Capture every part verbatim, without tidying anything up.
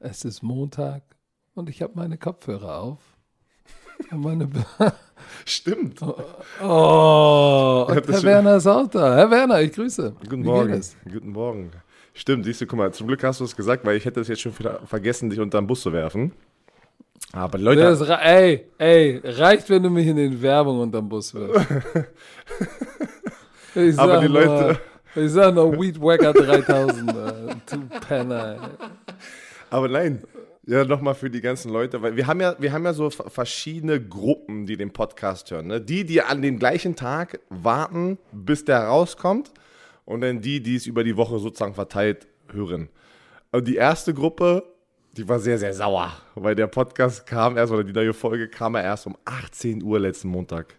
Es ist Montag und ich habe meine Kopfhörer auf. Und meine Stimmt. Oh, und Herr Werner ist auch da. Herr Werner, ich grüße. Guten Morgen. Guten Morgen. Stimmt, siehst du, guck mal, zum Glück hast du es gesagt, weil ich hätte es jetzt schon wieder vergessen, dich unter den Bus zu werfen. Aber Leute... Das, ey, ey, reicht, wenn du mich in den Werbung unter den Bus wirfst. Ich sag Aber die nur, Leute... Ich sag nur Weed Wacker dreitausend, äh, du Penner. Aber nein, ja, nochmal für die ganzen Leute, weil wir haben ja, wir haben ja so verschiedene Gruppen, die den Podcast hören. Ne? Die, die an den gleichen Tag warten, bis der rauskommt, und dann die, die es über die Woche sozusagen verteilt hören. Und die erste Gruppe, die war sehr, sehr sauer, weil der Podcast kam erst, oder die neue Folge kam ja erst um achtzehn Uhr letzten Montag.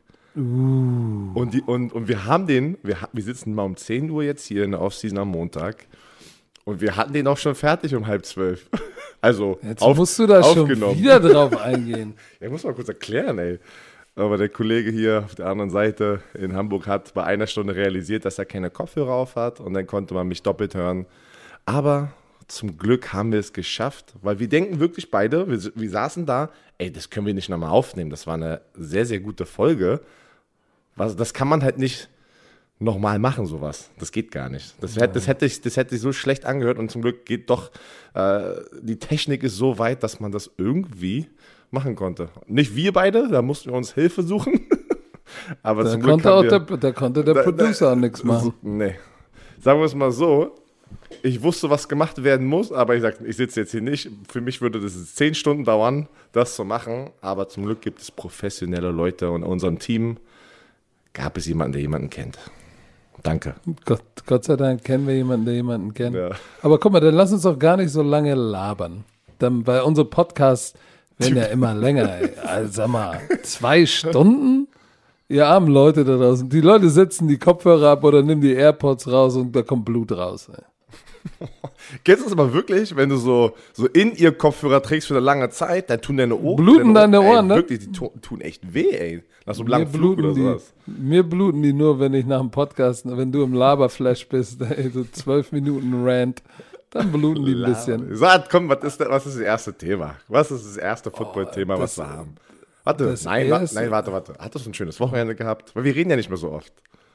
Uh. Und, die, und, und wir haben den, wir, wir sitzen mal um zehn Uhr jetzt hier in der Offseason am Montag, und wir hatten den auch schon fertig um halb zwölf. Also jetzt auf, musst du da schon wieder drauf eingehen. Ja, ich muss mal kurz erklären, ey. Aber der Kollege hier auf der anderen Seite in Hamburg hat bei einer Stunde realisiert, dass er keine Kopfhörer auf hat, und dann konnte man mich doppelt hören. Aber zum Glück haben wir es geschafft, weil wir denken wirklich beide, wir, wir saßen da, ey, das können wir nicht nochmal aufnehmen. Das war eine sehr, sehr gute Folge. Was, das kann man halt nicht nochmal machen, sowas. Das geht gar nicht. Das, ja. das, hätte ich, das hätte ich so schlecht angehört, und zum Glück geht doch, äh, die Technik ist so weit, dass man das irgendwie machen konnte. Nicht wir beide, da mussten wir uns Hilfe suchen. Aber da, zum konnte Glück auch wir, der, da konnte der da, Producer da, nichts machen. Nee. Sagen wir es mal so, ich wusste, was gemacht werden muss, aber ich sagte, ich sitze jetzt hier nicht. Für mich würde das zehn Stunden dauern, das zu machen. Aber zum Glück gibt es professionelle Leute, und in unserem Team gab es jemanden, der jemanden kennt. Danke. Gott, Gott sei Dank kennen wir jemanden, der jemanden kennt. Ja. Aber guck mal, dann lass uns doch gar nicht so lange labern. Dann, weil unsere Podcasts werden ja immer länger. Ey. Also sag mal, zwei Stunden? Ihr armen Leute da draußen. Die Leute setzen die Kopfhörer ab oder nehmen die AirPods raus, und da kommt Blut raus. Ey. Kennst du das aber wirklich, wenn du so, so in ihr Kopfhörer trägst für eine lange Zeit, dann tun deine Ohren... Bluten deine Ohren, ey, ne? Wirklich, die tun, tun echt weh, ey. Nach so einem langen Flug oder die, sowas. Mir bluten die nur, wenn ich nach dem Podcast, wenn du im Laberflash bist, ey, so zwölf Minuten Rant, dann bluten die ein bisschen. Sag, komm, was ist, was ist das erste Thema? Was ist das erste Football-Thema, oh, was wir haben? Warte, nein, warte, nein, warte, warte. Hattest du ein schönes Wochenende gehabt? Weil wir reden ja nicht mehr so oft.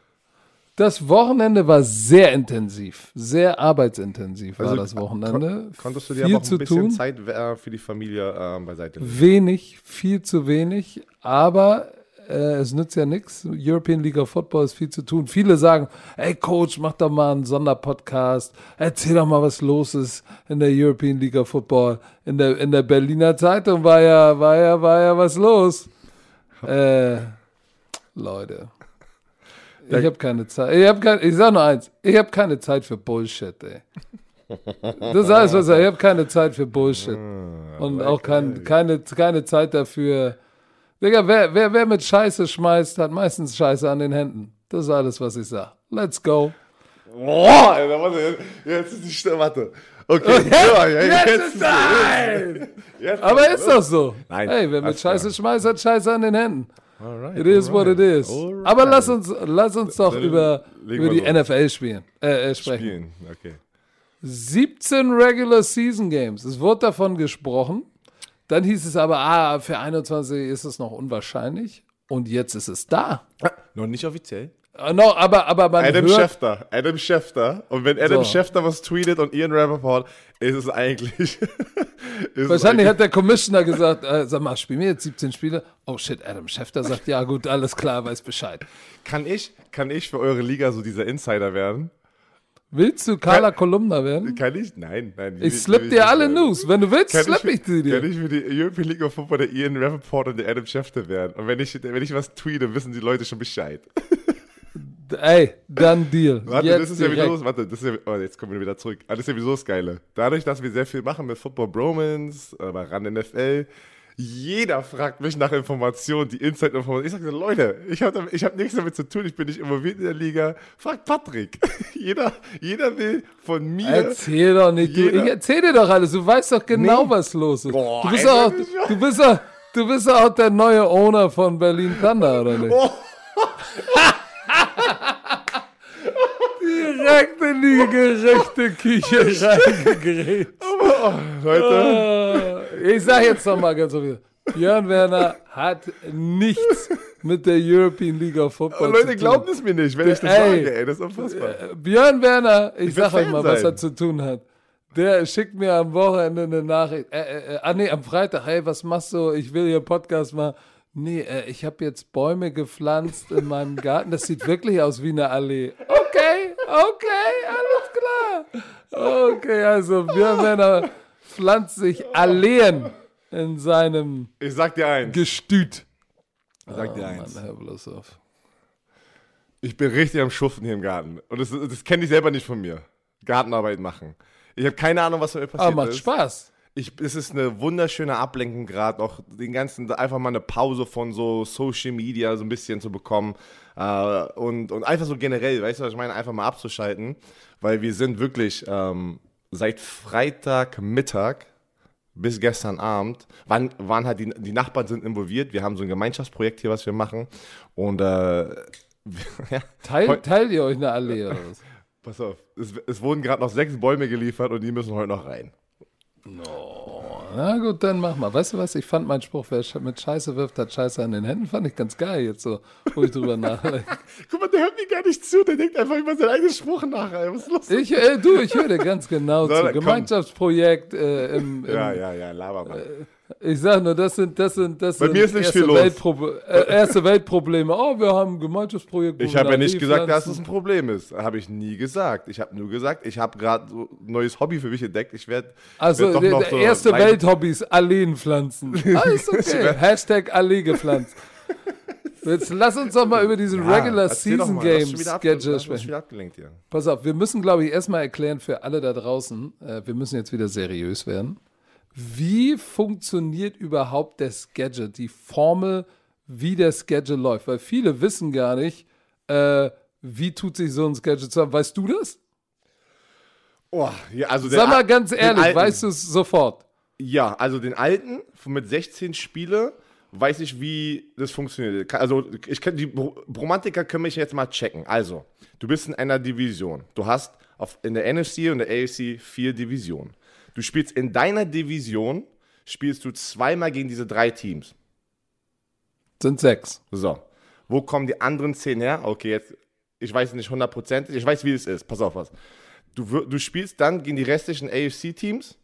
Das Wochenende war sehr intensiv, sehr arbeitsintensiv war also, das Wochenende. Kon- konntest du dir viel aber auch ein bisschen tun. Zeit äh, für die Familie äh, beiseite legen? Wenig, viel zu wenig, aber äh, es nützt ja nichts. European League of Football ist viel zu tun. Viele sagen, ey Coach, mach doch mal einen Sonderpodcast, erzähl doch mal, was los ist in der European League of Football. In der, in der Berliner Zeitung war ja, war ja, war ja was los. Äh, Leute. Ich habe keine Zeit. Ich, hab kein, ich sag nur eins, ich habe keine Zeit für Bullshit, ey. Das ist alles, was ich sage. Ich habe keine Zeit für Bullshit. Und auch kein, keine, keine Zeit dafür. Digga, wer, wer, wer mit Scheiße schmeißt, hat meistens Scheiße an den Händen. Das ist alles, was ich sage. Let's go. Boah, Alter, warte, jetzt ist die Stimme, warte. Okay, jetzt, ja, ja, jetzt, jetzt ist nein! Jetzt Aber ist doch so. Nein. Hey, wer mit Scheiße klar. schmeißt, hat Scheiße an den Händen. Alright, it is alright, what it is. Alright. Aber lass uns, lass uns doch über, über die los. N F L spielen, äh, äh, sprechen. Spielen, okay. siebzehn Regular Season Games. Es wurde davon gesprochen. Dann hieß es aber, ah, für einundzwanzig ist es noch unwahrscheinlich. Und jetzt ist es da. Ah, noch nicht offiziell. Uh, no, aber, aber man Adam hört... Schefter, Adam Schefter. Und wenn Adam So. Schefter was tweetet und Ian Rappaport, ist es eigentlich... ist Wahrscheinlich es eigentlich hat der Commissioner gesagt, äh, sag mal, spielen wir jetzt siebzehn Spiele? Oh shit, Adam Schefter sagt, ja gut, alles klar, weiß Bescheid. Kann ich, kann ich für eure Liga so dieser Insider werden? Willst du Carla Kolumna werden? Kann ich? Nein, nein. Ich slip dir alle News. Wenn du willst, slip ich sie dir. Kann ich für die European League of Football der Ian Rappaport und der Adam Schefter werden? Und wenn ich, wenn ich was tweete, wissen die Leute schon Bescheid. Ey, dann Deal. Warte, jetzt das ist ja direkt. wieder, warte, das ist ja, oh, jetzt kommen wir wieder zurück. Ah, das ist ja wieso das Geile. Dadurch, dass wir sehr viel machen mit Football Bromance, äh, bei RAN N F L, jeder fragt mich nach Informationen, die Inside-Informationen. Ich sage so, Leute, ich habe ich hab nichts damit zu tun, ich bin nicht involviert in der Liga. Fragt Patrick. jeder, jeder will von mir... Erzähl doch nicht. Du, jeder, ich erzähl dir doch alles. Du weißt doch genau, nee. was los ist. Boah, du, bist Alter, auch, du, bist auch, du bist auch der neue Owner von Berlin Thunder, oder nicht? Oh. Direkt in die gerechte Küche reingegrätscht. Aber Oh, Leute. Ich sag jetzt noch mal ganz so viel. Björn Werner hat nichts mit der European League of Football Oh, Leute zu tun. glauben es mir nicht, wenn ich das Ey, sage. Ey, das ist unfassbar. Äh, Björn Werner, ich, Ich will sag euch Fan mal, was sein. er zu tun hat. Der schickt mir am Wochenende eine Nachricht. Äh, äh, ah nee, am Freitag. Hey, was machst du? Ich will hier einen Podcast machen. Nee, äh, ich habe jetzt Bäume gepflanzt in meinem Garten. Das sieht wirklich aus wie eine Allee. Okay, okay, alles klar. Okay, also Björn Werner pflanzt sich Alleen in seinem Ich sag dir eins. Gestüt. Ich sag dir Oh, eins. Mann, hör bloß auf. Ich bin richtig am Schuften hier im Garten. Und das, das kenne ich selber nicht von mir. Gartenarbeit machen. Ich habe keine Ahnung, was bei mir passiert Aber macht ist. Spaß. Ich, es ist eine wunderschöne Ablenkung gerade, auch den ganzen, einfach mal eine Pause von so Social Media so ein bisschen zu bekommen äh, und, und einfach so generell, weißt du, was ich meine, einfach mal abzuschalten, weil wir sind wirklich ähm, seit Freitagmittag bis gestern Abend, waren, waren halt die, die Nachbarn sind involviert, wir haben so ein Gemeinschaftsprojekt hier, was wir machen und äh, ja, Teil, teilt ihr euch eine Allee oder was? pass auf, es, es wurden gerade noch sechs Bäume geliefert und die müssen heute noch rein. No. Na gut, dann mach mal. Weißt du was? Ich fand meinen Spruch, wer mit Scheiße wirft, hat Scheiße an den Händen. Fand ich ganz geil jetzt so, wo ich drüber nachdenke. Guck mal, der hört mir gar nicht zu, der denkt einfach über seinen eigenen Spruch nach. Ey. Was ist los? Ich, äh, du, ich höre dir ganz genau So, zu. dann komm. Gemeinschaftsprojekt äh, im, im Ja, ja, ja, laber mal. Ich sag nur, das sind, das sind, das Bei sind mir ist nicht erste, viel los. Weltproble äh, erste Weltprobleme. Oh, wir haben ein Gemeinschaftsprojekt. wo Ich wir habe ja eine nicht Allee gesagt, dass pflanzen. es ein Problem ist. Habe ich nie gesagt. Ich habe nur gesagt, ich habe gerade so ein neues Hobby für mich entdeckt. Ich werde Also, werd doch der, noch der so erste Leid- Welthobbys, Alleen pflanzen. Alles okay. Hashtag Allee gepflanzt. Jetzt lass uns doch mal über diesen Ja, Regular erzähl doch Season mal, lass Games schon wieder ab- Schedule lass uns sprechen. schon wieder abgelenkt hier. Pass auf, wir müssen, glaube ich, erstmal erklären für alle da draußen, äh, wir müssen jetzt wieder seriös werden. Wie funktioniert überhaupt der Schedule, die Formel, wie der Schedule läuft? Weil viele wissen gar nicht, äh, wie tut sich so ein Schedule zusammen. Weißt du das? Oh, ja, also den Sag mal Al- ganz den ehrlich, alten- weißt du es sofort? Ja, also den alten mit sechzehn Spiele weiß ich, wie das funktioniert. Also ich kann, die Bro- Bromantiker können mich jetzt mal checken. Also, du bist in einer Division. Du hast auf, in der N F C und der A F C vier Divisionen. Du spielst in deiner Division, spielst du zweimal gegen diese drei Teams. Sind sechs. So, wo kommen die anderen zehn her? Okay, jetzt, ich weiß nicht hundertprozentig, ich weiß, wie es ist. Pass auf was. Du, wir- du spielst dann gegen die restlichen A F C-Teams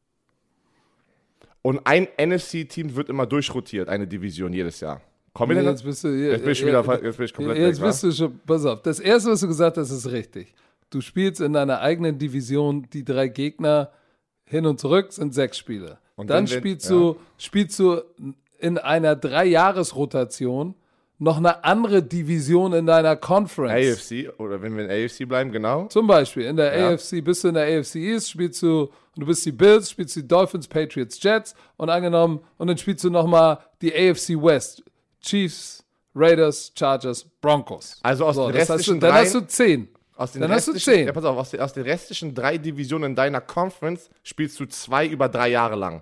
und ein N F C-Team wird immer durchrotiert, eine Division jedes Jahr. Komm wieder Jetzt bist du, Jetzt bin ich schon wieder, jetzt bin ich komplett Jetzt weg, bist du schon, pass auf, das erste, was du gesagt hast, ist richtig. Du spielst in deiner eigenen Division, die drei Gegner hin und zurück sind sechs Spiele. Und dann dann, wenn- spielst, ja. du, spielst du in einer Drei-Jahres-Rotation noch eine andere Division in deiner A Conference. F C, oder wenn wir in A F C bleiben, genau. Zum Beispiel in der Ja. A F C, bist du in der A F C East, spielst du, und du bist die Bills, spielst die Dolphins, Patriots, Jets und angenommen, und dann spielst du nochmal die A F C West, Chiefs, Raiders, Chargers, Broncos. Also aus So, den das hast du, restlichen dann drei, hast du zehn. aus den dann hast du restlichen, zehn. Ja, pass auf, aus den, aus den restlichen drei Divisionen in deiner Conference spielst du zwei über drei Jahre lang.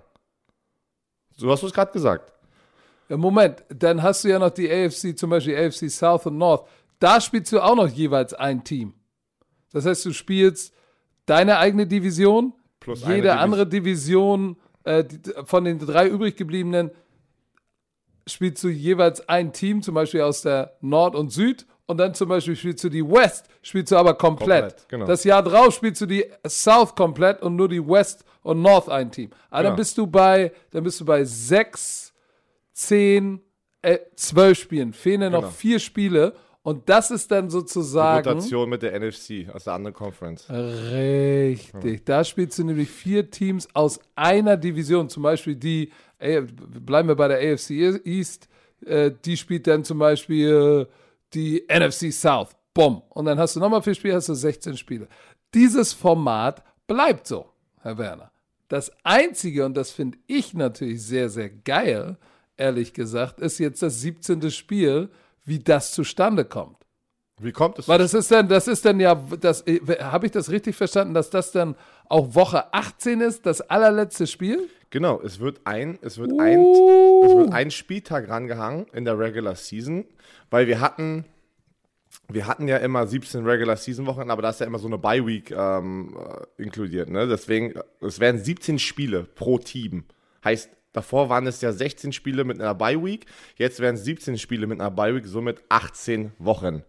So hast du es gerade gesagt. Ja, Moment, dann hast du ja noch die A F C, zum Beispiel A F C South und North. Da spielst du auch noch jeweils ein Team. Das heißt, du spielst deine eigene Division, Plus eine jede Divis- andere Division äh, die, von den drei übrig gebliebenen spielst du jeweils ein Team, zum Beispiel aus der Nord und Süd, und dann zum Beispiel spielst du die West, spielst du aber komplett. Komplett, genau. Das Jahr drauf spielst du die South komplett und nur die West und North ein Team. Aber Genau. dann bist du bei, dann bist du bei sechs, zehn, äh, zwölf Spielen. Fehlen ja noch Genau. vier Spiele, und das ist dann Die sozusagen Rotation mit der N F C, aus der anderen Conference. richtig. Da spielst du nämlich vier Teams aus einer Division. Zum Beispiel die, ey, bleiben wir bei der A F C East, äh, die spielt dann zum Beispiel äh, die N F C South. Bumm. Und dann hast du nochmal vier Spiele, hast du sechzehn Spiele. Dieses Format bleibt so, Herr Werner. Das Einzige, und das finde ich natürlich sehr, sehr geil, ehrlich gesagt, ist jetzt das siebzehnte Spiel, wie das zustande kommt. Wie kommt es? Weil das ist dann, das ist dann ja, das, habe ich das richtig verstanden, dass das dann auch Woche achtzehn ist, das allerletzte Spiel? Genau, es wird ein, es wird Uh. ein, es wird ein Spieltag rangehangen in der Regular Season, weil wir hatten, wir hatten ja immer siebzehn Regular-Season-Wochen, aber da ist ja immer so eine Bye-Week ähm, äh, inkludiert. Ne? Deswegen, es werden siebzehn Spiele pro Team. Heißt, davor waren es ja sechzehn Spiele mit einer Bye-Week, jetzt werden es siebzehn Spiele mit einer Bye-Week, somit achtzehn Wochen.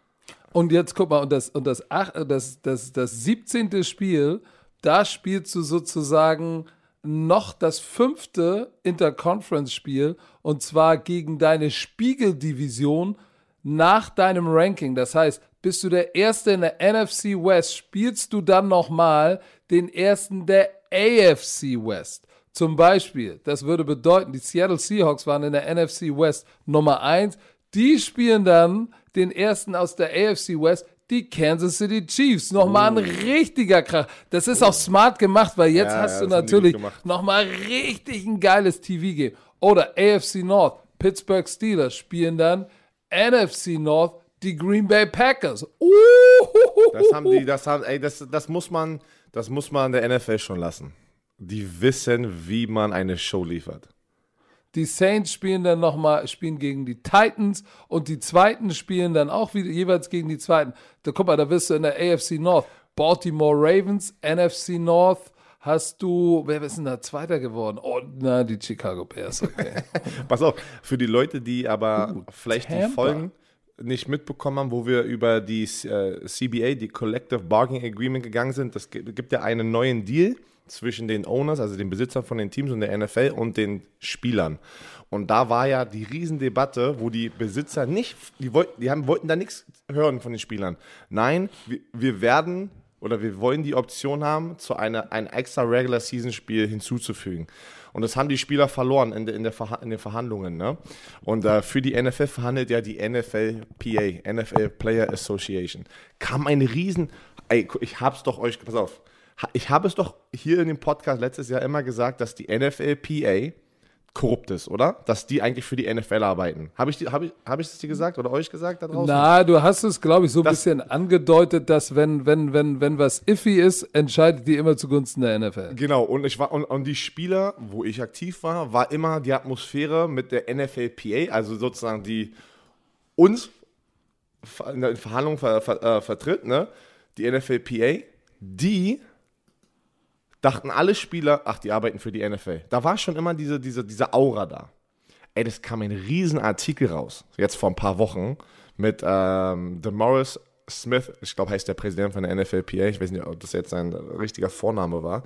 Und jetzt guck mal, und das, und das, ach, das, das, das siebzehnte Spiel, da spielst du sozusagen noch das fünfte Interconference-Spiel, und zwar gegen deine Spiegeldivision nach deinem Ranking. Das heißt, bist du der Erste in der N F C West, spielst du dann nochmal den Ersten der A F C West. Zum Beispiel, das würde bedeuten, die Seattle Seahawks waren in der N F C West Nummer eins, die spielen dann den Ersten aus der A F C West, die Kansas City Chiefs. Nochmal oh. ein richtiger Krach. Das ist oh. auch smart gemacht, weil jetzt ja, hast ja, du natürlich nochmal richtig ein geiles T V-Game. Oder A F C North, Pittsburgh Steelers spielen dann N F C North, die Green Bay Packers. Uh, das haben die, das haben, ey, das, das muss man, das muss man der N F L schon lassen. Die wissen, wie man eine Show liefert. Die Saints spielen dann nochmal, spielen gegen die Titans, und die Zweiten spielen dann auch wieder jeweils gegen die Zweiten. Da guck mal, da bist du in der A F C North. Baltimore Ravens, N F C North, hast du, wer ist denn da Zweiter geworden? Oh, na, die Chicago Bears, okay. Pass auf, für die Leute, die aber uh, vielleicht Tampa. die Folgen nicht mitbekommen haben, wo wir über die äh, C B A, die Collective Bargaining Agreement gegangen sind, das gibt, gibt ja einen neuen Deal zwischen den Owners, also den Besitzern von den Teams und der N F L und den Spielern. Und da war ja die Riesendebatte, wo die Besitzer nicht, die wollten, die haben, wollten da nichts hören von den Spielern. Nein, wir, wir werden oder wir wollen die Option haben, zu einer, ein extra Regular-Season-Spiel hinzuzufügen. Und das haben die Spieler verloren in, de, in, der Verha- in den Verhandlungen. Ne? Und äh, für die N F L verhandelt ja die N F L P A, N F L Player Association. Kam ein Riesen, ey, ich hab's doch euch, pass auf, ich habe es doch hier in dem Podcast letztes Jahr immer gesagt, dass die N F L P A korrupt ist, oder? Dass die eigentlich für die N F L arbeiten. Habe ich, hab ich, hab ich das dir gesagt oder euch gesagt da draußen? Na, du hast es, glaube ich, so ein das, bisschen angedeutet, dass wenn, wenn, wenn, wenn was iffy ist, entscheidet die immer zugunsten der N F L. Genau, und ich war und, und die Spieler, wo ich aktiv war, war immer die Atmosphäre mit der N F L P A, also sozusagen die uns in der Verhandlung ver, ver, äh, vertritt, ne? Die N F L P A, die dachten alle Spieler, ach, die arbeiten für die N F L. Da war schon immer diese, diese, diese Aura da. Ey, das kam ein riesen Artikel raus, jetzt vor ein paar Wochen, mit ähm, DeMaurice Smith, ich glaube, heißt der Präsident von der N F L P A, ich weiß nicht, ob das jetzt sein richtiger Vorname war.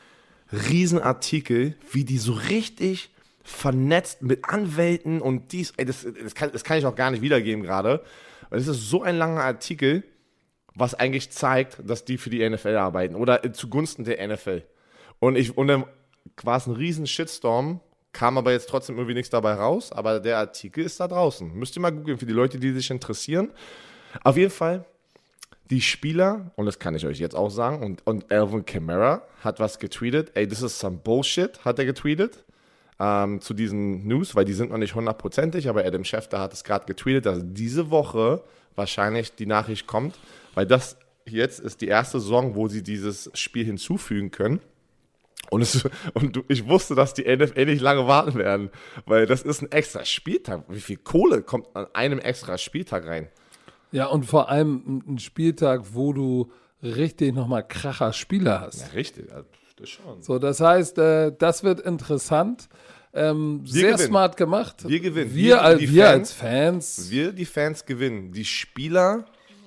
Riesenartikel, wie die so richtig vernetzt mit Anwälten und dies, ey, das, das, kann, das kann ich auch gar nicht wiedergeben gerade, weil das ist so ein langer Artikel, was eigentlich zeigt, dass die für die N F L arbeiten oder zugunsten der N F L. Und, ich, und dann war es ein riesen Shitstorm, kam aber jetzt trotzdem irgendwie nichts dabei raus, aber der Artikel ist da draußen. Müsst ihr mal googeln für die Leute, die sich interessieren. Auf jeden Fall, die Spieler, und das kann ich euch jetzt auch sagen, und, und Alvin Kamara hat was getweetet, ey, this is some bullshit, hat er getweetet, ähm, zu diesen News, weil die sind noch nicht hundertprozentig, aber Adam Schefter hat es gerade getweetet, dass diese Woche wahrscheinlich die Nachricht kommt, weil das jetzt ist die erste Saison, wo sie dieses Spiel hinzufügen können. Und, es, und ich wusste, dass die N F L nicht lange warten werden, weil das ist ein extra Spieltag. Wie viel Kohle kommt an einem extra Spieltag rein? Ja, und vor allem ein Spieltag, wo du richtig nochmal kracher Spieler hast. Ja, richtig, das schon. So, das heißt, äh, das wird interessant. Ähm, sehr gewinnen. Smart gemacht. Wir gewinnen. Wir, wir, als, wir Fans, als Fans. Wir, die Fans, gewinnen. Die Spieler,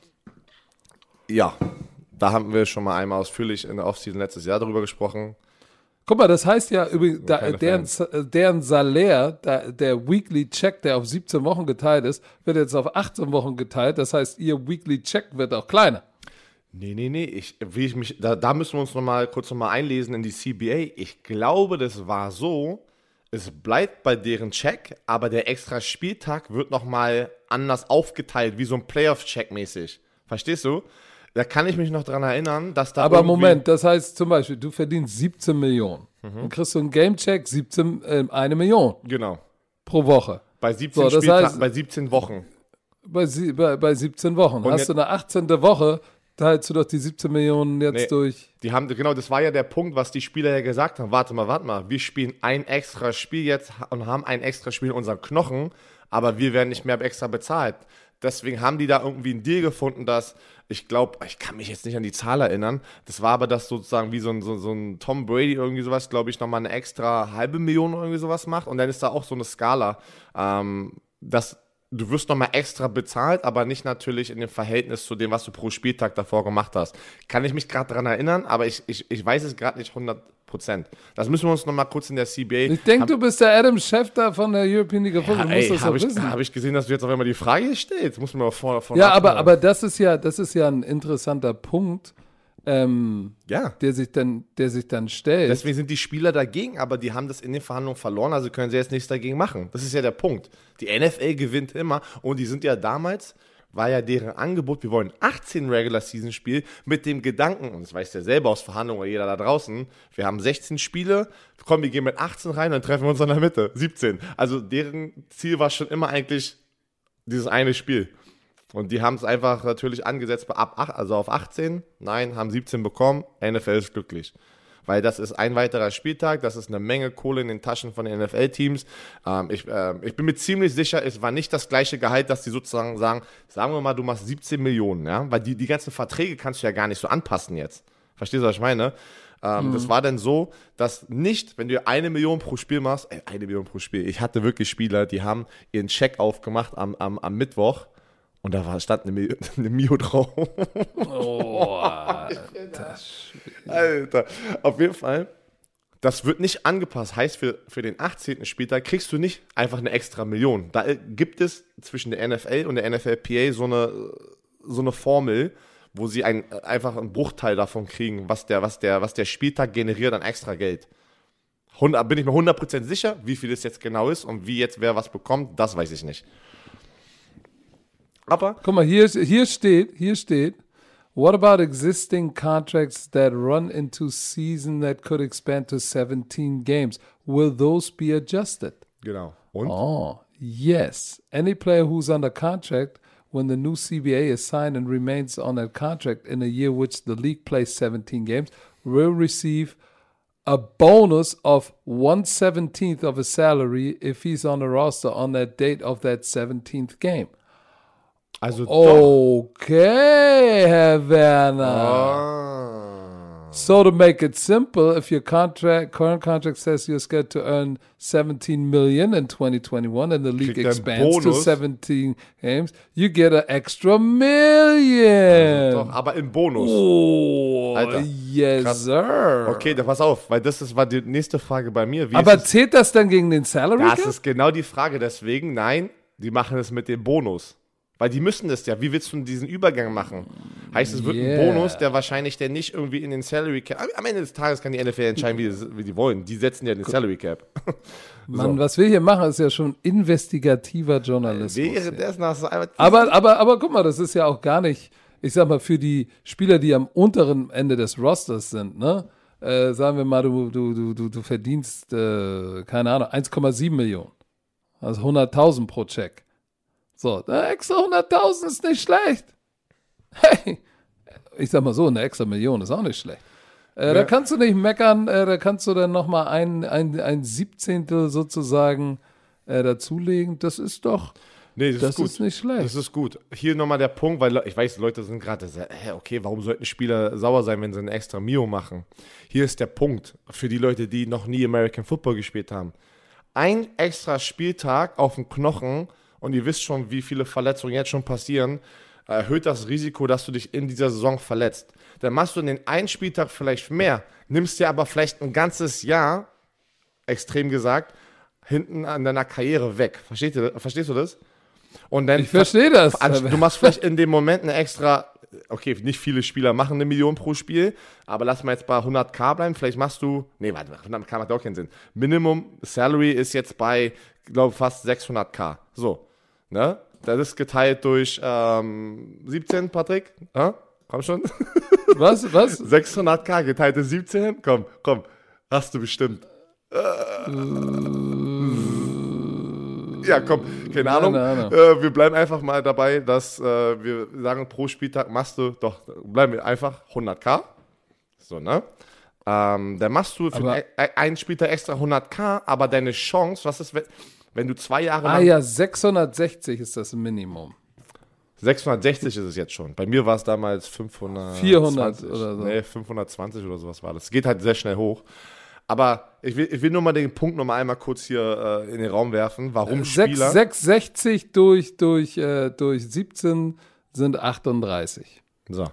ja, da haben wir schon mal einmal ausführlich in der Offseason letztes Jahr darüber gesprochen. Guck mal, das heißt ja übrigens, da, deren, deren Salär, da, der Weekly Check, der auf siebzehn Wochen geteilt ist, wird jetzt auf achtzehn Wochen geteilt. Das heißt, ihr Weekly Check wird auch kleiner. Nee, nee, nee. Ich, wie ich mich, da, da müssen wir uns noch mal kurz noch mal einlesen in die C B A. Ich glaube, das war so, es bleibt bei deren Check, aber der extra Spieltag wird noch mal anders aufgeteilt, wie so ein Playoff-Check mäßig. Verstehst du? Da kann ich mich noch dran erinnern, dass da aber Moment, das heißt zum Beispiel, du verdienst siebzehn Millionen. Mhm. Dann kriegst du einen Gamecheck, siebzehn, äh, eine Million. Genau. Pro Woche. Bei siebzehn, so, Spielta- heißt, bei siebzehn Wochen. Bei, bei, bei siebzehn Wochen. Und hast jetzt, du eine achtzehnte Woche, teilst du doch die siebzehn Millionen jetzt nee, durch. Die haben, genau, das war ja der Punkt, was die Spieler ja gesagt haben. Warte mal, warte mal, wir spielen ein extra Spiel jetzt und haben ein extra Spiel in unserem Knochen, aber wir werden nicht mehr extra bezahlt. Deswegen haben die da irgendwie einen Deal gefunden, dass, ich glaube, ich kann mich jetzt nicht an die Zahl erinnern, das war aber das sozusagen wie so ein, so, so ein Tom Brady irgendwie sowas, glaube ich, nochmal eine extra halbe Million irgendwie sowas macht. Und dann ist da auch so eine Skala, ähm, dass du wirst nochmal extra bezahlt, aber nicht natürlich in dem Verhältnis zu dem, was du pro Spieltag davor gemacht hast. Kann ich mich gerade daran erinnern, aber ich, ich, ich weiß es gerade nicht hundert Prozent. Das müssen wir uns nochmal kurz in der C B A... Ich denke, du bist der Adam Schefter von der European League of Football. Ja, Du musst ey, das habe doch ich, wissen. hab ich gesehen, dass du jetzt auf einmal die Frage stellst. Muss man mal vor, vor Ja, aber, aber das ist ja, das ist ja ein interessanter Punkt, ähm, ja. der sich dann, der sich dann stellt. Deswegen sind die Spieler dagegen, aber die haben das in den Verhandlungen verloren, also können sie jetzt nichts dagegen machen. Das ist ja der Punkt. Die N F L gewinnt immer und die sind ja damals, war ja deren Angebot, wir wollen achtzehn Regular-Season-Spiel mit dem Gedanken, und das weiß ja selber aus Verhandlungen oder jeder da draußen, wir haben sechzehn Spiele, komm, wir gehen mit achtzehn rein, dann treffen wir uns in der Mitte, siebzehn. Also deren Ziel war schon immer eigentlich dieses eine Spiel. Und die haben es einfach natürlich angesetzt ab acht, also auf achtzehn. Nein, haben siebzehn bekommen. N F L ist glücklich. Weil das ist ein weiterer Spieltag, das ist eine Menge Kohle in den Taschen von den N F L-Teams. Ähm, ich, äh, ich bin mir ziemlich sicher, es war nicht das gleiche Gehalt, dass die sozusagen sagen, sagen wir mal, du machst siebzehn Millionen, ja? Weil die, die ganzen Verträge kannst du ja gar nicht so anpassen jetzt. Verstehst du, was ich meine? Ähm, mhm. Das war dann so, dass nicht, wenn du eine Million pro Spiel machst, ey, eine Million pro Spiel, ich hatte wirklich Spieler, die haben ihren Check aufgemacht am, am, am Mittwoch. Und da war, stand eine, Mio, eine Mio drauf. Oh, Alter. Alter. Auf jeden Fall, das wird nicht angepasst. Heißt, für, für den achtzehnten Spieltag kriegst du nicht einfach eine extra Million. Da gibt es zwischen der N F L und der N F L P A so eine, so eine Formel, wo sie ein, einfach einen Bruchteil davon kriegen, was der, was, der, was der Spieltag generiert an extra Geld. hundert, bin ich mir hundert Prozent sicher, wie viel es jetzt genau ist und wie jetzt wer was bekommt, das weiß ich nicht. Aber guck mal, hier, hier steht, hier steht, what about existing contracts that run into season that could expand to seventeen games? Will those be adjusted? Genau. Und? Oh, yes. Any player who's under contract when the new C B A is signed and remains on that contract in a year which the league plays seventeen games will receive a bonus of one seventeenth of his salary if he's on the roster on that date of that seventeenth game. Also okay, Herr Werner. Ah. So to make it simple, if your contract, current contract says you're scheduled to earn seventeen million in twenty twenty-one and the league expands to seventeen games, you get an extra million. Also doch, aber im Bonus. Oh, Alter, yes, krass. sir. Okay, dann pass auf, weil das ist, war die nächste Frage bei mir. Wie aber zählt das dann gegen den Salary Cap? Das ist genau die Frage, deswegen, nein, die machen es mit dem Bonus. Weil die müssen das ja. Wie willst du diesen Übergang machen? Heißt, es wird yeah. ein Bonus, der wahrscheinlich der nicht irgendwie in den Salary Cap. Am Ende des Tages kann die N F L entscheiden, wie, das, wie die wollen. Die setzen ja den Salary Cap. Mann, so. Was wir hier machen, ist ja schon investigativer Journalismus. Währenddessen hast du einfach. Aber, aber, aber guck mal, das ist ja auch gar nicht, ich sag mal, für die Spieler, die am unteren Ende des Rosters sind, ne? Äh, sagen wir mal, du, du, du, du, du verdienst, äh, keine Ahnung, eins Komma sieben Millionen. Also hunderttausend pro Check. So, eine extra hunderttausend ist nicht schlecht. Hey, ich sag mal so, eine extra Million ist auch nicht schlecht. Äh, ja. Da kannst du nicht meckern, äh, da kannst du dann nochmal ein, ein, ein Siebzehntel sozusagen äh, dazulegen. Das ist doch, nee, das, das ist, gut. ist nicht schlecht. Das ist gut. Hier nochmal der Punkt, weil ich weiß, Leute sind gerade, hä, okay, warum sollten Spieler sauer sein, wenn sie einen extra Mio machen? Hier ist der Punkt für die Leute, die noch nie American Football gespielt haben. Ein extra Spieltag auf dem Knochen, und ihr wisst schon, wie viele Verletzungen jetzt schon passieren, erhöht das Risiko, dass du dich in dieser Saison verletzt. Dann machst du in den einen Spieltag vielleicht mehr, nimmst dir aber vielleicht ein ganzes Jahr, extrem gesagt, hinten an deiner Karriere weg. Versteht ihr, verstehst du das? Und dann ich verstehe das. Du machst vielleicht in dem Moment eine extra, okay, nicht viele Spieler machen eine Million pro Spiel, aber lass mal jetzt bei hunderttausend bleiben, vielleicht machst du, nee, warte, hunderttausend macht auch keinen Sinn. Minimum Salary ist jetzt bei, ich glaube, fast sechshunderttausend. So. Ne? Das ist geteilt durch ähm, siebzehn, Patrick. Ja? Komm schon. Was? Was? sechshunderttausend geteilt durch siebzehn? Komm, komm. Hast du bestimmt. Äh. Ja, komm. Keine Ahnung. Nein, nein, nein. Äh, wir bleiben einfach mal dabei, dass äh, wir sagen, pro Spieltag machst du, doch, bleiben wir einfach hunderttausend. So, ne? Ähm, dann machst du für aber, den, einen Spieltag extra hunderttausend, aber deine Chance, was ist, wenn... Wenn du zwei Jahre lang... Ah ja, sechshundertsechzig ist das Minimum. sechshundertsechzig ist es jetzt schon. Bei mir war es damals fünfhundert. vierhundert oder so. Nee, fünfhundertzwanzig oder sowas war das. Es geht halt sehr schnell hoch. Aber ich will, ich will nur mal den Punkt noch mal einmal kurz hier äh, in den Raum werfen. Warum Spieler... sechshundertsechzig durch, durch, äh, durch siebzehn sind achtunddreißig. So.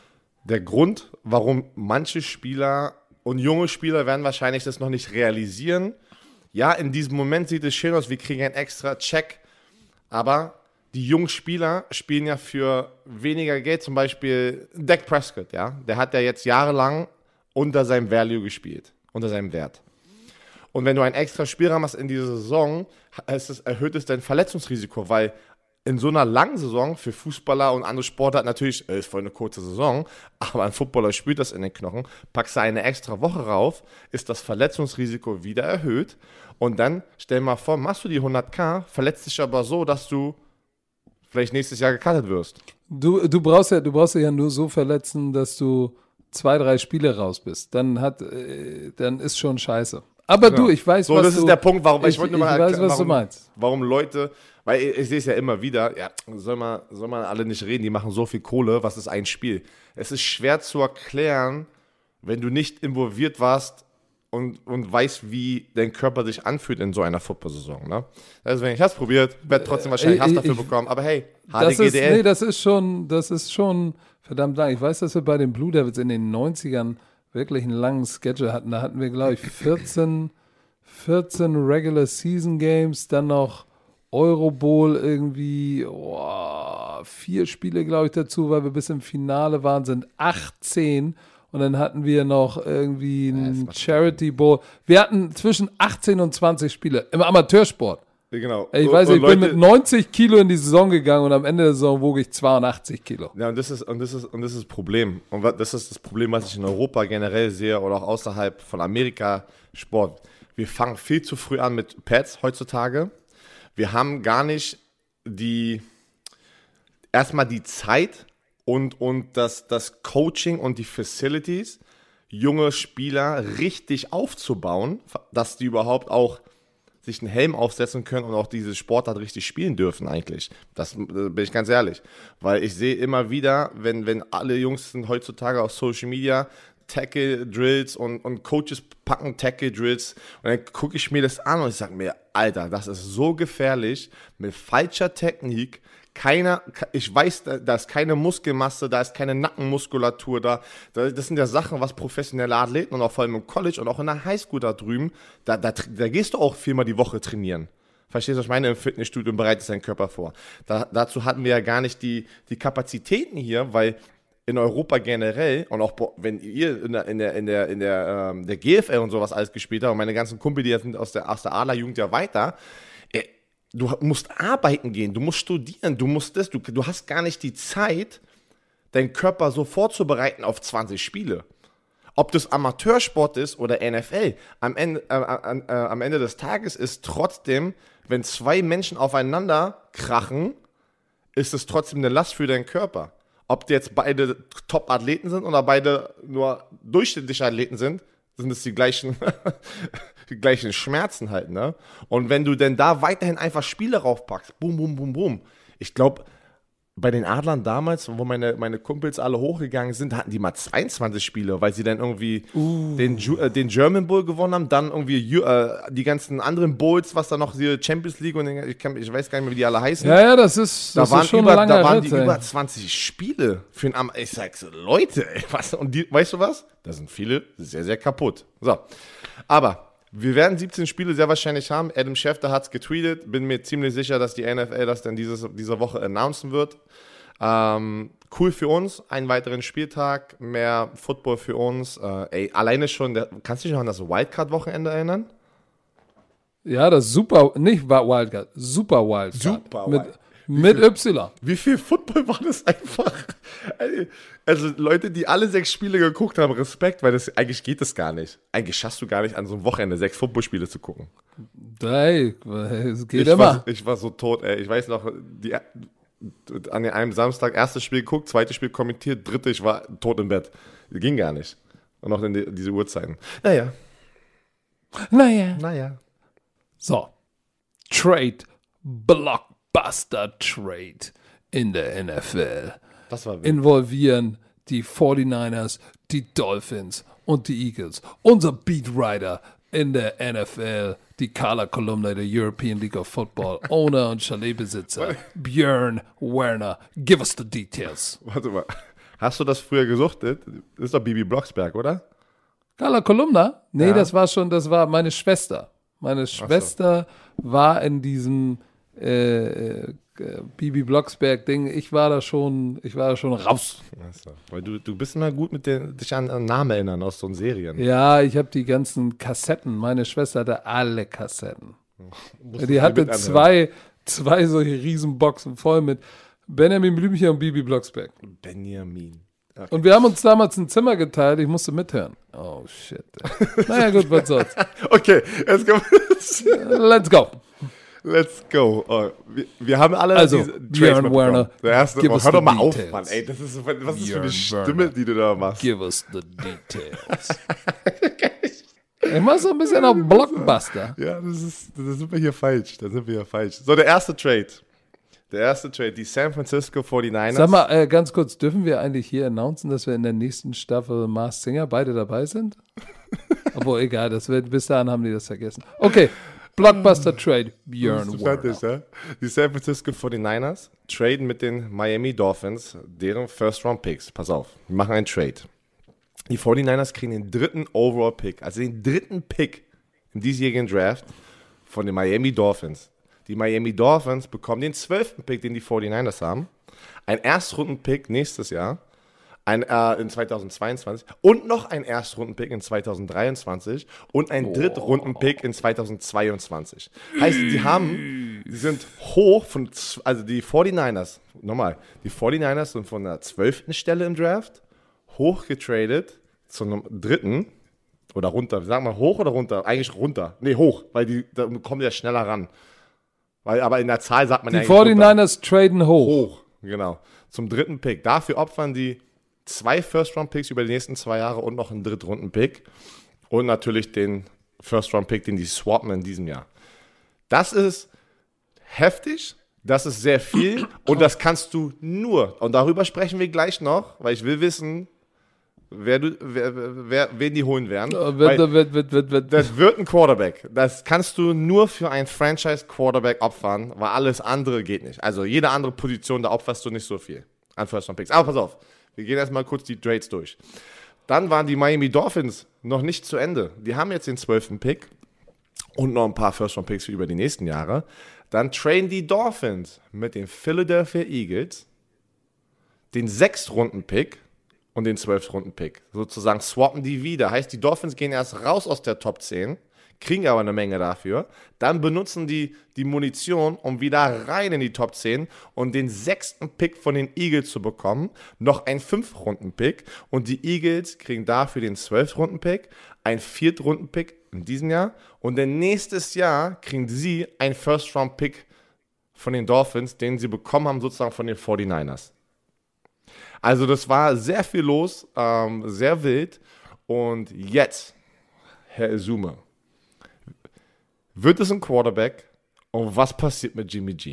Der Grund, warum manche Spieler und junge Spieler werden wahrscheinlich das noch nicht realisieren. Ja, in diesem Moment sieht es schön aus, wir kriegen einen extra Check. Aber die jungen Spieler spielen ja für weniger Geld. Zum Beispiel Dak Prescott, ja. Der hat ja jetzt jahrelang unter seinem Value gespielt. Unter seinem Wert. Und wenn du einen extra Spielraum hast in dieser Saison, es, erhöht es dein Verletzungsrisiko, weil in so einer langen Saison für Fußballer und andere Sportler natürlich, äh, ist voll eine kurze Saison, aber ein Footballer spürt das in den Knochen, packst du eine extra Woche rauf, ist das Verletzungsrisiko wieder erhöht und dann, stell mal vor, machst du die hunderttausend, verletzt dich aber so, dass du vielleicht nächstes Jahr gecuttet wirst. Du, du brauchst ja, du brauchst ja nur so verletzen, dass du zwei, drei Spiele raus bist. Dann hat, äh, dann ist schon scheiße. Aber genau. Du, ich weiß, so, was das du... ist der Punkt, warum ich, ich wollte ich nur mal weiß, erklären, was warum, du meinst. Warum Leute, weil ich, ich sehe es ja immer wieder, ja, soll man, soll man alle nicht reden, die machen so viel Kohle, was ist ein Spiel? Es ist schwer zu erklären, wenn du nicht involviert warst und, und weißt, wie dein Körper sich anfühlt in so einer Football-Saison. Ne? Deswegen, ich habe es probiert, werde trotzdem wahrscheinlich Hass dafür ich, bekommen, aber hey, H D G D L. Das ist, nee, das ist schon, das ist schon verdammt lang. Ich weiß, dass wir bei den Blue Devils in den neunzigern wirklich einen langen Schedule hatten. Da hatten wir, glaube ich, vierzehn, vierzehn Regular Season Games, dann noch Euro Bowl irgendwie, oh, vier Spiele, glaube ich, dazu, weil wir bis im Finale waren, sind achtzehn. Und dann hatten wir noch irgendwie einen ja, Charity Bowl. Wir hatten zwischen achtzehn und zwanzig Spiele im Amateursport. Ja, genau. Ich und, weiß nicht, ich Leute, bin mit neunzig Kilo in die Saison gegangen und am Ende der Saison wog ich zweiundachtzig Kilo. Ja, und das ist, und das ist, und das ist das Problem. Und das ist das Problem, was ich in Europa generell sehe oder auch außerhalb von Amerika Sport. Wir fangen viel zu früh an mit Pads heutzutage. Wir haben gar nicht die, erstmal die Zeit und, und das, das Coaching und die Facilities, junge Spieler richtig aufzubauen, dass die überhaupt auch sich einen Helm aufsetzen können und auch diese Sportart richtig spielen dürfen eigentlich. Das äh, bin ich ganz ehrlich. Weil ich sehe immer wieder, wenn, wenn alle Jungs sind heutzutage auf Social Media, Tackle-Drills und, und Coaches packen Tackle-Drills und dann gucke ich mir das an und ich sage mir, Alter, das ist so gefährlich, mit falscher Technik, keiner, ich weiß, da ist keine Muskelmasse, da ist keine Nackenmuskulatur da. Das sind ja Sachen, was professionelle Athleten und auch vor allem im College und auch in der Highschool da drüben, da, da, da gehst du auch viermal die Woche trainieren. Verstehst du, was ich meine? Im Fitnessstudio und bereitest deinen Körper vor. Da, dazu hatten wir ja gar nicht die, die Kapazitäten hier, weil in Europa generell und auch wenn ihr in der, in der, in der, in der, ähm, der G F L und sowas alles gespielt habt und meine ganzen Kumpel, die sind aus der, aus der Adlerjugend ja weiter, äh, du musst arbeiten gehen, du musst studieren, du musst das, du, du hast gar nicht die Zeit, deinen Körper so vorzubereiten auf zwanzig Spiele. Ob das Amateursport ist oder N F L, am Ende, äh, äh, äh, am Ende des Tages ist trotzdem, wenn zwei Menschen aufeinander krachen, ist es trotzdem eine Last für deinen Körper. Ob die jetzt beide Top-Athleten sind oder beide nur durchschnittliche Athleten sind, sind es die gleichen, die gleichen Schmerzen halt, ne? Und wenn du denn da weiterhin einfach Spiele raufpackst, boom, boom, boom, boom. Ich glaube, bei den Adlern damals, wo meine, meine Kumpels alle hochgegangen sind, hatten die mal zweiundzwanzig Spiele, weil sie dann irgendwie uh. den, äh, den German Bowl gewonnen haben, dann irgendwie äh, die ganzen anderen Bowls, was da noch, die Champions League und ich, kann, ich weiß gar nicht mehr, wie die alle heißen. Ja, ja, das ist, das da waren ist schon über, ein langer Da waren Ritt, die ey. über zwanzig Spiele für ein Am Ich sag's, Leute, ey, was? Und die, weißt du was? Da sind viele sehr, sehr kaputt. So, aber wir werden siebzehn Spiele sehr wahrscheinlich haben. Adam Schefter hat es getweetet. Bin mir ziemlich sicher, dass die N F L das dann dieses, diese Woche announcen wird. Ähm, cool für uns. Einen weiteren Spieltag. Mehr Football für uns. Äh, ey, alleine schon, der, kannst du dich noch an das Wildcard-Wochenende erinnern? Ja, das super, nicht Wildcard, super Wildcard. Super mit, Wild. mit viel, Y. Wie viel Football war das einfach? Also Leute, die alle sechs Spiele geguckt haben, Respekt, weil das eigentlich geht das gar nicht. Eigentlich schaffst du gar nicht, an so einem Wochenende sechs Footballspiele zu gucken. Hey, es geht ich immer. War, ich war so tot, ey. Ich weiß noch, die, an einem Samstag erstes Spiel geguckt, zweites Spiel kommentiert, dritte, ich war tot im Bett. Ging gar nicht. Und noch in die, diese Uhrzeiten. Naja. Naja. Naja. So. Trade. Blockbuster Trade. in der N F L Das war wild. involvieren die forty-niners, die Dolphins und die Eagles. Unser Beatwriter in der N F L, die Color-Kolumne der European League of Football, Owner und Chaletbesitzer, Björn Werner. Give us the details. Warte mal. Hast du das früher gesuchtet? Das ist doch Bibi Blocksberg, oder? Color-Kolumne? Nee, Ja. das war schon, das war meine Schwester. Meine Schwester war in diesem äh, äh, Bibi Blocksberg-Ding. Ich war da schon, ich war da schon raus. Achso. Weil du, du bist immer gut mit den, dich an, an Namen erinnern aus so Serien. Ja, ich habe die ganzen Kassetten. Meine Schwester hatte alle Kassetten. Musst du Die dir hatte mit anhören. zwei, zwei solche Riesenboxen voll mit Benjamin Blümchen und Bibi Blocksberg. Benjamin. Okay. Und wir haben uns damals ein Zimmer geteilt. Ich musste mithören. Oh, shit. Ey. Naja, gut, was soll's. Okay, jetzt kommt. Let's go. Let's go. Oh, wir, wir haben alle Also, diese Trades Björn mitbekommen. Werner, Der erste, give oh, us hör doch the mal auf, details. Mann. Ey, das ist, was ist das für eine Björn Stimme, Werner. die du da machst? Give us the details. Ich mach so ein bisschen auf Blockbuster. Ja, das ist, da sind wir hier falsch. Da sind wir hier falsch. So, der erste Trade. Der erste Trade, die San Francisco forty-niners. Sag mal, äh, ganz kurz, dürfen wir eigentlich hier announcen, dass wir in der nächsten Staffel Mars Singer beide dabei sind? Obwohl, egal, das wird, bis dahin haben die das vergessen. Okay, Blockbuster Trade, Björn Bist du fertig, Werner. ja? Die San Francisco forty-niners traden mit den Miami Dolphins deren First-Round-Picks. Pass auf, wir machen einen Trade. Die forty-niners kriegen den dritten Overall-Pick, also den dritten Pick im diesjährigen Draft von den Miami Dolphins. Die Miami Dolphins bekommen den zwölften Pick, den die forty-niners haben, ein Erstrunden-Pick nächstes Jahr, ein, äh, in zweitausendzweiundzwanzig und noch ein Erstrunden-Pick in zweitausenddreiundzwanzig und ein Drittrunden-Pick in zweitausendzweiundzwanzig. Heißt, die haben, die sind hoch von, z- also die forty-niners, nochmal, die forty-niners sind von der zwölften Stelle im Draft hochgetradet zum dritten oder runter, sagen wir hoch oder runter? Eigentlich runter. Nee, hoch, weil die, da kommen die ja schneller ran. Weil, aber in der Zahl sagt man Die ja eigentlich runter. forty-niners traden hoch. Hoch, genau. Zum dritten Pick. Dafür opfern die zwei First-Round-Picks über die nächsten zwei Jahre und noch einen Drittrunden-Pick. Und natürlich den First-Round-Pick, den die swappen in diesem Jahr. Das ist heftig, das ist sehr viel und das kannst du nur, und darüber sprechen wir gleich noch, weil ich will wissen, wer du, wer, wer, wen die holen werden. Äh, Weil wird, wird, wird, wird, wird. das wird ein Quarterback. Das kannst du nur für einen Franchise-Quarterback opfern, weil alles andere geht nicht. Also jede andere Position, da opferst du nicht so viel an First-Round-Picks. Aber pass auf, wir gehen erstmal kurz die Trades durch. Dann waren die Miami Dolphins noch nicht zu Ende. Die haben jetzt den zwölften Pick und noch ein paar First-Round-Picks für über die nächsten Jahre. Dann traden die Dolphins mit den Philadelphia Eagles den Sechstrunden-Pick und den Zwölfrunden-Pick. Sozusagen swappen die wieder. Heißt, die Dolphins gehen erst raus aus der Top zehn, kriegen aber eine Menge dafür. Dann benutzen die die Munition, um wieder rein in die Top zehn und den sechsten Pick von den Eagles zu bekommen. Noch ein Fünf-Runden-Pick. Und die Eagles kriegen dafür den Zwölf-Runden-Pick, ein Viertrunden-Pick in diesem Jahr. Und dann nächstes Jahr kriegen sie einen First-Round-Pick von den Dolphins, den sie bekommen haben, sozusagen von den forty-niners. Also das war sehr viel los, ähm, sehr wild. Und jetzt, Herr Izuma, wird es ein Quarterback und was passiert mit Jimmy G?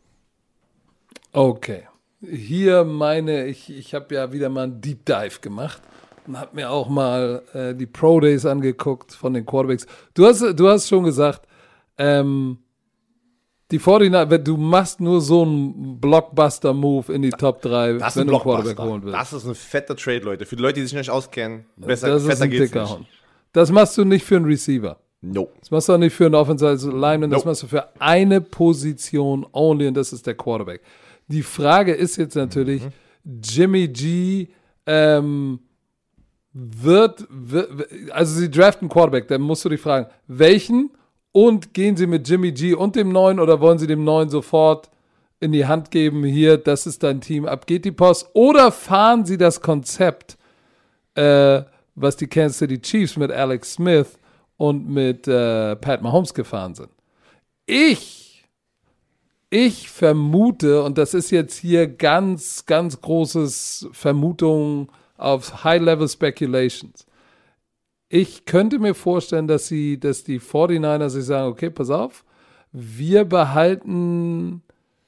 Okay. Hier meine, ich, ich habe ja wieder mal einen Deep Dive gemacht und habe mir auch mal äh, die Pro Days angeguckt von den Quarterbacks. Du hast, du hast schon gesagt, ähm, die forty-niners, wenn du machst nur so einen Blockbuster-Move in die Top drei, Das ist wenn ein du einen Quarterback Blockbuster. holen willst. Das ist ein fetter Trade, Leute. Für die Leute, die sich nicht auskennen, besser, das ist besser ein geht's dicker nicht. Hund. Das machst du nicht für einen Receiver. No. Das machst du auch nicht für einen Offensive Lineman, das Nope. machst du für eine Position only und das ist der Quarterback. Die Frage ist jetzt natürlich, mhm. Jimmy G ähm, wird, wird, also sie draften Quarterback, dann musst du dich fragen, welchen und gehen sie mit Jimmy G und dem Neuen oder wollen sie dem Neuen sofort in die Hand geben, hier, das ist dein Team, ab geht die Post, oder fahren sie das Konzept, äh, was die Kansas City Chiefs mit Alex Smith und mit äh, Pat Mahomes gefahren sind. Ich, ich vermute, und das ist jetzt hier ganz, ganz großes Vermutung auf High-Level Speculations. Ich könnte mir vorstellen, dass sie, dass die forty-niners sich sagen, okay, pass auf, wir behalten,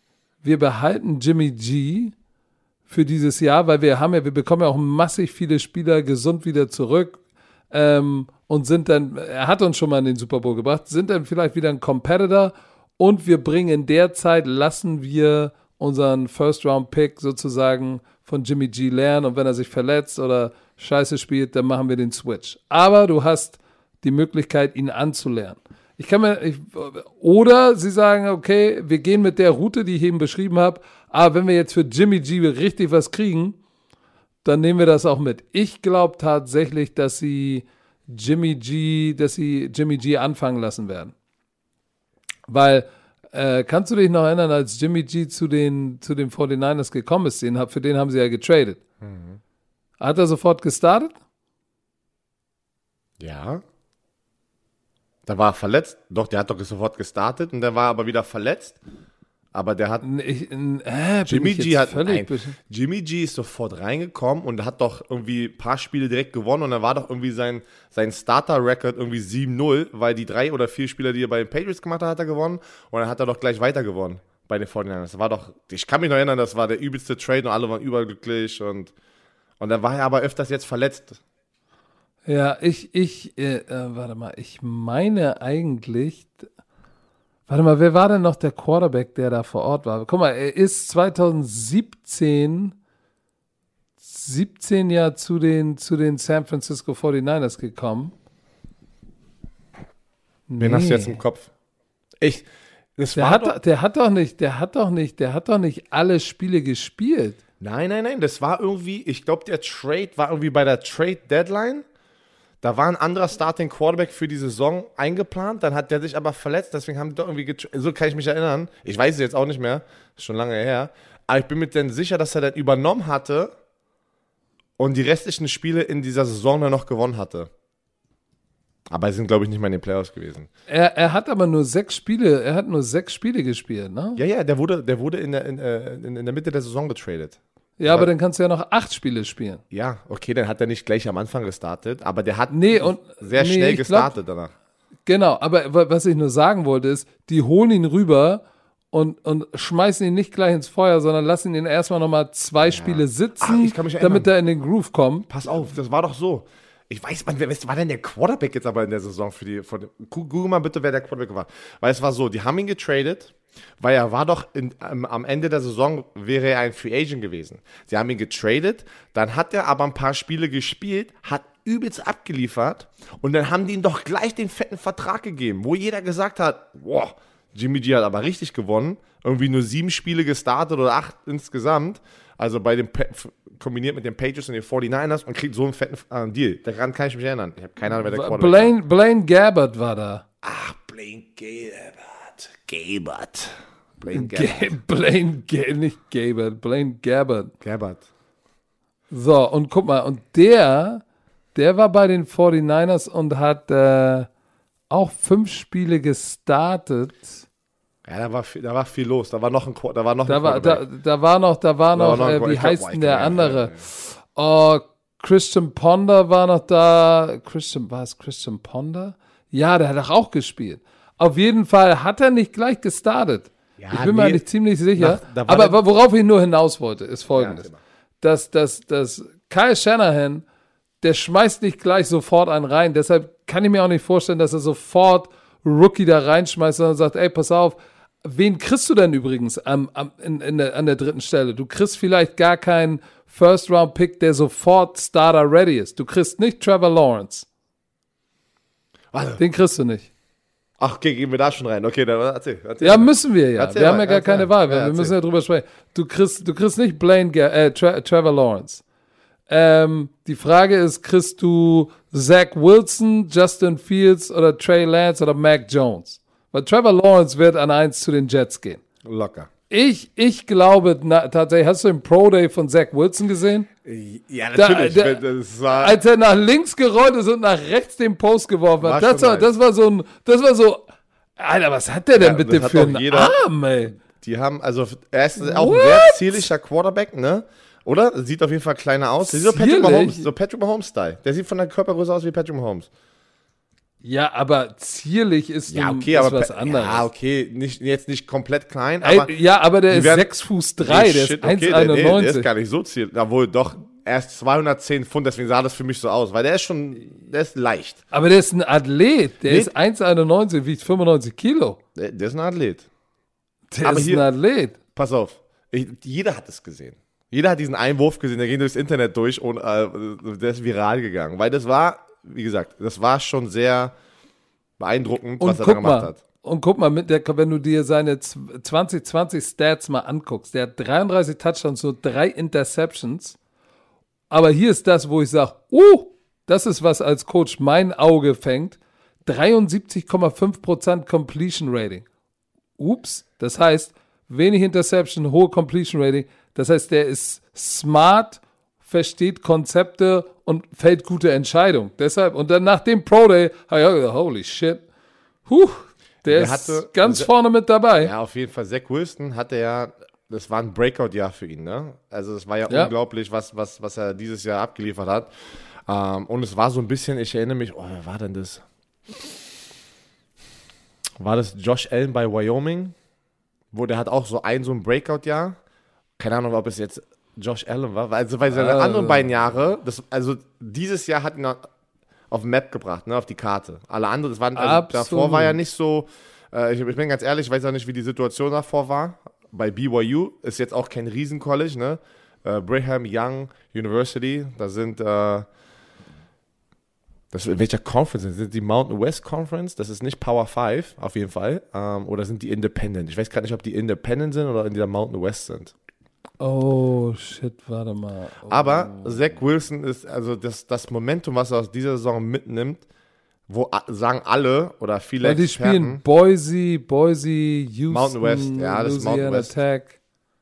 wir behalten Jimmy G für dieses Jahr, weil wir haben ja, wir bekommen ja auch massig viele Spieler gesund wieder zurück ähm, und sind dann, er hat uns schon mal in den Super Bowl gebracht, sind dann vielleicht wieder ein Competitor und wir bringen in der Zeit, lassen wir unseren First-Round-Pick sozusagen von Jimmy G lernen und wenn er sich verletzt oder scheiße spielt, dann machen wir den Switch. Aber du hast die Möglichkeit, ihn anzulernen. Ich kann mir, ich, oder sie sagen, okay, wir gehen mit der Route, die ich eben beschrieben habe, aber wenn wir jetzt für Jimmy G richtig was kriegen, dann nehmen wir das auch mit. Ich glaube tatsächlich, dass sie Jimmy G, dass sie Jimmy G anfangen lassen werden. Weil, äh, kannst du dich noch erinnern, als Jimmy G zu den, zu den forty-niners gekommen ist, den, für den haben sie ja getradet. Mhm. Hat er sofort gestartet? Ja. Da war er verletzt. Doch, der hat doch sofort gestartet und der war aber wieder verletzt. Aber der hat. Ich, äh, Jimmy G hat. Nein, Jimmy G ist sofort reingekommen und hat doch irgendwie ein paar Spiele direkt gewonnen und dann war doch irgendwie sein, sein Starter-Record irgendwie sieben null, weil die drei oder vier Spieler, die er bei den Patriots gemacht hat, hat er gewonnen und dann hat er doch gleich weiter gewonnen bei den forty-niners. Das war doch. Ich kann mich noch erinnern, das war der übelste Trade und alle waren überglücklich und, und dann war er aber öfters jetzt verletzt. Ja, ich, ich, äh, äh, warte mal, ich meine eigentlich, warte mal, wer war denn noch der Quarterback, der da vor Ort war? Guck mal, er ist zwanzig siebzehn, siebzehn ja zu den, zu den San Francisco forty-niners gekommen. Wen nee. hast du jetzt im Kopf? Ich, das der war hat, doch, der hat doch nicht, der hat doch nicht, der hat doch nicht alle Spiele gespielt. Nein, nein, nein, das war irgendwie, ich glaube, der Trade war irgendwie bei der Trade Deadline. Da war ein anderer Starting Quarterback für die Saison eingeplant, dann hat der sich aber verletzt, deswegen haben die doch irgendwie, getra- so kann ich mich erinnern, ich weiß es jetzt auch nicht mehr, ist schon lange her, aber ich bin mir dann sicher, dass er dann übernommen hatte und die restlichen Spiele in dieser Saison dann noch gewonnen hatte. Aber sie sind, glaube ich, nicht mal in den Playoffs gewesen. Er, er hat aber nur sechs Spiele, er hat nur sechs Spiele gespielt, ne? Ja, ja, der wurde, der wurde in, der, in, in, in der Mitte der Saison getradet. Ja, aber, aber dann kannst du ja noch acht Spiele spielen. Ja, okay, dann hat er nicht gleich am Anfang gestartet, aber der hat nee, und, sehr nee, schnell gestartet glaub, danach. Genau, aber was ich nur sagen wollte ist, die holen ihn rüber und, und schmeißen ihn nicht gleich ins Feuer, sondern lassen ihn erstmal nochmal zwei ja. Spiele sitzen, Ach, damit er in den Groove kommt. Pass auf, das war doch so. Ich weiß, man, wer war denn der Quarterback jetzt aber in der Saison für die, für die Google mal bitte, wer der Quarterback war. Weil es war so, die haben ihn getradet, weil er war doch in, am, am Ende der Saison wäre er ein Free Agent gewesen. Sie haben ihn getradet, dann hat er aber ein paar Spiele gespielt, hat übelst abgeliefert und dann haben die ihm doch gleich den fetten Vertrag gegeben, wo jeder gesagt hat, boah, Jimmy G hat aber richtig gewonnen, irgendwie nur sieben Spiele gestartet oder acht insgesamt, also bei dem kombiniert mit den Patriots und den forty-niners und kriegt so einen fetten äh, Deal. Daran kann ich mich erinnern. Ich habe keine Ahnung, wer der Quarterback Blaine, war. Blaine Gabbert war da. Ach, Blaine Gabbert. Gabbert. Blaine Gabbert. G- Blaine, G- nicht Gabbert, Blaine Gabbert. Gabbert. So, und guck mal, und der, der war bei den forty-niners und hat äh, auch fünf Spiele gestartet. Ja, da war viel, da war viel los. Da war noch ein, da war noch da ein war, da, da war noch, da war noch, da war noch äh, wie heißt denn der andere? Oh, Christian Ponder war noch da. Christian, war es Christian Ponder? Ja, der hat doch auch gespielt. Auf jeden Fall hat er nicht gleich gestartet. Ja, ich bin nee, mir eigentlich ziemlich sicher. Nach, aber worauf ich nur hinaus wollte, ist Folgendes. Ja, dass, dass, dass Kyle Shanahan, der schmeißt nicht gleich sofort einen rein. Deshalb kann ich mir auch nicht vorstellen, dass er sofort Rookie da reinschmeißt, sondern sagt, ey, pass auf, wen kriegst du denn übrigens am, am, in, in der, an der dritten Stelle? Du kriegst vielleicht gar keinen First-Round-Pick, der sofort Starter-ready ist. Du kriegst nicht Trevor Lawrence. Warte. Den kriegst du nicht. Ach, okay, gehen wir da schon rein. Okay, dann erzähl. erzähl ja, müssen wir ja. Erzähl wir mal, haben ja gar erzähl. keine Wahl. Ja, wir müssen ja drüber sprechen. Du kriegst, du kriegst nicht Blaine, äh, Tra- Trevor Lawrence. Ähm, die Frage ist, kriegst du Zach Wilson, Justin Fields oder Trey Lance oder Mac Jones? Weil Trevor Lawrence wird an eins zu den Jets gehen. Locker. Ich, ich glaube, na, tatsächlich, hast du den Pro Day von Zach Wilson gesehen? Ja, natürlich. Da, der, das war, als er nach links gerollt ist und nach rechts den Post geworfen hat, das war, das war so ein, das war so, Alter, was hat der denn ja, bitte für einen jeder, Arm, ey? Die haben, also, er ist auch What? ein sehr zierlicher Quarterback, ne? Oder? Sieht auf jeden Fall kleiner aus. Der sieht so Patrick Mahomes, so Patrick Mahomes-Style. Der sieht von der Körpergröße aus wie Patrick Mahomes. Ja, aber zierlich ist, Ja, ein- okay, ist aber was per- anderes. Ja, okay, nicht, jetzt nicht komplett klein, aber Ey, ja, aber der die ist werden- sechs Fuß drei, Nee, der shit, ist eins okay, der, nee, der einundneunzig. ist gar nicht so ziel. Obwohl, doch, er ist zweihundertzehn Pfund, deswegen sah das für mich so aus, weil der ist schon, der ist leicht. Aber der ist ein Athlet, der Nee. ist eins einundneunzig, wiegt fünfundneunzig Kilo. Der, der ist ein Athlet. Der Aber ist hier- ein Athlet. Pass auf, ich, jeder hat es gesehen. Jeder hat diesen Einwurf gesehen, der ging durchs Internet durch und äh, der ist viral gegangen. Weil das war, wie gesagt, das war schon sehr beeindruckend, Und was er da guck gemacht mal, hat. und guck mal, mit der, wenn du dir seine zwanzig zwanzig Stats mal anguckst, der hat dreiunddreißig Touchdowns, nur drei Interceptions. Aber hier ist das, wo ich sage, uh, das ist was als Coach mein Auge fängt. dreiundsiebzig Komma fünf Prozent Completion Rating. Ups, das heißt, wenig Interception, hohe Completion Rating. Das heißt, der ist smart, versteht Konzepte und fällt gute Entscheidungen. Deshalb, und dann nach dem Pro Day, habe ich auch gesagt, holy shit. Huh, der, Der ist hatte- ganz der- vorne mit dabei. Ja, auf jeden Fall. Zach Wilson hatte ja, das war ein Breakout-Jahr für ihn, ne? Also es war ja, Ja. unglaublich, was, was, was er dieses Jahr abgeliefert hat. Ähm, und es war so ein bisschen, ich erinnere mich, oh, wer war denn das? War das Josh Allen bei Wyoming? Wo der hat auch so ein, so ein Breakout-Jahr. Keine Ahnung, ob es jetzt Josh Allen war. Weil- Also, weil seine Ah. anderen beiden Jahre, das, also dieses Jahr hat ihn auf den Map gebracht, ne, auf die Karte. Alle anderen, das waren, also Absolut. davor war ja nicht so, äh, ich, ich bin ganz ehrlich, ich weiß auch nicht, wie die Situation davor war. Bei B Y U ist jetzt auch kein Riesen-College, ne? Äh, Brigham Young University, da sind, äh, das, in welcher Conference sind Sind die Mountain West Conference? Das ist nicht Power five, auf jeden Fall. Ähm, oder sind die Independent? Ich weiß gar nicht, ob die Independent sind oder in der Mountain West sind. Oh, shit, warte mal. Oh. Aber Zach Wilson ist, also das, das Momentum, was er aus dieser Saison mitnimmt, wo a- sagen alle oder viele Weil die Experten, spielen Boise, Boise, Houston, Mountain West, ja, das ist Mountain Louisiana West. Tech.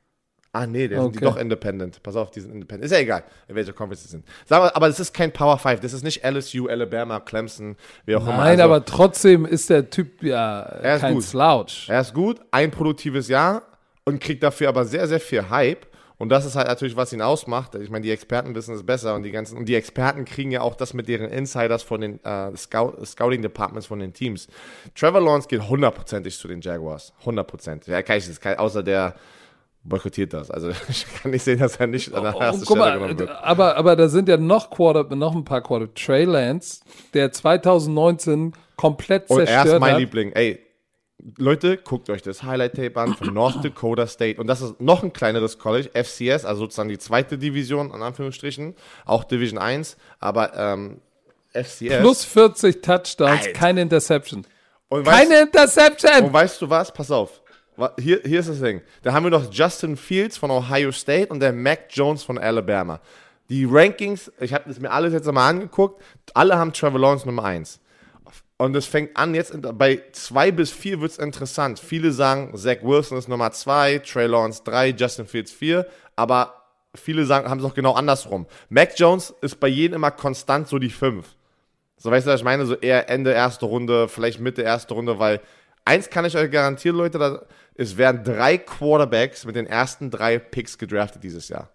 ah nee, der sind die Okay. doch Independent. Pass auf, die sind Independent. Ist ja egal, in welcher Conference sie sind. Sag mal, aber das ist kein Power five, das ist nicht L S U, Alabama, Clemson, wie auch immer. Nein, Also, aber trotzdem ist der Typ ja Er ist kein gut. Slouch. er ist gut, ein produktives Jahr und kriegt dafür aber sehr, sehr viel Hype. Und das ist halt natürlich, was ihn ausmacht. Ich meine, die Experten wissen es besser und die ganzen und die Experten kriegen ja auch das mit deren Insiders von den äh, Scout, Scouting Departments von den Teams. Trevor Lawrence geht hundertprozentig zu den Jaguars. hundert Prozent. Ja, kann ich das, kann, außer der boykottiert das. Also ich kann nicht sehen, dass er nicht an der Und ersten guck Stelle mal, genommen wird. aber, aber da sind ja noch Quarter, noch ein paar Quarter. Trey Lance, der zwanzig neunzehn komplett Und er ist zerstört mein hat. Liebling. Ey, Leute, guckt euch das Highlight-Tape an von North Dakota State. Und das ist noch ein kleineres College, F C S, also sozusagen die zweite Division, in Anführungsstrichen. Auch Division eins, aber ähm, F C S. Plus vierzig Touchdowns, Alter. keine Interception. und Keine weißt, Interception! und weißt du was? Pass auf. Wa- Hier, hier ist das Ding. Da haben wir noch Justin Fields von Ohio State und der Mac Jones von Alabama. Die Rankings, ich habe das mir alles jetzt mal angeguckt, alle haben Trevor Lawrence Nummer eins. Und es fängt an, jetzt in, bei zwei bis vier wird es interessant. Viele sagen, Zach Wilson ist Nummer zwei, Trey Lawrence drei, Justin Fields vier, aber viele sagen, haben es auch genau andersrum. Mac Jones ist bei jedem immer konstant so die fünf. So, weißt du, was ich meine? So eher Ende erste Runde, vielleicht Mitte erste Runde, weil eins kann ich euch garantieren, Leute, da, es werden drei Quarterbacks mit den ersten drei Picks gedraftet dieses Jahr.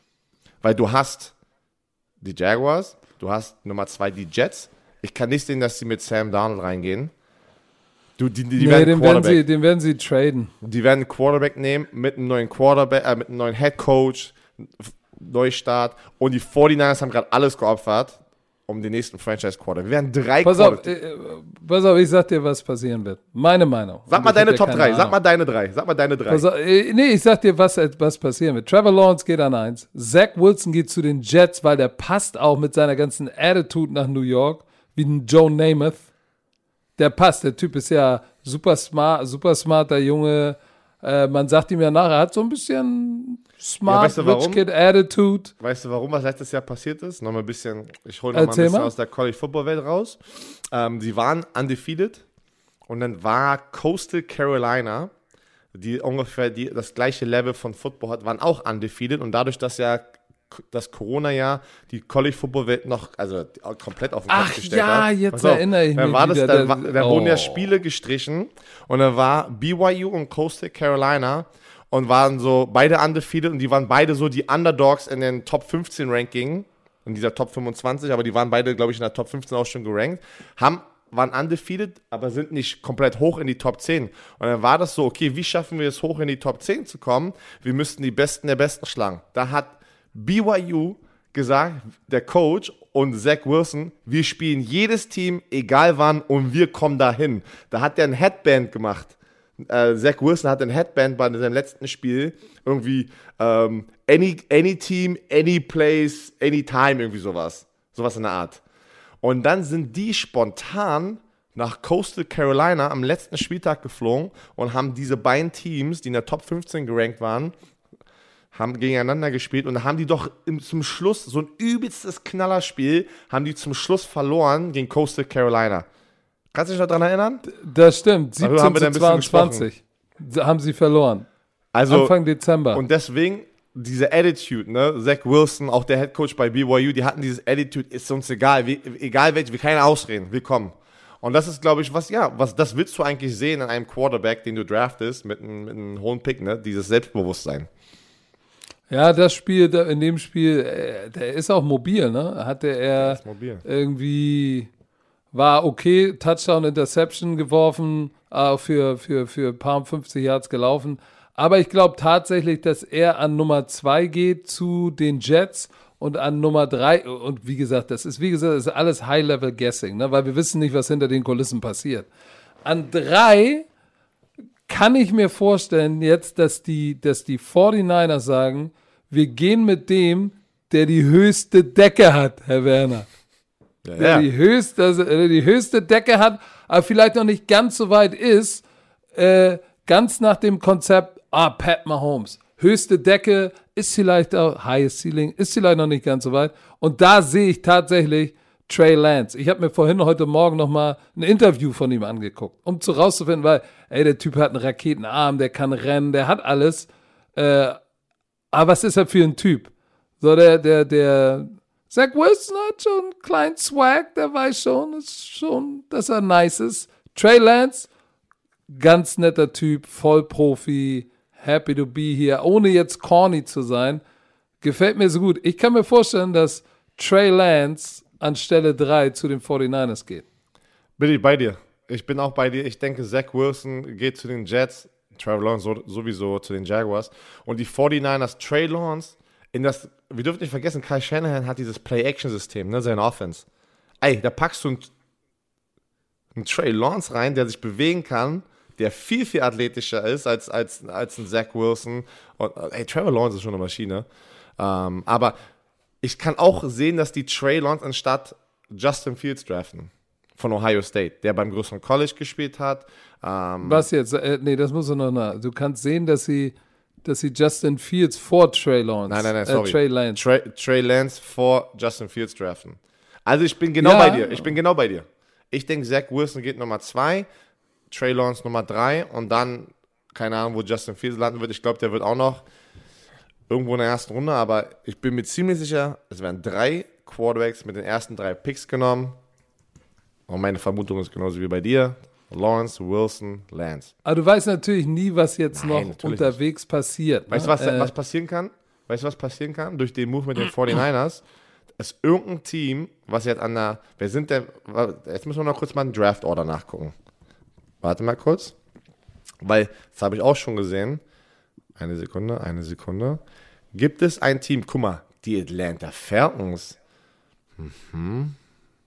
Weil du hast die Jaguars, du hast Nummer zwei die Jets. Ich kann nicht sehen, dass sie mit Sam Darnold reingehen. Du, die, die, die Nee, werden den, werden Quarterback. sie, den werden sie traden. Die werden einen Quarterback nehmen mit einem neuen Quarterback, äh, mit einem neuen Head Coach, Neustart. Und die forty-niners haben gerade alles geopfert, um den nächsten Franchise Quarterback. Wir werden drei Pass auf, Quarterback. äh, pass auf, ich sag dir, was passieren wird. Meine Meinung. Sag Und mal ich hab deine ja Top keine drei. Sag Ahnung. mal deine drei. Sag mal deine drei. Pass auf, äh, nee, ich sag dir, was, was passieren wird. Trevor Lawrence geht an eins. Zach Wilson geht zu den Jets, weil der passt auch mit seiner ganzen Attitude nach New York, wie ein Joe Namath. Der passt, der Typ ist ja super smart, super smarter Junge. Äh, man sagt ihm ja nachher, er hat so ein bisschen smart, Ja, weißt du, warum? Rich Kid Attitude. Weißt du, warum was letztes Jahr passiert ist? Noch mal ein bisschen, ich hole noch mal ein Erzähl bisschen mal. aus der College-Football-Welt raus. Ähm, sie waren undefeated und dann war Coastal Carolina, die ungefähr die, das gleiche Level von Football hat, waren auch undefeated und dadurch, dass ja k- das Corona-Jahr die College-Football-Welt noch, also komplett auf den Kopf Ach gestellt ja, hat. jetzt Pass auf, erinnere ich dann mich war das, wieder, Da, der- war, da wurden ja oh. Spiele gestrichen und dann war B Y U und Coastal Carolina und waren so beide undefeated und die waren beide so die Underdogs in den Top fünfzehn Ranking, in dieser Top fünfundzwanzig, aber die waren beide, glaube ich, in der Top fünfzehn auch schon gerankt, haben waren undefeated, aber sind nicht komplett hoch in die Top zehn. Und dann war das so, okay, wie schaffen wir es, hoch in die Top zehn zu kommen? Wir müssten die Besten der Besten schlagen. Da hat B Y U gesagt, der Coach und Zach Wilson, wir spielen jedes Team, egal wann, und wir kommen dahin. Da hat er ein Headband gemacht. Äh, Zach Wilson hat ein Headband bei seinem letzten Spiel, irgendwie ähm, any, any Team, any place, any time, irgendwie sowas. Sowas in der Art. Und dann sind die spontan nach Coastal Carolina am letzten Spieltag geflogen und haben diese beiden Teams, die in der Top fünfzehn gerankt waren, haben gegeneinander gespielt und haben die doch im, zum Schluss, so ein übelstes Knallerspiel, haben die zum Schluss verloren gegen Coastal Carolina. Kannst du dich noch daran erinnern? Das stimmt, Darüber siebzehn haben wir da ein zu bisschen zweiundzwanzig haben sie verloren. Also, Anfang Dezember. Und deswegen diese Attitude, ne, Zach Wilson, auch der Headcoach bei B Y U, die hatten dieses Attitude, ist uns egal, wie, egal welche, wir können ausreden, wir kommen. Und das ist, glaube ich, was, ja, was, das willst du eigentlich sehen in einem Quarterback, den du draftest, mit einem, mit einem hohen Pick, ne, dieses Selbstbewusstsein. Ja, das Spiel, in dem Spiel, der ist auch mobil, ne? Hatte er mobil. irgendwie, war okay, Touchdown, Interception geworfen, äh, für, für, für ein paar fünfzig Yards gelaufen. Aber ich glaube tatsächlich, dass er an Nummer zwei geht zu den Jets und an Nummer drei, und wie gesagt, das ist, wie gesagt, das ist alles High-Level-Guessing, ne? Weil wir wissen nicht, was hinter den Kulissen passiert. An drei kann ich mir vorstellen jetzt, dass die, dass die forty-niners sagen, wir gehen mit dem, der die höchste Decke hat, Herr Werner. Ja, der ja. die höchste, also, der die höchste Decke hat, aber vielleicht noch nicht ganz so weit ist, äh, ganz nach dem Konzept, ah, Pat Mahomes, höchste Decke, ist vielleicht auch, highest ceiling, ist vielleicht noch nicht ganz so weit. Und da sehe ich tatsächlich Trey Lance. Ich habe mir vorhin heute Morgen nochmal ein Interview von ihm angeguckt, um zu rauszufinden, weil, ey, der Typ hat einen Raketenarm, der kann rennen, der hat alles. Äh, aber was ist er für ein Typ? So, der, der, der, Zach Wilson hat schon einen kleinen Swag, der weiß schon, ist schon, dass er nice ist. Trey Lance, ganz netter Typ, Vollprofi, happy to be here, ohne jetzt corny zu sein. Gefällt mir so gut. Ich kann mir vorstellen, dass Trey Lance an Stelle drei zu den forty-niners geht. Bin ich bei dir. Ich bin auch bei dir. Ich denke, Zach Wilson geht zu den Jets, Trevor Lawrence so, sowieso zu den Jaguars. Und die forty-niners, Trey Lawrence, in das, wir dürfen nicht vergessen, Kyle Shanahan hat dieses Play-Action-System, ne, seine Offense. Ey, da packst du einen, einen Trey Lawrence rein, der sich bewegen kann, der viel, viel athletischer ist als, als, als ein Zach Wilson. Und, ey, Trevor Lawrence ist schon eine Maschine. Ähm, aber ich kann auch sehen, dass die Trey Lawrence anstatt Justin Fields draften von Ohio State, der beim größeren College gespielt hat. Ähm, Was jetzt? Äh, nee, das muss er noch nach. Du kannst sehen, dass sie, dass sie Justin Fields vor Trey Lawrence, nein, nein, nein, sorry. Äh, Trey Lance. Trey, Trey Lance vor Justin Fields draften. Also ich bin genau Ja. bei dir. Ich bin genau bei dir. Ich denke, Zach Wilson geht Nummer zwei, Trey Lawrence Nummer drei und dann, keine Ahnung, wo Justin Fields landen wird. Ich glaube, der wird auch noch irgendwo in der ersten Runde, aber ich bin mir ziemlich sicher, es werden drei Quarterbacks mit den ersten drei Picks genommen. Und meine Vermutung ist genauso wie bei dir. Lawrence, Wilson, Lance. Aber du weißt natürlich nie, was jetzt Nein, noch natürlich unterwegs passiert. Weißt du, ne? was, Äh, was passieren kann? Weißt du, was passieren kann? Durch den Move mit den forty-niners ist irgendein Team, was jetzt an der, wer sind denn, jetzt müssen wir noch kurz mal einen Draft-Order nachgucken. Warte mal kurz. Weil, das habe ich auch schon gesehen. Eine Sekunde, eine Sekunde. Gibt es ein Team, guck mal, die Atlanta Falcons. Mhm.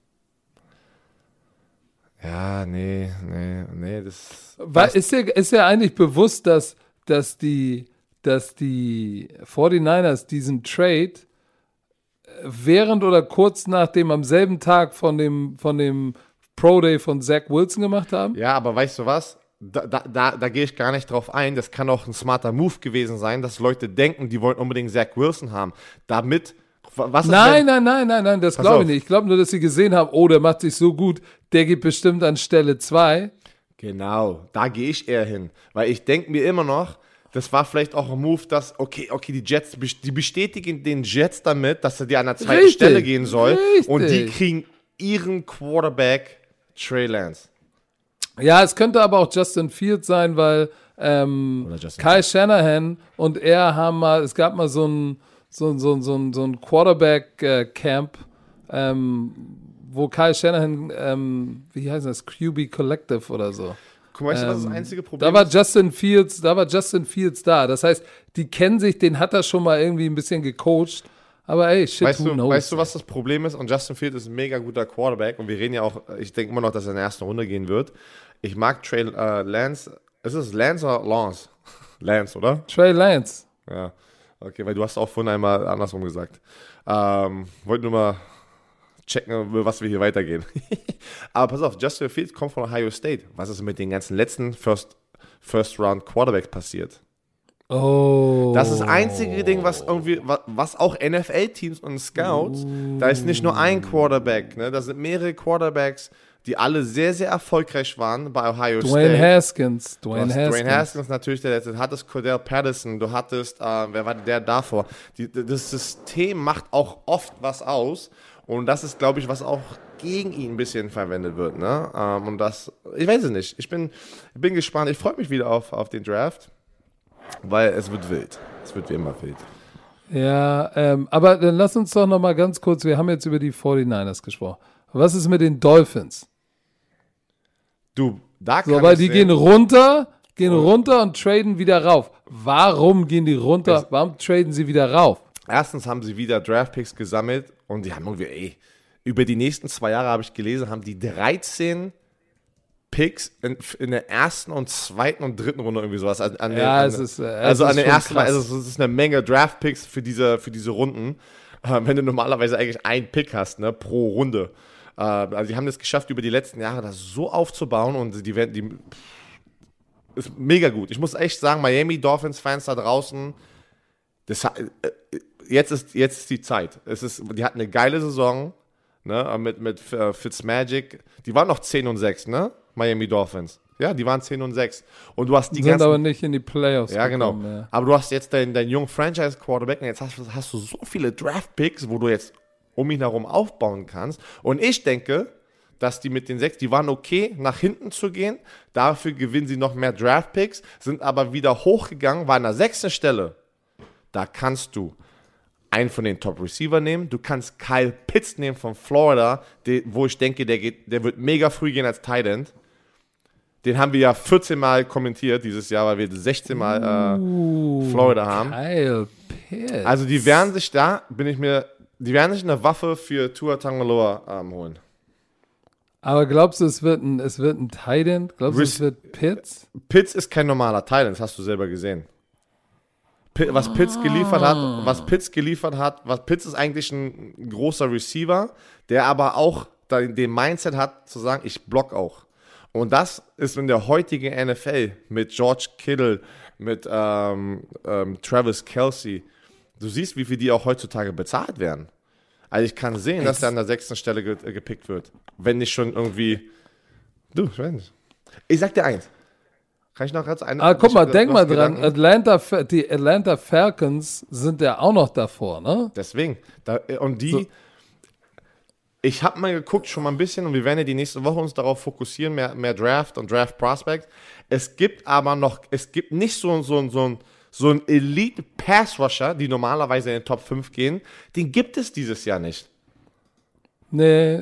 Ja, nee, nee, nee, das... Weil, ist dir ist dir eigentlich bewusst, dass, dass, die, dass die forty-niners diesen Trade während oder kurz nach dem, am selben Tag von dem, von dem Pro Day von Zach Wilson gemacht haben? Ja, aber weißt du was? Da, da, da, da gehe ich gar nicht drauf ein. Das kann auch ein smarter Move gewesen sein, dass Leute denken, die wollen unbedingt Zach Wilson haben. Damit, was ist Nein, denn, nein, nein, nein, nein, das Pass glaube ich auf. nicht. Ich glaube nur, dass sie gesehen haben, oh, der macht sich so gut, der geht bestimmt an Stelle zwei. Genau, da gehe ich eher hin. Weil ich denke mir immer noch, das war vielleicht auch ein Move, dass, okay, okay, die Jets, die bestätigen den Jets damit, dass er dir an der zweiten Richtig, Stelle gehen soll. richtig. Und die kriegen ihren Quarterback Trey Lance. Ja, es könnte aber auch Justin Fields sein, weil ähm, Oder Justin Kyle Shanahan und er haben mal, es gab mal so ein, so, ein- so, ein- so, ein- so ein Quarterback-Camp, ähm, wo Kyle Shanahan, ähm, wie heißt das, Q B Collective oder so. Guck mal, weißt du, was das Ähm, einzige Problem Da war ist? Justin Fields, da war Justin Fields da. Das heißt, die kennen sich, den hat er schon mal irgendwie ein bisschen gecoacht. Aber ey, shit, Weißt who du, knows? weißt du, was das Problem ist? Und Justin Fields ist ein mega guter Quarterback. Und wir reden ja auch, ich denke immer noch, dass er in der ersten Runde gehen wird. Ich mag Trey äh, Lance. Ist es Lance oder Lance? Lance, oder? Trey Lance. Ja. Okay, weil du hast auch vorhin einmal andersrum gesagt. Ähm, wollte nur mal checken, über was wir hier weitergehen. Aber pass auf, Justin Fields kommt von Ohio State. Was ist mit den ganzen letzten First, First Round Quarterbacks passiert? Oh. Das ist das einzige Ding, was irgendwie, was, was auch N F L-Teams und Scouts, da ist nicht nur ein Quarterback, ne? Da sind mehrere Quarterbacks, die alle sehr, sehr erfolgreich waren bei Ohio Dwayne State. Haskins. Du Dwayne hast Haskins. Dwayne Haskins natürlich, der letzte. Du hattest Cordell Patterson, du hattest, äh, wer war der davor? Die, das System macht auch oft was aus und das ist, glaube ich, was auch gegen ihn ein bisschen verwendet wird. Ne? Ähm, und das, ich weiß es nicht. Ich bin, ich bin gespannt. Ich freue mich wieder auf, auf den Draft, weil es wird wild. Es wird wie immer wild. Ja, ähm, aber dann lass uns doch noch mal ganz kurz, wir haben jetzt über die forty-niners gesprochen. Was ist mit den Dolphins? Du, da kann So, weil ich die sehen, gehen runter, gehen runter und traden wieder rauf. Warum gehen die runter? Das- Warum traden sie wieder rauf? erstens haben sie wieder Draftpicks gesammelt und die haben irgendwie, ey, über die nächsten zwei Jahre habe ich gelesen, haben die dreizehn Picks in, in der ersten und zweiten und dritten Runde irgendwie sowas. An, an Ja, den, es an, ist, äh, es also ist an den schon ersten, krass. also es ist eine Menge Draft-Picks für diese, für diese Runden, äh, wenn du normalerweise eigentlich einen Pick hast, ne, pro Runde. Äh, also die haben es geschafft, über die letzten Jahre das so aufzubauen und die werden, die ist mega gut. Ich muss echt sagen, Miami Dolphins-Fans da draußen, das, äh, jetzt, ist, jetzt ist die Zeit. Es ist, die hatten eine geile Saison, ne, mit, mit äh, Fitzmagic. Die waren noch zehn und sechs, ne? Miami Dolphins. Ja, die waren zehn und sechs. Und du hast die Sind ganzen. aber nicht in die Playoffs Ja, genau. gekommen, ja. Aber du hast jetzt deinen, deinen jungen Franchise-Quarterback und jetzt hast, hast du so viele Draft-Picks, wo du jetzt um ihn herum aufbauen kannst. Und ich denke, dass die mit den sechs, die waren okay, nach hinten zu gehen. Dafür gewinnen sie noch mehr Draft-Picks, sind aber wieder hochgegangen, war an der sechsten Stelle. Da kannst du einen von den Top-Receiver nehmen. Du kannst Kyle Pitts nehmen von Florida, die, wo ich denke, der, geht, der wird mega früh gehen als Tight End. Den haben wir ja vierzehn Mal kommentiert dieses Jahr, weil wir sechzehn Mal äh, Uh, Florida haben. Kyle Pitts. Also die werden sich da, bin ich mir, die werden sich eine Waffe für Tua Tagovailoa ähm, holen. Aber glaubst du, es wird ein, es wird ein Tight End? Glaubst du, es Riss- wird Pitts? Pitts ist kein normaler Tight End, das hast du selber gesehen. Pi- Was Pitts geliefert hat, was Pitts geliefert hat, was Pitts ist eigentlich ein großer Receiver, der aber auch da den Mindset hat, zu sagen, ich block auch. Und das ist in der heutigen N F L mit George Kittle, mit ähm, ähm, Travis Kelce. Du siehst, wie viel die auch heutzutage bezahlt werden. Also ich kann sehen, dass der an der sechsten Stelle ge äh, gepickt wird. Wenn nicht schon irgendwie. Du, ich weiß nicht. Ich sag dir eins. Kann ich noch ganz eine. Ah, guck mal, ich- denk du mal hast dran, Gedanken? Atlanta, Fa- die Atlanta Falcons sind ja auch noch davor, ne? Deswegen. Da, und die. So. Ich habe mal geguckt, schon mal ein bisschen, und wir werden ja die nächste Woche uns darauf fokussieren, mehr, mehr Draft und Draft Prospects. Es gibt aber noch, es gibt nicht so, so, so ein, so ein Elite Pass Rusher, die normalerweise in den Top fünf gehen. Den gibt es dieses Jahr nicht. Nee.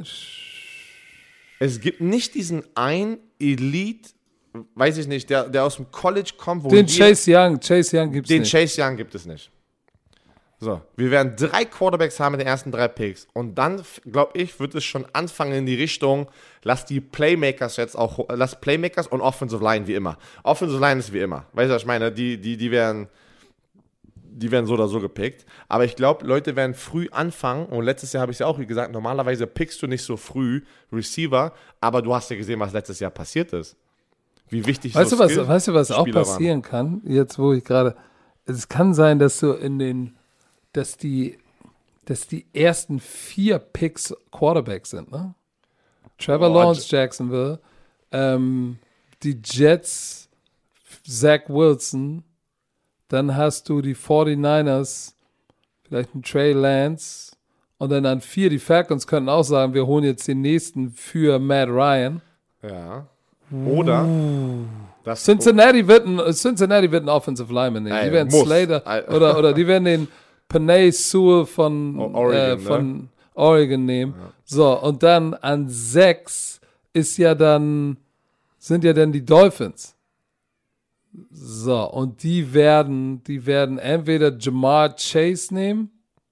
Es gibt nicht diesen ein Elite, weiß ich nicht, der, der aus dem College kommt, wo Den die- Chase Young, Chase Young gibt's den nicht. Chase Young gibt es nicht. So, wir werden drei Quarterbacks haben in den ersten drei Picks. Und dann, glaube ich, wird es schon anfangen in die Richtung, lass die Playmakers jetzt auch, lass Playmakers und Offensive Line wie immer. Offensive Line ist wie immer. Weißt du, was ich meine? Die, die, die werden, die werden so oder so gepickt. Aber ich glaube, Leute werden früh anfangen. Und letztes Jahr habe ich es ja auch wie gesagt, normalerweise pickst du nicht so früh Receiver, aber du hast ja gesehen, was letztes Jahr passiert ist. Wie wichtig Weißt so du was, Skill- weißt du, was auch Spieler waren. passieren kann? Jetzt, wo ich gerade, es kann sein, dass du in den, dass die, dass die ersten vier Picks Quarterbacks sind, ne? Trevor Oh, Lawrence, Jacksonville, ähm, die Jets, Zach Wilson, dann hast du die forty-niners, vielleicht ein Trey Lance, und dann an vier, die Falcons könnten auch sagen, wir holen jetzt den nächsten für Matt Ryan. Ja. Oder das Cincinnati wird ein, Cincinnati wird ein Offensive Lineman nehmen. Ey, Die werden muss. Slater Ey. oder, oder die werden den Panay Sewell von, O- Oregon, äh, von Oregon nehmen. Ja. So, und dann an sechs ist ja dann, sind ja dann die Dolphins. So, und die werden, die werden entweder Jamar Chase nehmen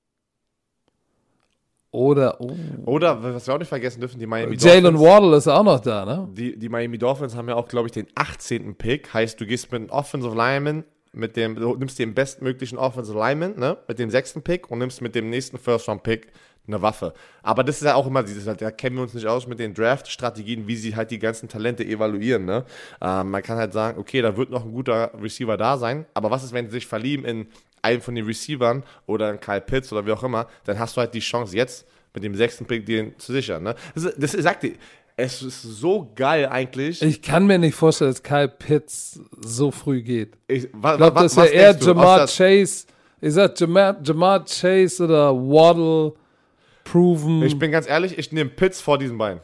oder, oh. Oder, was wir auch nicht vergessen dürfen, die Miami Dolphins. Jalen Waddle ist auch noch da, ne? Die, die Miami Dolphins haben ja auch, glaube ich, den achtzehnten Pick. Heißt, du gehst mit einem Offensive Lineman, mit dem, du nimmst den bestmöglichen Offensive Lineman, ne? Mit dem sechsten Pick und nimmst mit dem nächsten First-Round-Pick eine Waffe. Aber das ist ja auch immer dieses, da kennen wir uns nicht aus mit den Draft-Strategien, wie sie halt die ganzen Talente evaluieren, ne? Ähm, man kann halt sagen, okay, da wird noch ein guter Receiver da sein, aber was ist, wenn sie sich verlieben in einen von den Receivern oder in Kyle Pitts oder wie auch immer, dann hast du halt die Chance jetzt mit dem sechsten Pick den zu sichern, ne? Das, das sagt die, es ist so geil eigentlich. Ich kann mir nicht vorstellen, dass Kyle Pitts so früh geht. Ich, wa, ich glaube, wa, das wäre eher Jamar Chase. Ich sag Jamar, Jamar Chase oder Waddle proven. Ich bin ganz ehrlich, ich nehme Pitts vor diesen beiden.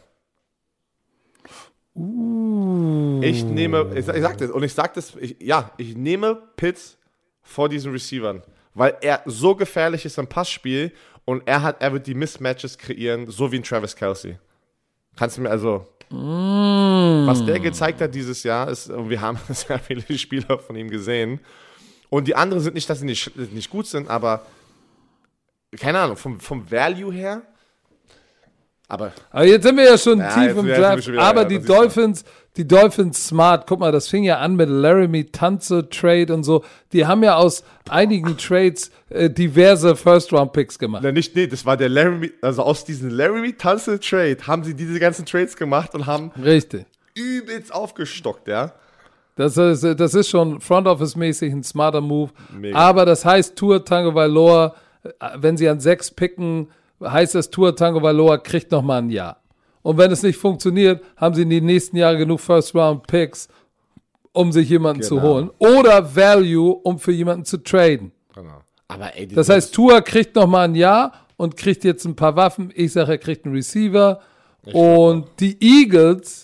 Uh. Ich nehme, ich, ich sag das, und ich sag das, ich, ja, ich nehme Pitts vor diesen Receivern, weil er so gefährlich ist im Passspiel und er hat, er wird die Mismatches kreieren, so wie ein Travis Kelce. Kannst du mir also, mm. was der gezeigt hat dieses Jahr, ist, und wir haben sehr viele Spieler von ihm gesehen, und die anderen sind nicht, dass sie nicht, nicht gut sind, aber keine Ahnung, vom, vom Value her. Aber, aber jetzt sind wir ja schon ja, tief im Draft. Wieder, aber ja, die Dolphins, die Dolphins smart. Guck mal, das fing ja an mit Laramie Tunsil Trade und so. Die haben ja aus einigen Trades äh, diverse First-Round-Picks gemacht. Na, nicht, nee, das war der Laramie, also aus diesem Laramie Tunsil Trade haben sie diese ganzen Trades gemacht und haben richtig übelst aufgestockt, ja. Das ist, das ist schon Front-Office-mäßig ein smarter Move. Mega. Aber das heißt, Tua Tagovailoa, wenn sie an sechs picken, heißt das, Tua Tagovailoa kriegt nochmal ein Jahr. Und wenn es nicht funktioniert, haben sie in den nächsten Jahren genug First-Round-Picks, um sich jemanden genau. zu holen. Oder Value, um für jemanden zu traden. Genau. Aber ey, das heißt, Tua kriegt nochmal ein Jahr und kriegt jetzt ein paar Waffen. Ich sage, er kriegt einen Receiver. Ich und die Eagles...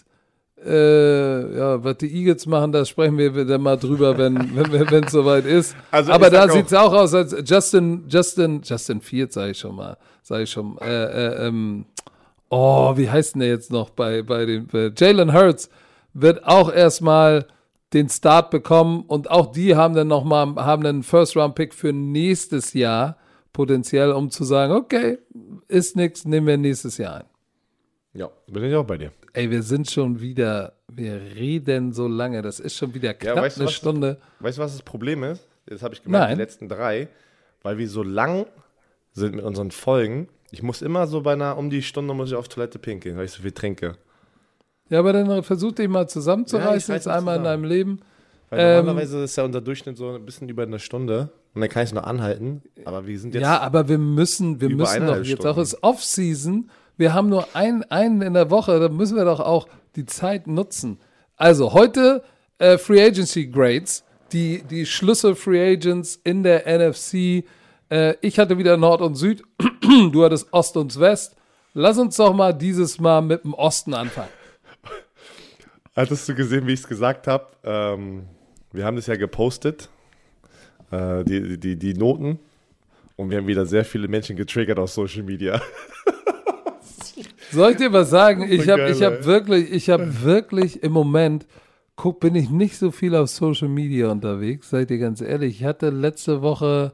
Äh, ja, was die Eagles machen, da sprechen wir dann mal drüber, wenn wenn wenn es soweit ist. Also aber da sieht es auch aus, als Justin, Justin, Justin Fields, sage ich schon mal, sage ich schon, äh, äh, ähm, oh, wie heißt denn der jetzt noch bei, bei den, bei Jalen Hurts wird auch erstmal den Start bekommen und auch die haben dann nochmal, haben einen First-Round-Pick für nächstes Jahr, potenziell, um zu sagen, okay, ist nix, nehmen wir nächstes Jahr ein. Ja, bin ich auch bei dir. Ey, wir sind schon wieder, wir reden so lange, das ist schon wieder knapp ja, weißt eine du, Stunde. Das, weißt du, was das Problem ist? Das habe ich gemerkt, Nein. die letzten drei, weil wir so lang sind mit unseren Folgen. Ich muss immer so bei einer, um die Stunde muss ich auf Toilette pinkeln, weil ich so viel trinke. Ja, aber dann versuch dich mal zusammenzureißen, ja, jetzt einmal zusammen. In deinem Leben. Weil ähm, normalerweise ist ja unser Durchschnitt so ein bisschen über eine Stunde und dann kann ich es noch anhalten, aber wir sind jetzt ja, aber wir müssen, wir müssen doch jetzt Stunden. Auch, ist Off-Season. Wir haben nur einen, einen in der Woche, da müssen wir doch auch die Zeit nutzen. Also heute äh, Free Agency Grades, die, die Schlüssel Free Agents in der N F C. Äh, ich hatte wieder Nord und Süd, du hattest Ost und West. Lass uns doch mal dieses Mal mit dem Osten anfangen. Hattest du gesehen, wie ich es gesagt habe? Ähm, wir haben das ja gepostet, äh, die, die, die Noten. Und wir haben wieder sehr viele Menschen getriggert auf Social Media. Soll ich dir was sagen? Ich habe ich hab wirklich, ich habe wirklich im Moment, guck, bin ich nicht so viel auf Social Media unterwegs, seid ihr ganz ehrlich. Ich hatte letzte Woche,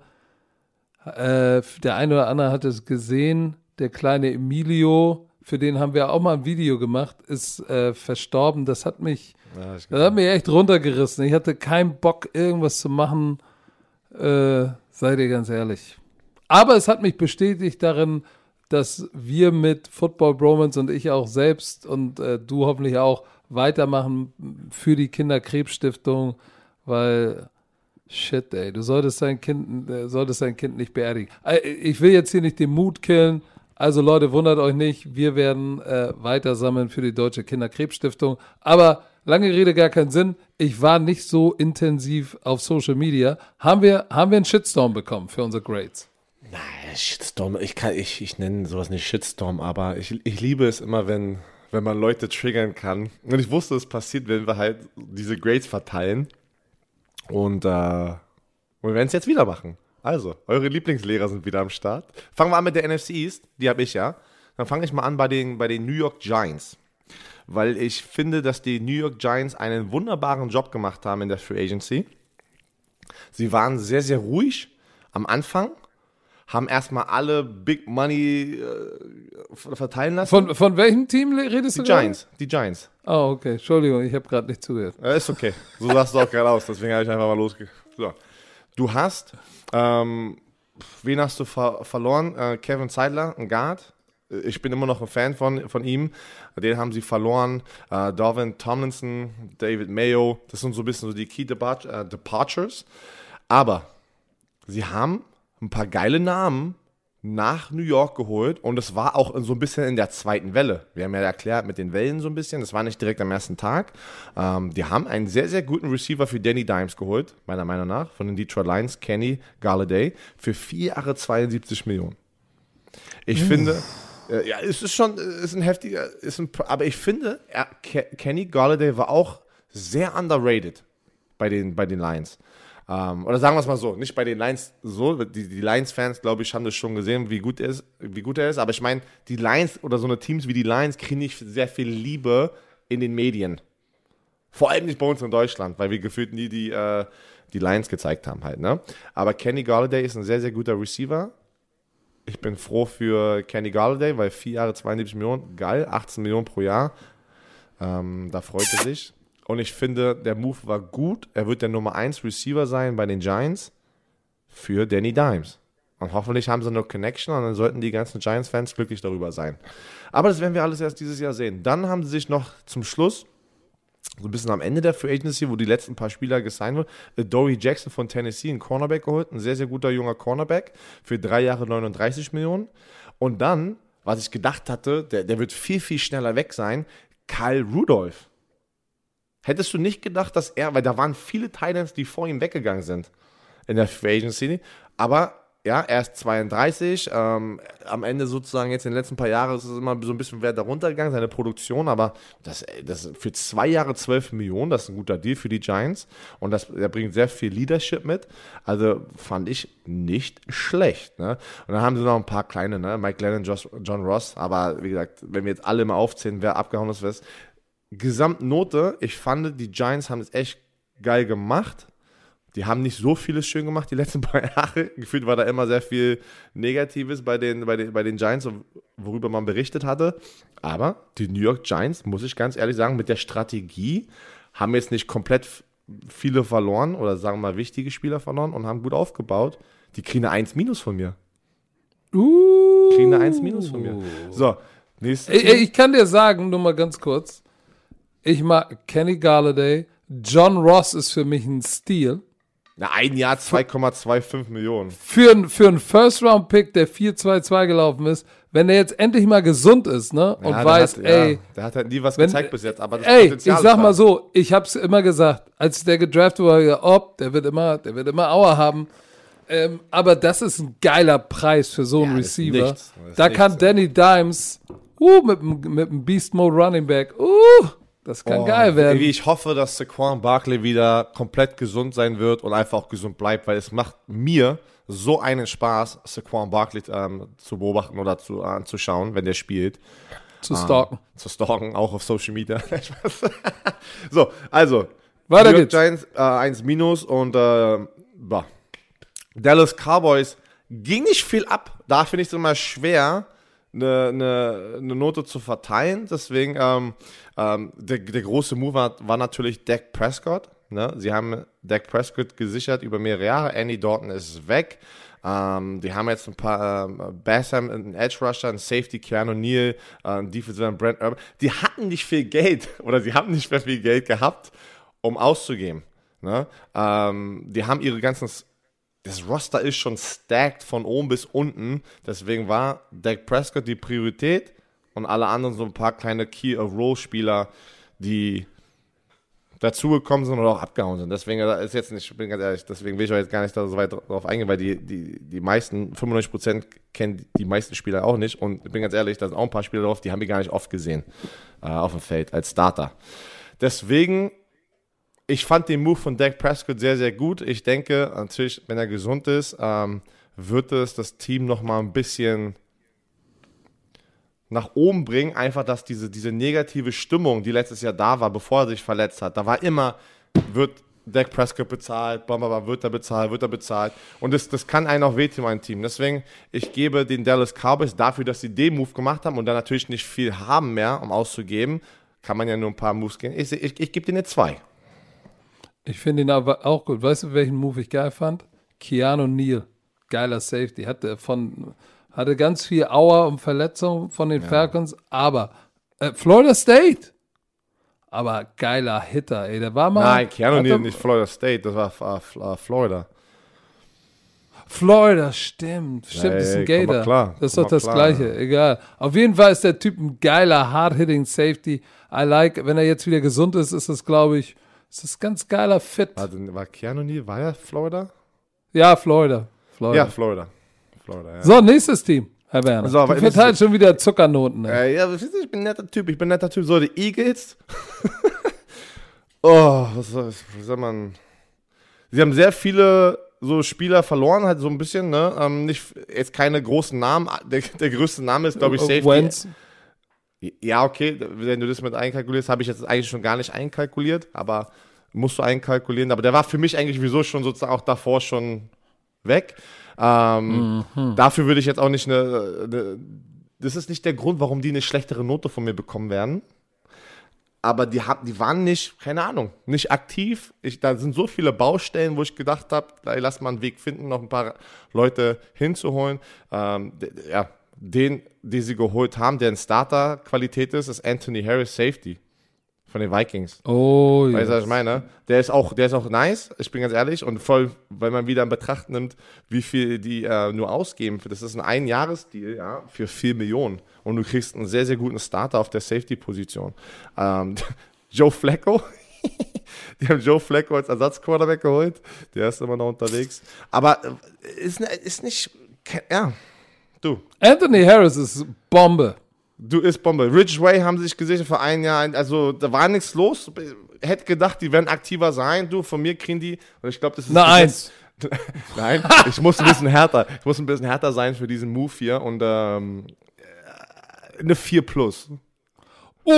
äh, der eine oder andere hat es gesehen, der kleine Emilio, für den haben wir auch mal ein Video gemacht, ist äh, verstorben. Das hat mich, ja, das hat mich echt runtergerissen. Ich hatte keinen Bock, irgendwas zu machen, äh, seid ihr ganz ehrlich. Aber es hat mich bestätigt darin, dass wir mit Football Bromance und ich auch selbst und äh, du hoffentlich auch weitermachen für die Kinderkrebsstiftung, weil shit, ey, du solltest dein Kind, äh, solltest dein Kind nicht beerdigen. Äh, ich will jetzt hier nicht den Mut killen, also Leute, wundert euch nicht, wir werden äh, weiter sammeln für die Deutsche Kinderkrebsstiftung, aber lange Rede, gar keinen Sinn, ich war nicht so intensiv auf Social Media. Haben wir, haben wir einen Shitstorm bekommen für unsere Grades? Nein, Shitstorm, ich kann, ich, ich nenne sowas nicht Shitstorm, aber ich, ich liebe es immer, wenn, wenn man Leute triggern kann. Und ich wusste, es passiert, wenn wir halt diese Grades verteilen. Und, äh, und wir werden es jetzt wieder machen. Also, eure Lieblingslehrer sind wieder am Start. Fangen wir an mit der N F C East, die habe ich ja. Dann fange ich mal an bei den, bei den New York Giants. Weil ich finde, dass die New York Giants einen wunderbaren Job gemacht haben in der Free Agency. Sie waren sehr, sehr ruhig am Anfang, haben erstmal alle Big Money äh, verteilen lassen. Von, von welchem Team redest die du gerade? Giants, die Giants. Oh, okay. Entschuldigung, ich habe gerade nicht zugehört. Ja, ist okay. So sahst du auch gerade aus, deswegen habe ich einfach mal losge... So. Du hast, ähm, wen hast du ver- verloren? Äh, Kevin Zeidler, ein Guard. Ich bin immer noch ein Fan von, von ihm. Den haben sie verloren. Äh, Darvin Tomlinson, David Mayo, das sind so ein bisschen so die Key Depart- äh, Departures. Aber sie haben ein paar geile Namen nach New York geholt und es war auch so ein bisschen in der zweiten Welle. Wir haben ja erklärt mit den Wellen so ein bisschen, das war nicht direkt am ersten Tag. Ähm, die haben einen sehr, sehr guten Receiver für Danny Dimes geholt, meiner Meinung nach, von den Detroit Lions, Kenny Galladay, für vier Jahre zweiundsiebzig Millionen. Ich finde, äh, ja, es ist schon, ist ein heftiger, ist ein, aber ich finde, er, Ke- Kenny Galladay war auch sehr underrated bei den, bei den Lions. Um, oder sagen wir es mal so, nicht bei den Lions so, die, die Lions-Fans, glaube ich, haben das schon gesehen, wie gut er ist, wie gut er ist. Aber ich meine, die Lions oder so eine Teams wie die Lions kriegen nicht sehr viel Liebe in den Medien. Vor allem nicht bei uns in Deutschland, weil wir gefühlt nie die, äh, die Lions gezeigt haben halt, ne? Aber Kenny Galladay ist ein sehr, sehr guter Receiver. Ich bin froh für Kenny Galladay, weil vier Jahre zweiundsiebzig Millionen, geil, achtzehn Millionen pro Jahr. Ähm, da freut er sich. Und ich finde, der Move war gut. Er wird der Nummer eins Receiver sein bei den Giants für Danny Dimes. Und hoffentlich haben sie eine Connection und dann sollten die ganzen Giants-Fans glücklich darüber sein. Aber das werden wir alles erst dieses Jahr sehen. Dann haben sie sich noch zum Schluss, so ein bisschen am Ende der Free Agency, wo die letzten paar Spieler gesigned wurden, Dory Jackson von Tennessee, ein Cornerback geholt, ein sehr, sehr guter junger Cornerback für drei Jahre neununddreißig Millionen. Und dann, was ich gedacht hatte, der, der wird viel, viel schneller weg sein, Kyle Rudolph. Hättest du nicht gedacht, dass er, weil da waren viele Titans, die vor ihm weggegangen sind in der Free Agency, aber ja, er ist zweiunddreißig, ähm, am Ende sozusagen jetzt in den letzten paar Jahren ist es immer so ein bisschen Wert darunter gegangen, seine Produktion, aber das, das für zwei Jahre zwölf Millionen, das ist ein guter Deal für die Giants und das, der bringt sehr viel Leadership mit, also fand ich nicht schlecht, ne? Und dann haben sie noch ein paar kleine, ne? Mike Glennon, Josh, John Ross, aber wie gesagt, wenn wir jetzt alle mal aufzählen, wer abgehauen ist, wer ist, Gesamtnote, ich fand, die Giants haben es echt geil gemacht. Die haben nicht so vieles schön gemacht die letzten paar Jahre. Gefühlt war da immer sehr viel Negatives bei den, bei den, bei den Giants, worüber man berichtet hatte. Aber die New York Giants, muss ich ganz ehrlich sagen, mit der Strategie haben jetzt nicht komplett viele verloren oder sagen wir mal wichtige Spieler verloren und haben gut aufgebaut. Die kriegen eine eins minus von mir. Uh. Kriegen eine eins minus von mir. So, nächstes. Ich, ich kann dir sagen, nur mal ganz kurz, ich mag Kenny Galladay. John Ross ist für mich ein Steal. Na, ein Jahr zwei Komma fünfundzwanzig Millionen. Für, für einen First-Round-Pick, der vier zwei zwei gelaufen ist, wenn er jetzt endlich mal gesund ist, ne? Und Ja, weiß, der hat, ey. Ja, der hat halt nie was wenn, gezeigt bis jetzt, aber das ey, Potenzial ich sag ist da. mal so, ich hab's immer gesagt, als der gedraftet war, ja, ob, der wird immer, der wird immer Auer haben. Ähm, aber das ist ein geiler Preis für so einen Ja, das ist Receiver. nichts. Das ist Da nichts, kann ja. Danny Dimes, uh, mit dem mit dem Beast Mode Running Back, uh, das kann Oh, geil werden. Wie ich hoffe, dass Saquon Barkley wieder komplett gesund sein wird und einfach auch gesund bleibt, weil es macht mir so einen Spaß, Saquon Barkley ähm, zu beobachten oder zu, äh, anzuschauen, wenn der spielt. Zu stalken. Ähm, zu stalken, auch auf Social Media. So, also, Weiter New York geht's. Giants äh, eins minus und äh, bah. Dallas Cowboys ging nicht viel ab. Da finde ich es immer schwer, eine, eine, eine Note zu verteilen. Deswegen, ähm, ähm, der, der große Move war, war natürlich Dak Prescott. Ne? Sie haben Dak Prescott gesichert über mehrere Jahre. Andy Dalton ist weg. Ähm, die haben jetzt ein paar ähm, Bassam, einen Edge Rusher, einen Safety, Keanu Neal, äh, einen Defensive Brent Urban. Die hatten nicht viel Geld oder sie haben nicht mehr viel Geld gehabt, um auszugeben. Ne? Ähm, die haben ihre ganzen Das Roster ist schon stacked von oben bis unten. Deswegen war Dak Prescott die Priorität und alle anderen so ein paar kleine Key-of-Role-Spieler, die dazugekommen sind oder auch abgehauen sind. Deswegen ist jetzt nicht, ich bin ganz ehrlich, deswegen will ich auch jetzt gar nicht da so weit drauf eingehen, weil die, die, die meisten, fünfundneunzig Prozent kennen die meisten Spieler auch nicht. Und ich bin ganz ehrlich, da sind auch ein paar Spieler drauf, die haben wir gar nicht oft gesehen äh, auf dem Feld als Starter. Deswegen ich fand den Move von Dak Prescott sehr, sehr gut. Ich denke, natürlich, wenn er gesund ist, ähm, wird es das Team nochmal ein bisschen nach oben bringen. Einfach, dass diese, diese negative Stimmung, die letztes Jahr da war, bevor er sich verletzt hat, da war immer, wird Dak Prescott bezahlt, Bamba wird er bezahlt, wird er bezahlt. Und das, das kann einen auch wehtun, mein Team. Deswegen, ich gebe den Dallas Cowboys dafür, dass sie den Move gemacht haben und dann natürlich nicht viel haben mehr, um auszugeben, kann man ja nur ein paar Moves gehen. Ich, ich, ich gebe denen eine zwei. Ich finde ihn aber auch gut. Weißt du, welchen Move ich geil fand? Keanu Neal. Geiler Safety. Hatte, von, hatte ganz viel Aua und Verletzungen von den ja. Falcons, aber äh, Florida State. Aber geiler Hitter, ey. Der war mal. Nein, Keanu Neal nicht Florida State, das war uh, Florida. Florida, stimmt. Stimmt, ja, das ist ein ey, Gator. Klar, das ist doch das klar. Gleiche. Egal. Auf jeden Fall ist der Typ ein geiler, hard-hitting Safety. I like, wenn er jetzt wieder gesund ist, ist das, glaube ich, ist das ganz geiler Fit. Also, war Keanu Neal, war er Florida? Ja, Florida. Florida. Ja, Florida. Florida ja. So, nächstes Team, Herr Werner. So, du verteilst schon wieder Zuckernoten. Äh, ja, ich bin ein netter Typ, ich bin ein netter Typ. So, die Eagles. oh, was, was, was soll man... Sie haben sehr viele so Spieler verloren, halt so ein bisschen, ne? Ähm, nicht, jetzt keine großen Namen. Der, der größte Name ist, glaube ich, Safety. Wentz. Ja, okay, wenn du das mit einkalkulierst, habe ich jetzt eigentlich schon gar nicht einkalkuliert, aber musst du einkalkulieren. Aber der war für mich eigentlich wieso schon sozusagen auch davor schon weg. Ähm, mhm. Dafür würde ich jetzt auch nicht eine, eine, das ist nicht der Grund, warum die eine schlechtere Note von mir bekommen werden. Aber die, die waren nicht, keine Ahnung, nicht aktiv. Ich, da sind so viele Baustellen, wo ich gedacht habe, lass mal einen Weg finden, noch ein paar Leute hinzuholen. Ähm, ja, den, den sie geholt haben, der in Starter-Qualität ist, ist Anthony Harris, Safety von den Vikings. Oh, ja. Weißt du, was ich meine? Der ist auch, der ist auch nice, ich bin ganz ehrlich, und voll, weil man wieder in Betracht nimmt, wie viel die äh, nur ausgeben. Das ist ein Ein-Jahres-Deal, ja, für vier Millionen. Und du kriegst einen sehr, sehr guten Starter auf der Safety-Position. Ähm, Joe Flacco, die haben Joe Flacco als Ersatzquarterback geholt, der ist immer noch unterwegs. Aber ist, ist nicht, ja, du. Anthony Harris ist Bombe. Du ist Bombe. Ridgeway haben sich gesichert für ein Jahr, also da war nichts los. Hätte gedacht, die werden aktiver sein. Du, von mir kriegen die, und ich glaube, das ist... Eine Eins. Nein, ich muss ein bisschen härter. Ich muss ein bisschen härter sein für diesen Move hier und ähm, eine vier plus. Oh,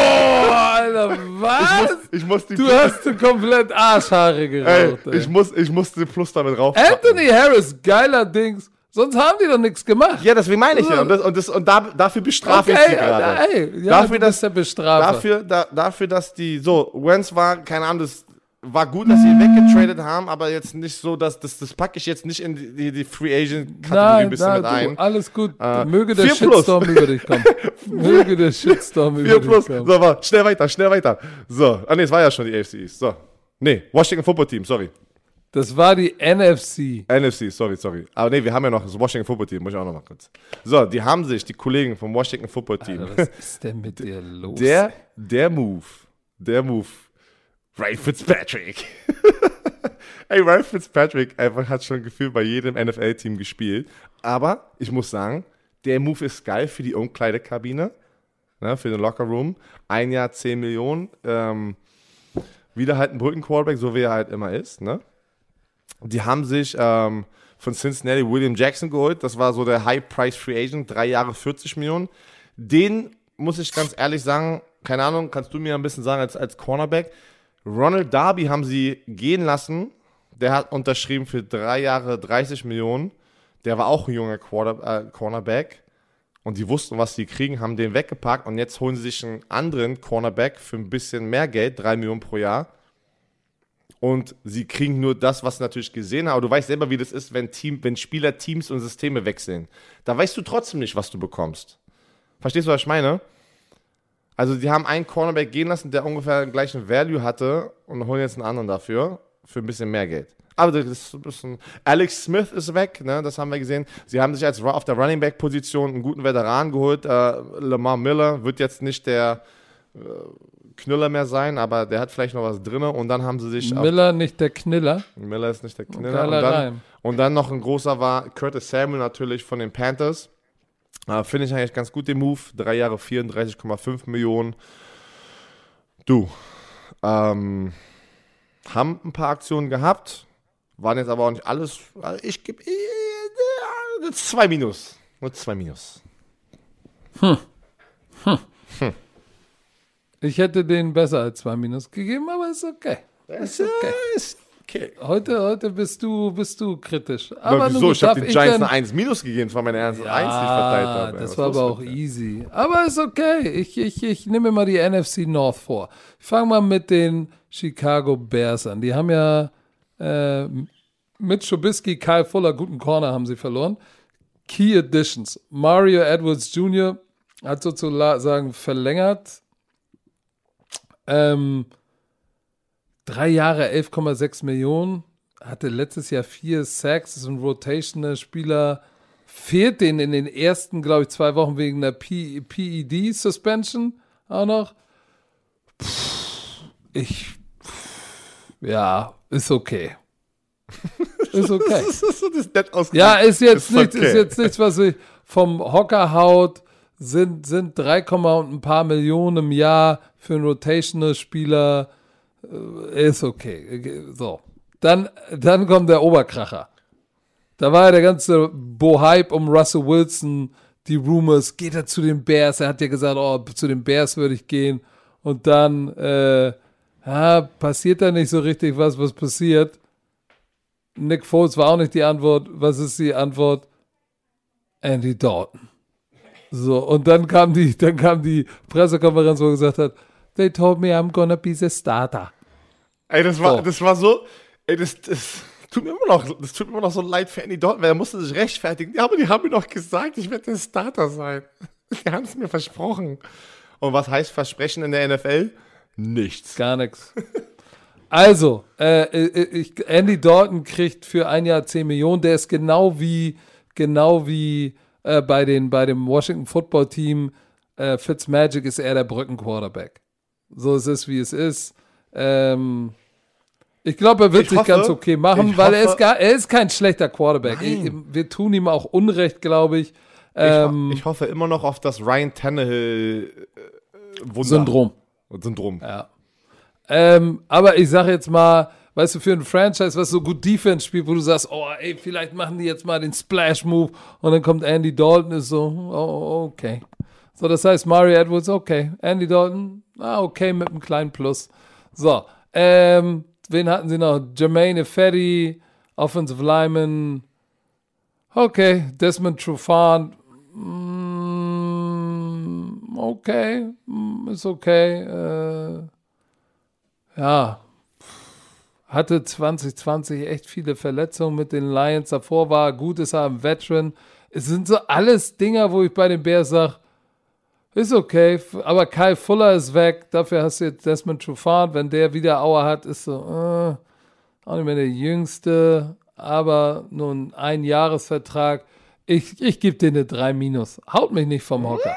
Alter, was? Ich muss, ich muss die du Plus, hast du komplett Arschhaare geraucht. ey, ey. Ich, muss, ich muss den Plus damit rauf. Anthony Harris, geiler Dings. Sonst haben die doch nichts gemacht. Ja, das meine ich ja. Und, das, und, das, und da, dafür bestrafe okay, ich sie gerade. Ey, ja, dafür, du bist der Bestrafer. Dafür, da, dafür, dass die, so, Wentz war, keine Ahnung, das war gut, dass sie ihn weggetradet haben, aber jetzt nicht so, dass das, das packe ich jetzt nicht in die, die, die Free Agent Kategorie ein bisschen nein, mit ein. Du, alles gut. Äh, Möge der Shitstorm über dich kommen. Möge der Shitstorm über dich plus. kommen. So, aber schnell weiter, schnell weiter. So, ah ne, es war ja schon die A F C East. So. Nee, Washington Football Team, sorry. Das war die N F C. N F C, sorry, sorry. Aber nee, wir haben ja noch das Washington Football Team, muss ich auch noch mal kurz. So, die haben sich, die Kollegen vom Washington Football Team. Alter, was ist denn mit dir los? Der, der Move, der Move, Ryan Fitzpatrick. Ey, Ryan Fitzpatrick einfach hat schon gefühlt bei jedem N F L-Team gespielt. Aber ich muss sagen, der Move ist geil für die Umkleidekabine, ne, für den Lockerroom. Ein Jahr zehn Millionen. Ähm, wieder halt ein Brückenquarterback, so wie er halt immer ist, ne? Die haben sich ähm, von Cincinnati William Jackson geholt. Das war so der High-Price-Free Agent, drei Jahre vierzig Millionen. Den muss ich ganz ehrlich sagen, keine Ahnung, kannst du mir ein bisschen sagen als, als Cornerback. Ronald Darby haben sie gehen lassen. Der hat unterschrieben für drei Jahre dreißig Millionen. Der war auch ein junger Quarter, äh, Cornerback. Und die wussten, was sie kriegen, haben den weggepackt. Und jetzt holen sie sich einen anderen Cornerback für ein bisschen mehr Geld, drei Millionen pro Jahr. Und sie kriegen nur das, was sie natürlich gesehen haben. Aber du weißt selber, wie das ist, wenn, Team, wenn Spieler Teams und Systeme wechseln. Da weißt du trotzdem nicht, was du bekommst. Verstehst du, was ich meine? Also die haben einen Cornerback gehen lassen, der ungefähr den gleichen Value hatte und holen jetzt einen anderen dafür, für ein bisschen mehr Geld. Aber das ist ein bisschen... Alex Smith ist weg, ne? Das haben wir gesehen. Sie haben sich als auf der Running Back Position einen guten Veteran geholt. Äh, Lamar Miller wird jetzt nicht der äh, Knüller mehr sein, aber der hat vielleicht noch was drin. Und dann haben sie sich... Miller, nicht der Kniller. Miller ist nicht der Kniller. Und dann, und dann noch ein großer war Curtis Samuel natürlich von den Panthers. Äh, Finde ich eigentlich ganz gut den Move. Drei Jahre vierunddreißig Komma fünf Millionen. Du, ähm... Haben ein paar Aktionen gehabt, waren jetzt aber auch nicht alles. Ich gebe äh, zwei Minus. Nur zwei Minus. Hm. Hm. Hm. Ich hätte denen besser als zwei Minus gegeben, aber ist okay. Ist okay. Ist okay. Heute, heute bist du, bist du kritisch. Aber, aber wieso? Ich habe den Giants eine eins Minus gegeben. Das war meine erste ja, eins, die ich verteilt habe. Das war aber auch easy. Aber ist okay. Ich, ich, ich nehme mal die N F C North vor. Ich fange mal mit den Chicago Bears an. Die haben ja äh, mit Trubisky, Kyle Fuller, guten Corner haben sie verloren. Key Additions. Mario Edwards Junior hat sozusagen verlängert. Ähm, drei Jahre, elf Komma sechs Millionen. Hatte letztes Jahr vier Sacks. Ist ein Rotational-Spieler. Fehlt denen in den ersten, glaube ich, zwei Wochen wegen der P E D-Suspension auch noch. Pff, ich, pff, ja, ist okay. Ist okay. das ist, das ist nett ausgedrückt. Ja, ist jetzt, ist nichts, okay. ist jetzt nichts, was ich vom Hocker haut. Sind, sind drei, und ein paar Millionen im Jahr für einen Rotational-Spieler. Äh, ist okay. So. Dann, dann kommt der Oberkracher. Da war ja der ganze Bohype um Russell Wilson, die Rumors, geht er zu den Bears? Er hat ja gesagt, oh, zu den Bears würde ich gehen. Und dann äh, ja, passiert da nicht so richtig was, was passiert. Nick Foles war auch nicht die Antwort. Was ist die Antwort? Andy Dalton. So, und dann kam die, dann kam die Pressekonferenz, wo er gesagt hat, they told me I'm gonna be the starter. Ey, das war, so. das war so, ey, das, das tut mir immer noch, das tut mir immer noch so leid für Andy Dalton, weil er musste sich rechtfertigen. Ja, aber die haben mir doch gesagt, ich werde der Starter sein. Die haben es mir versprochen. Und was heißt Versprechen in der N F L? Nichts. Gar nichts. Also, äh, ich, Andy Dalton kriegt für ein Jahr zehn Millionen. Der ist genau wie, genau wie äh, bei, den, bei dem Washington Football Team. Äh, Fitzmagic ist eher der Brückenquarterback. So ist es, wie es ist. Ähm, ich glaube, er wird Ich sich hoffe, ganz okay machen, ich weil er hoffe- ist, gar, er ist kein schlechter Quarterback. Nein. Ich, wir tun ihm auch Unrecht, glaube ich. Ähm, ich, ho- ich hoffe immer noch auf das Ryan Tannehill äh, Wunder. Syndrom. Syndrom. Ja. Ähm, aber ich sage jetzt mal, weißt du, für ein Franchise, was so gut Defense spielt, wo du sagst, oh, ey, vielleicht machen die jetzt mal den Splash-Move und dann kommt Andy Dalton, ist so, oh, okay. So, das heißt, Mario Edwards, okay. Andy Dalton, ah, okay, mit einem kleinen Plus. So, ähm, wen hatten sie noch? Jermaine Ifedi, Offensive Lineman, okay. Desmond Trufant, mm, okay, mm, ist okay, äh, ja, hatte zwanzig zwanzig echt viele Verletzungen mit den Lions. Davor war er gut, ist er ein Veteran. Es sind so alles Dinger, wo ich bei den Bears sage, ist okay, aber Kyle Fuller ist weg. Dafür hast du jetzt Desmond Trufant. Wenn der wieder Aua hat, ist so, äh, auch nicht mehr der Jüngste, aber nur ein Einjahresvertrag. Ich, ich gebe dir eine drei Minus. Haut mich nicht vom Hocker.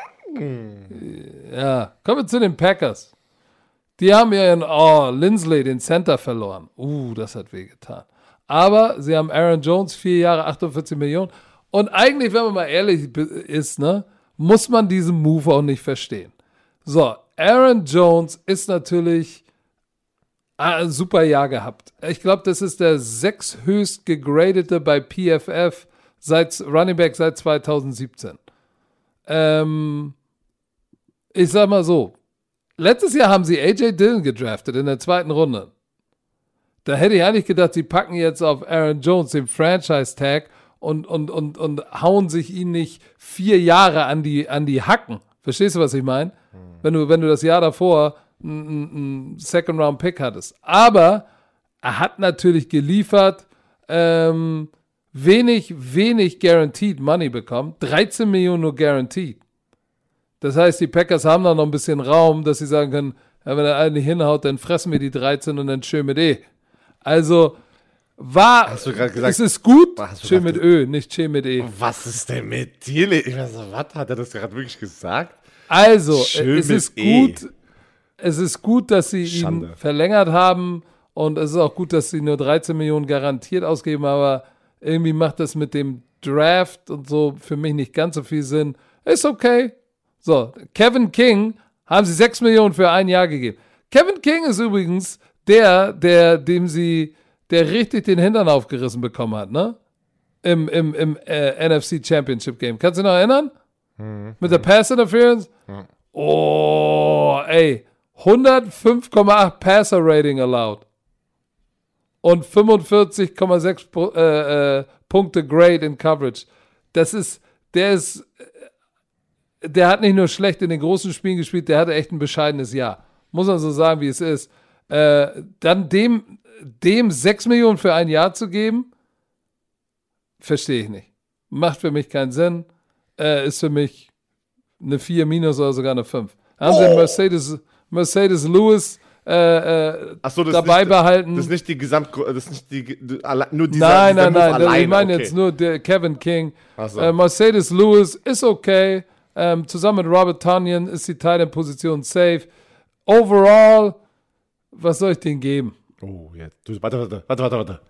Ja, kommen wir zu den Packers. Die haben ihren, oh, Lindsley, den Center verloren. Uh, das hat wehgetan. Aber sie haben Aaron Jones, vier Jahre, achtundvierzig Millionen. Und eigentlich, wenn man mal ehrlich ist, ne, muss man diesen Move auch nicht verstehen. So, Aaron Jones ist natürlich ein super Jahr gehabt. Ich glaube, das ist der sechsthöchst gegradete bei P F F seit Running Back seit zweitausendsiebzehn. Ähm, ich sag mal so, letztes Jahr haben sie A J Dillon gedraftet in der zweiten Runde. Da hätte ich eigentlich gedacht, sie packen jetzt auf Aaron Jones den Franchise-Tag und, und, und, und hauen sich ihn nicht vier Jahre an die, an die Hacken. Verstehst du, was ich meine? Hm. Wenn du, wenn du das Jahr davor einen Second-Round-Pick hattest. Aber er hat natürlich geliefert, ähm, wenig, wenig Guaranteed Money bekommen. dreizehn Millionen nur Guaranteed. Das heißt, die Packers haben da noch ein bisschen Raum, dass sie sagen können, ja, wenn er einen nicht hinhaut, dann fressen wir die dreizehn und dann schön mit E. Also, war, Hast du gerade gesagt, es ist gut, hast du schön grad mit Ö, nicht schön mit E. Was ist denn mit dir? Ich weiß nicht, was hat er das gerade wirklich gesagt? Also, Schön es mit ist E. gut, es ist gut, dass sie Schande. ihn verlängert haben und es ist auch gut, dass sie nur dreizehn Millionen garantiert ausgeben, aber irgendwie macht das mit dem Draft und so für mich nicht ganz so viel Sinn. Ist okay. So, Kevin King haben sie sechs Millionen für ein Jahr gegeben. Kevin King ist übrigens Der, der, dem sie, der richtig den Hintern aufgerissen bekommen hat, ne? Im, im, im äh, N F C Championship Game. Kannst du dich noch erinnern? Mhm. Mit der Pass Interference? Mhm. Oh, ey. hundertfünf Komma acht Passer Rating allowed. Und fünfundvierzig Komma sechs äh, äh, Punkte Grade in Coverage. Das ist, der ist, der hat nicht nur schlecht in den großen Spielen gespielt, der hatte echt ein bescheidenes Jahr. Muss man so sagen, wie es ist. Äh, dann dem, dem sechs Millionen für ein Jahr zu geben, verstehe ich nicht. Macht für mich keinen Sinn. Äh, ist für mich eine vier minus oder sogar eine fünf. Haben sie oh. Mercedes, Mercedes Lewis äh, äh, so, dabei nicht, behalten. Das ist nicht die Gesamt... Das ist nicht die, die, nur dieser, nein, dieser nein, nein. alleine. Ich meine okay. jetzt nur der Kevin King. So. Äh, Mercedes Lewis ist okay. Ähm, zusammen mit Robert Tonyan ist die Tight End Position safe. Overall, was soll ich denen geben? Oh, jetzt. Warte, warte, warte, warte, warte.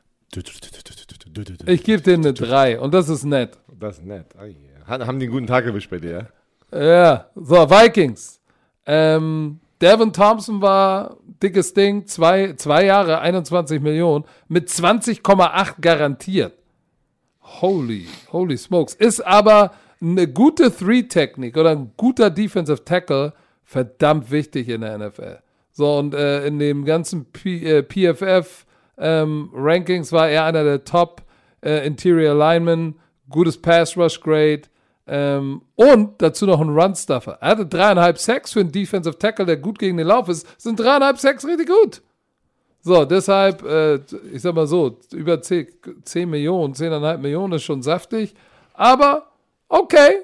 Ich gebe denen eine drei und das ist nett. Das ist nett. Oh, yeah. Haben die einen guten Tag erwischt bei dir, ja? Ja. So, Vikings. Ähm, Devin Thompson war dickes Ding. Zwei, zwei Jahre, einundzwanzig Millionen. Mit zwanzig Komma acht garantiert. Holy, holy smokes. Ist aber eine gute Three-Technik oder ein guter Defensive Tackle verdammt wichtig in der N F L. So, und äh, in dem ganzen P- äh, P F F ähm, Rankings war er einer der Top äh, Interior Linemen, gutes Pass Rush Grade ähm, und dazu noch ein Run-Stuffer. Er hatte dreieinhalb Sacks für einen Defensive Tackle, der gut gegen den Lauf ist, sind dreieinhalb Sacks richtig gut. So, deshalb, äh, ich sag mal so, über zehn, zehn Millionen, zehn Komma fünf Millionen ist schon saftig, aber okay,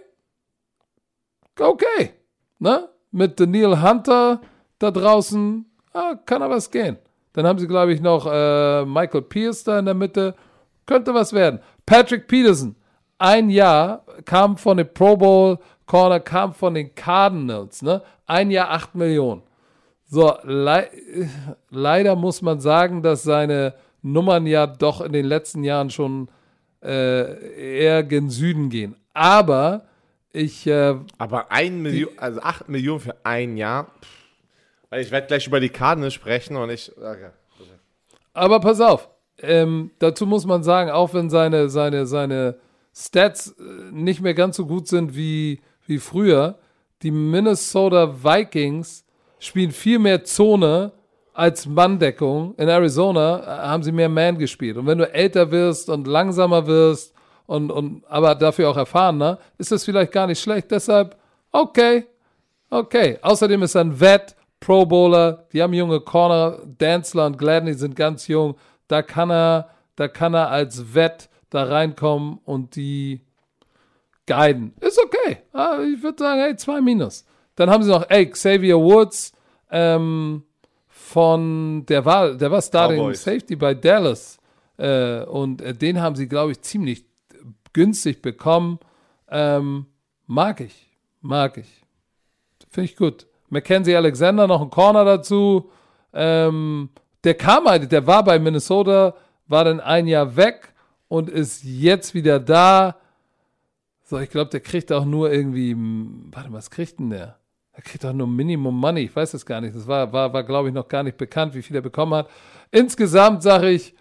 okay, ne? Mit Daniel Hunter da draußen, ah, kann aber was gehen. Dann haben sie, glaube ich, noch äh, Michael Pierce da in der Mitte. Könnte was werden. Patrick Peterson, ein Jahr, kam von den Pro Bowl Corner, kam von den Cardinals, ne? Ein Jahr acht Millionen. So, le- leider muss man sagen, dass seine Nummern ja doch in den letzten Jahren schon äh, eher gen Süden gehen. Aber ich... Äh, Aber ein Million, also acht Millionen für ein Jahr... Ich werde gleich über die Cardinals sprechen und ich... Okay. Aber pass auf, ähm, dazu muss man sagen, auch wenn seine, seine, seine Stats nicht mehr ganz so gut sind wie, wie früher, die Minnesota Vikings spielen viel mehr Zone als Manndeckung. In Arizona haben sie mehr Man gespielt. Und wenn du älter wirst und langsamer wirst, und, und aber dafür auch erfahrener, ist das vielleicht gar nicht schlecht. Deshalb, okay, okay. Außerdem ist er ein Vet, Pro Bowler, die haben junge Corner, Dantzler und Gladney sind ganz jung, da kann er, da kann er als Vet da reinkommen und die guiden. Ist okay. Ich würde sagen, hey, zwei Minus. Dann haben sie noch, ey, Xavier Woods, ähm, von, der war, der war Starting Cowboys. Safety bei Dallas, äh, und äh, den haben sie, glaube ich, ziemlich günstig bekommen. Ähm, mag ich, mag ich. Finde ich gut. Mackenzie Alexander, noch ein Corner dazu. Ähm, der kam halt, der war bei Minnesota, war dann ein Jahr weg und ist jetzt wieder da. So, ich glaube, der kriegt auch nur irgendwie, warte mal, was kriegt denn der? Er kriegt auch nur Minimum Money, ich weiß es gar nicht. Das war, war, war glaube ich, noch gar nicht bekannt, wie viel er bekommen hat. Insgesamt sage ich,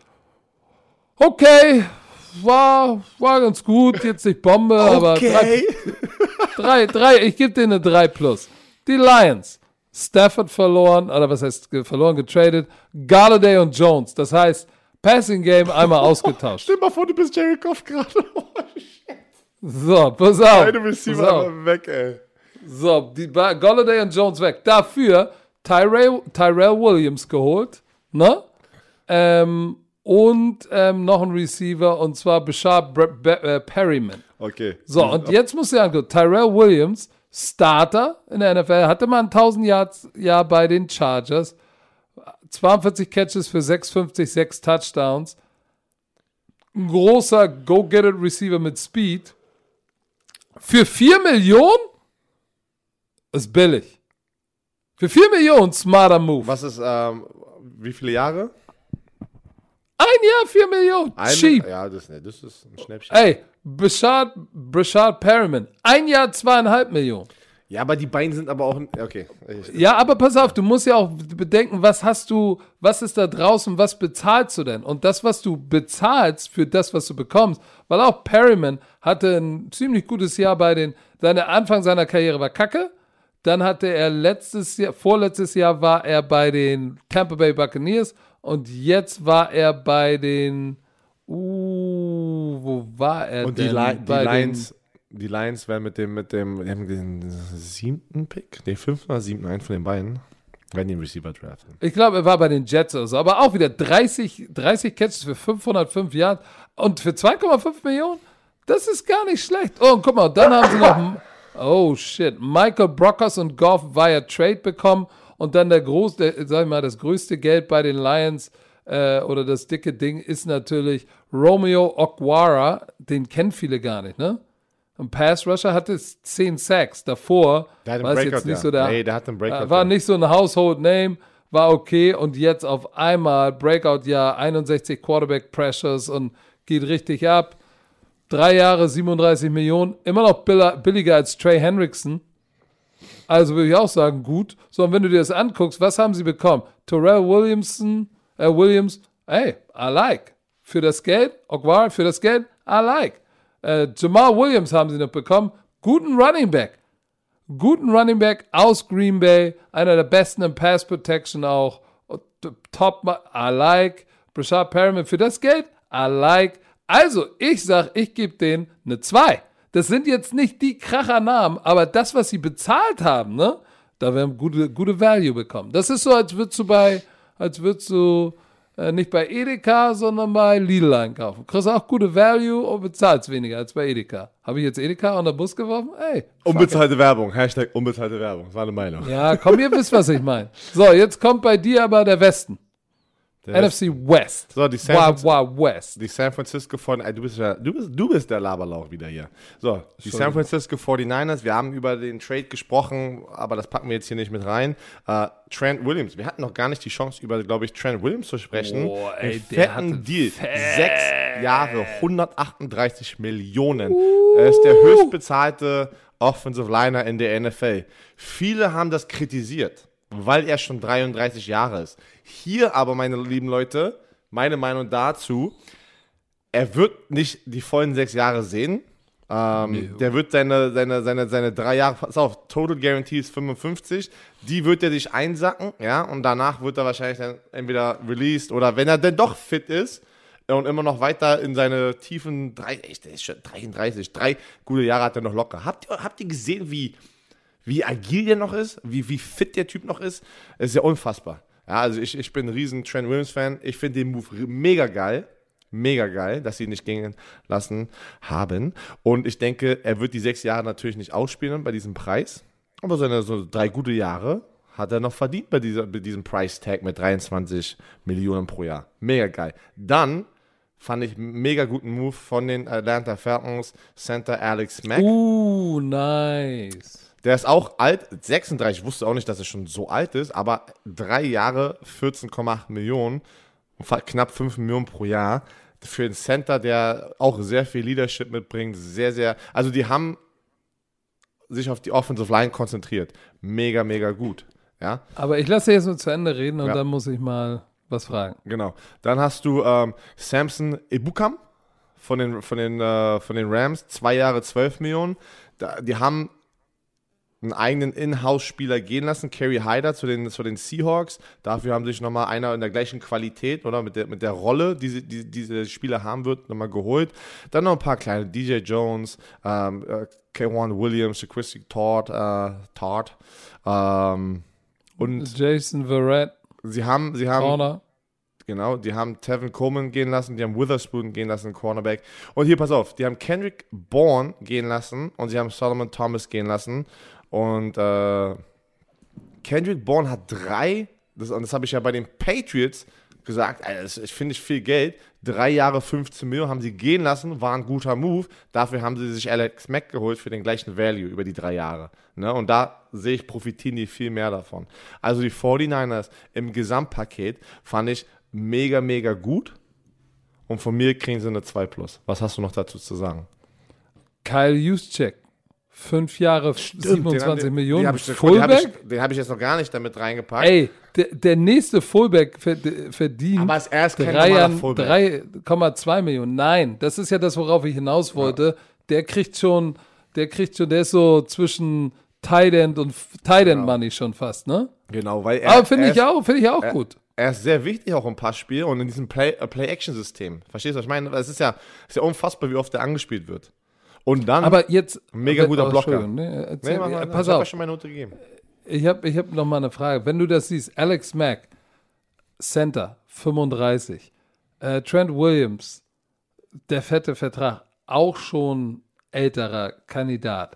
okay, war, war ganz gut, jetzt nicht Bombe, okay. aber drei, drei, drei, ich gebe denen eine drei plus. Die Lions, Stafford verloren, oder was heißt verloren, getradet, Galladay und Jones, das heißt, Passing Game einmal ausgetauscht. Stell dir mal vor, du bist Jared Goff gerade. Oh, shit. So, pass auf. Beide Receiver einfach weg, ey. So, die ba- Galladay und Jones weg. Dafür Tyrell, Tyrell Williams geholt, ne? Ähm, und ähm, noch ein Receiver, und zwar Bashard Bre- Be- äh, Perryman. Okay. So, und jetzt musst du dir angucken, Tyrell Williams, Starter in der N F L, hatte mal ein tausend Yards Jahr bei den Chargers, zweiundvierzig Catches für sechshundertfünfzig, sechs Touchdowns, ein großer Go-Get-It-Receiver mit Speed, für vier Millionen? Ist billig. Für vier Millionen, smarter Move. Was ist, ähm, wie viele Jahre? Ein Jahr, vier Millionen. Ein, Cheap. Ja, das, ne, das ist ein Schnäppchen. Ey, Bashard, Bashard Perryman. Ein Jahr, zweieinhalb Millionen. Ja, aber die beiden sind aber auch, okay. Ja, aber pass auf, du musst ja auch bedenken, was hast du, was ist da draußen, was bezahlst du denn? Und das, was du bezahlst für das, was du bekommst, weil auch Perryman hatte ein ziemlich gutes Jahr bei den, seine Anfang seiner Karriere war kacke, dann hatte er letztes Jahr, vorletztes Jahr war er bei den Tampa Bay Buccaneers und jetzt war er bei den, uh, wo war er und denn? Und die, Li- die bei Lions, die Lions werden mit dem, mit dem, die haben den siebten Pick, den fünften oder siebten, einen von den beiden, werden den Receiver draften. Ich glaube, er war bei den Jets oder so, aber auch wieder dreißig, dreißig Catches für fünfhundertfünf Yards und für zwei Komma fünf Millionen, das ist gar nicht schlecht. Oh, und guck mal, dann haben sie noch, oh shit, Michael Brockers und Goff via Trade bekommen und dann der große, sag ich mal, das größte Geld bei den Lions äh, oder das dicke Ding ist natürlich Romeo Okwara, den kennen viele gar nicht, ne? Ein Pass-Rusher hatte zehn Sacks. Davor der war es jetzt nicht ja. so der, nee, der hat einen Breakout, äh, war nicht so ein Household Name, war okay und jetzt auf einmal Breakout-Jahr, einundsechzig Quarterback Pressures und geht richtig ab. Drei Jahre, siebenunddreißig Millionen, immer noch billiger als Trey Hendrickson. Also würde ich auch sagen, gut. So, und wenn du dir das anguckst, was haben sie bekommen? Terrell Williamson, äh, Williams, hey, I like. Für das Geld, Okwara, für das Geld, I like. Äh, Jamal Williams haben sie noch bekommen. Guten Running Back. Guten Running Back aus Green Bay. Einer der besten im Pass Protection auch. Top, I like. Brashad Perriman für das Geld, I like. Also, ich sag, ich gebe denen eine zwei. Das sind jetzt nicht die Kracher-Namen, aber das, was sie bezahlt haben, ne, da werden gute, gute Value bekommen. Das ist so, als würdest du bei, als würdest du äh, nicht bei Edeka, sondern bei Lidl einkaufen. Kriegst auch gute Value und bezahlst weniger als bei Edeka. Habe ich jetzt Edeka unter den Bus geworfen? Ey. Unbezahlte Werbung. Hashtag unbezahlte Werbung. Das war eine Meinung. Ja, komm, ihr wisst, was ich meine. So, jetzt kommt bei dir aber der Westen. Der N F C West. So, die San, wow, wow, West. die San Francisco von, du bist, ja, du, bist, du bist der Laberlauch wieder hier. So, die San Francisco forty-niners, wir haben über den Trade gesprochen, aber das packen wir jetzt hier nicht mit rein. Uh, Trent Williams, wir hatten noch gar nicht die Chance, über, glaube ich, Trent Williams zu sprechen. Boah, ey, Einen der fetten Deal. Fett. Sechs Jahre, hundertachtunddreißig Millionen. Uh. Er ist der höchstbezahlte Offensive Liner in der N F L. Viele haben das kritisiert, weil er schon dreiunddreißig Jahre ist. Hier aber, meine lieben Leute, meine Meinung dazu, er wird nicht die vollen sechs Jahre sehen. Ähm, nee. Der wird seine, seine, seine, seine drei Jahre, pass auf, Total Guarantee ist fünfundfünfzig, die wird er sich einsacken, ja, und danach wird er wahrscheinlich dann entweder released oder wenn er denn doch fit ist und immer noch weiter in seine tiefen, drei, echt, der ist schon dreiunddreißig, drei gute Jahre hat er noch locker. Habt ihr, habt ihr gesehen, wie Wie agil der noch ist, wie, wie fit der Typ noch ist, ist ja unfassbar. Ja, also ich, ich bin ein riesen Trent Williams-Fan. Ich finde den Move mega geil. Mega geil, dass sie ihn nicht gehen lassen haben. Und ich denke, er wird die sechs Jahre natürlich nicht ausspielen bei diesem Preis. Aber seine so drei gute Jahre hat er noch verdient bei, dieser, bei diesem Price-Tag mit dreiundzwanzig Millionen pro Jahr. Mega geil. Dann fand ich einen mega guten Move von den Atlanta Falcons, Center Alex Mack. Uh, nice. Der ist auch alt, sechsunddreißig, ich wusste auch nicht, dass er schon so alt ist, aber drei Jahre, vierzehn Komma acht Millionen, knapp fünf Millionen pro Jahr, für einen Center, der auch sehr viel Leadership mitbringt, sehr, sehr, also die haben sich auf die Offensive Line konzentriert. Mega, mega gut, ja. Aber ich lasse jetzt nur zu Ende reden und ja. dann muss ich mal was fragen. Genau. Dann hast du ähm, Samson Ebukam von den, von, den, äh, von den Rams, zwei Jahre, zwölf Millionen. Da, die haben einen eigenen In-House-Spieler gehen lassen, Kerry Hyder zu den, zu den Seahawks. Dafür haben sich nochmal einer in der gleichen Qualität oder mit der, mit der Rolle, die, sie, die diese Spieler haben wird, nochmal geholt. Dann noch ein paar kleine, D J Jones, ähm, äh, K eins Williams, Christy Todd, äh, Todd ähm, und Jason Verrett. Sie haben, sie haben Corner. Genau, die haben Tevin Coleman gehen lassen, die haben Witherspoon gehen lassen, Cornerback. Und hier, pass auf, die haben Kendrick Bourne gehen lassen und sie haben Solomon Thomas gehen lassen. Und äh, Kendrick Bourne hat drei, das, und das habe ich ja bei den Patriots gesagt, also das finde ich viel Geld, drei Jahre fünfzehn Millionen haben sie gehen lassen, war ein guter Move. Dafür haben sie sich Alex Mack geholt für den gleichen Value über die drei Jahre. Ne? Und da sehe ich, profitieren die viel mehr davon. Also die forty-niners im Gesamtpaket fand ich mega, mega gut. Und von mir kriegen sie eine zwei plus. Was hast du noch dazu zu sagen? Kyle Juszczyk Fünf Jahre, Stimmt, siebenundzwanzig den, Millionen. Den habe ich, Fullback? hab ich, hab ich jetzt noch gar nicht damit reingepackt. Ey, der, der nächste Fullback verdient aber er ist kein normaler Fullback. drei Komma zwei Millionen. Nein, das ist ja das, worauf ich hinaus wollte. Ja. Der kriegt schon, der kriegt schon, der ist so zwischen Tight End und Tight End Money genau. schon fast, ne? Genau, weil er. Aber finde ich auch, finde ich auch er, gut. Er ist sehr wichtig auch im Passspiel und in diesem Play, uh, Play-Action-System. Verstehst du, was ich meine? Es ist ja, ist ja unfassbar, wie oft er angespielt wird. Und dann aber jetzt, mega guter oh, Blocker. Ne, erzähl, nee, Mann, ja, Mann, pass ich auf. Ich schon meine Note gegeben. Ich habe ich hab noch mal eine Frage. Wenn du das siehst, Alex Mack, Center, fünfunddreißig, äh, Trent Williams, der fette Vertrag, auch schon älterer Kandidat.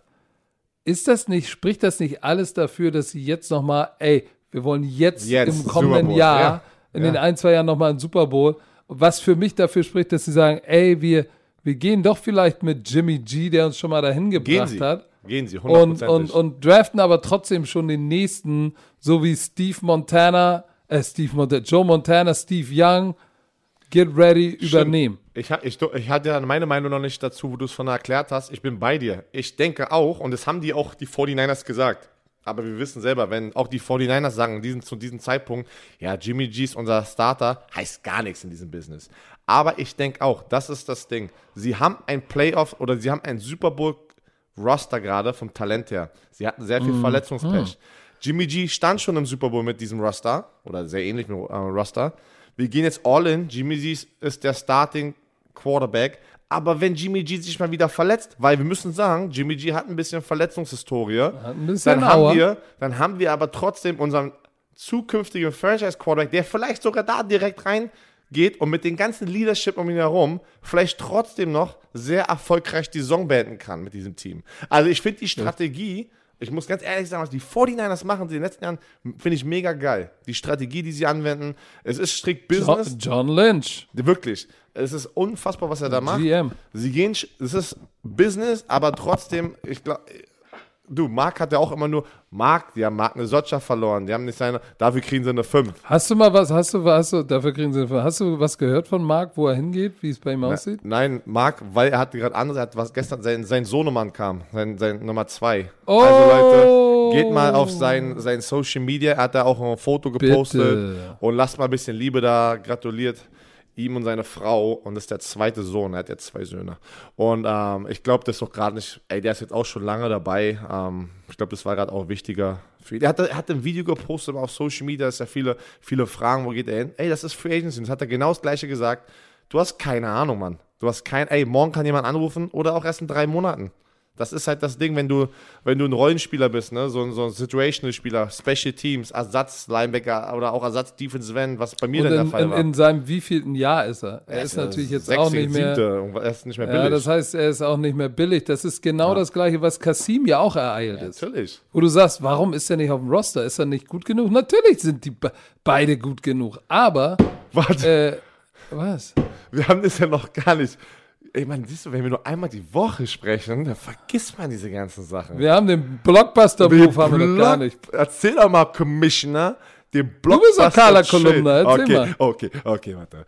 Ist das nicht, spricht das nicht alles dafür, dass sie jetzt noch mal, ey, wir wollen jetzt, jetzt im kommenden Jahr, ja. in ja. den ein, zwei Jahren noch mal einen Super Bowl, was für mich dafür spricht, dass sie sagen, ey, wir Wir gehen doch vielleicht mit Jimmy G, der uns schon mal dahin gebracht hat. Gehen Sie, hundertprozentig. Und, und, und draften aber trotzdem schon den nächsten, so wie Steve Montana, äh, Steve Montana, Joe Montana, Steve Young, get ready, Stimmt. übernehmen. Ich, ich, ich hatte ja meine Meinung noch nicht dazu, wo du es von erklärt hast. Ich bin bei dir. Ich denke auch, und das haben die auch die forty-niners gesagt, aber wir wissen selber, wenn auch die forty-niners sagen, diesen, zu diesem Zeitpunkt, ja, Jimmy G ist unser Starter, heißt gar nichts in diesem Business. Aber ich denke auch, das ist das Ding. Sie haben ein Playoff oder sie haben ein Super Bowl-Roster gerade vom Talent her. Sie hatten sehr viel mm. Verletzungspech. Mm. Jimmy G stand schon im Super Bowl mit diesem Roster oder sehr ähnlich mit äh, Roster. Wir gehen jetzt all in. Jimmy G ist der Starting Quarterback. Aber wenn Jimmy G sich mal wieder verletzt, weil wir müssen sagen, Jimmy G hat ein bisschen Verletzungshistorie, ein bisschen dann, haben wir, dann haben wir aber trotzdem unseren zukünftigen Franchise-Quarterback, der vielleicht sogar da direkt reingeht und mit dem ganzen Leadership um ihn herum vielleicht trotzdem noch sehr erfolgreich die Saison beenden kann mit diesem Team. Also ich finde die Strategie, ich muss ganz ehrlich sagen, was die forty-niners machen in den letzten Jahren, finde ich mega geil. Die Strategie, die sie anwenden, es ist strikt Business. John, John Lynch. Wirklich. Es ist unfassbar, was er da macht. G M. Sie gehen, es ist Business, aber trotzdem, ich glaube, du, Mark hat ja auch immer nur, Mark, die haben Mark eine Socha verloren, die haben nicht seine, dafür kriegen sie eine fünf. Hast du mal was, hast du, hast du, dafür kriegen sie eine fünf. Hast du was gehört von Mark, wo er hingeht, wie es bei ihm Na, aussieht? Nein, Mark, weil er hatte gerade andere, er hat was gestern, sein, sein Sohnemann kam, sein, sein Nummer zwei. Oh. Also Leute, geht mal auf sein, sein Social Media, er hat da auch ein Foto gepostet. Bitte. Und lasst mal ein bisschen Liebe da, gratuliert ihm und seine Frau, und das ist der zweite Sohn, er hat jetzt zwei Söhne. Und ähm, ich glaube, das ist doch gerade nicht, ey, der ist jetzt auch schon lange dabei. Ähm, ich glaube, das war gerade auch wichtiger für ihn. Er hat, er hat ein Video gepostet auf Social Media, dass ja viele, viele fragen, wo geht er hin? Ey, das ist Free Agency. Das hat er genau das Gleiche gesagt. Du hast keine Ahnung, Mann. Du hast kein, ey, morgen kann jemand anrufen oder auch erst in drei Monaten. Das ist halt das Ding, wenn du, wenn du ein Rollenspieler bist, ne? so, so ein Situational-Spieler, Special Teams, Ersatz-Linebacker oder auch Ersatz-Defensive End, was bei mir und dann in, der Fall in, war. In seinem wievielten Jahr ist er? Er, er ist, ist natürlich jetzt sechste, auch nicht mehr, siebte, er ist nicht mehr billig. Ja, das heißt, er ist auch nicht mehr billig. Das ist genau ja. das Gleiche, was Kasim ja auch ereilt ja, ist. Natürlich. Wo du sagst, warum ist er nicht auf dem Roster? Ist er nicht gut genug? Natürlich sind die be- beide gut genug, aber Warte. Äh, was? Wir haben das ja noch gar nicht. Ich meine, siehst du, wenn wir nur einmal die Woche sprechen, dann vergisst man diese ganzen Sachen. Wir haben den Blockbuster-Move, haben wir noch gar nicht. Erzähl doch mal, Commissioner, den Blockbuster. Du bist doch Carla-Kolumna, erzähl okay, mal. Okay, okay, warte.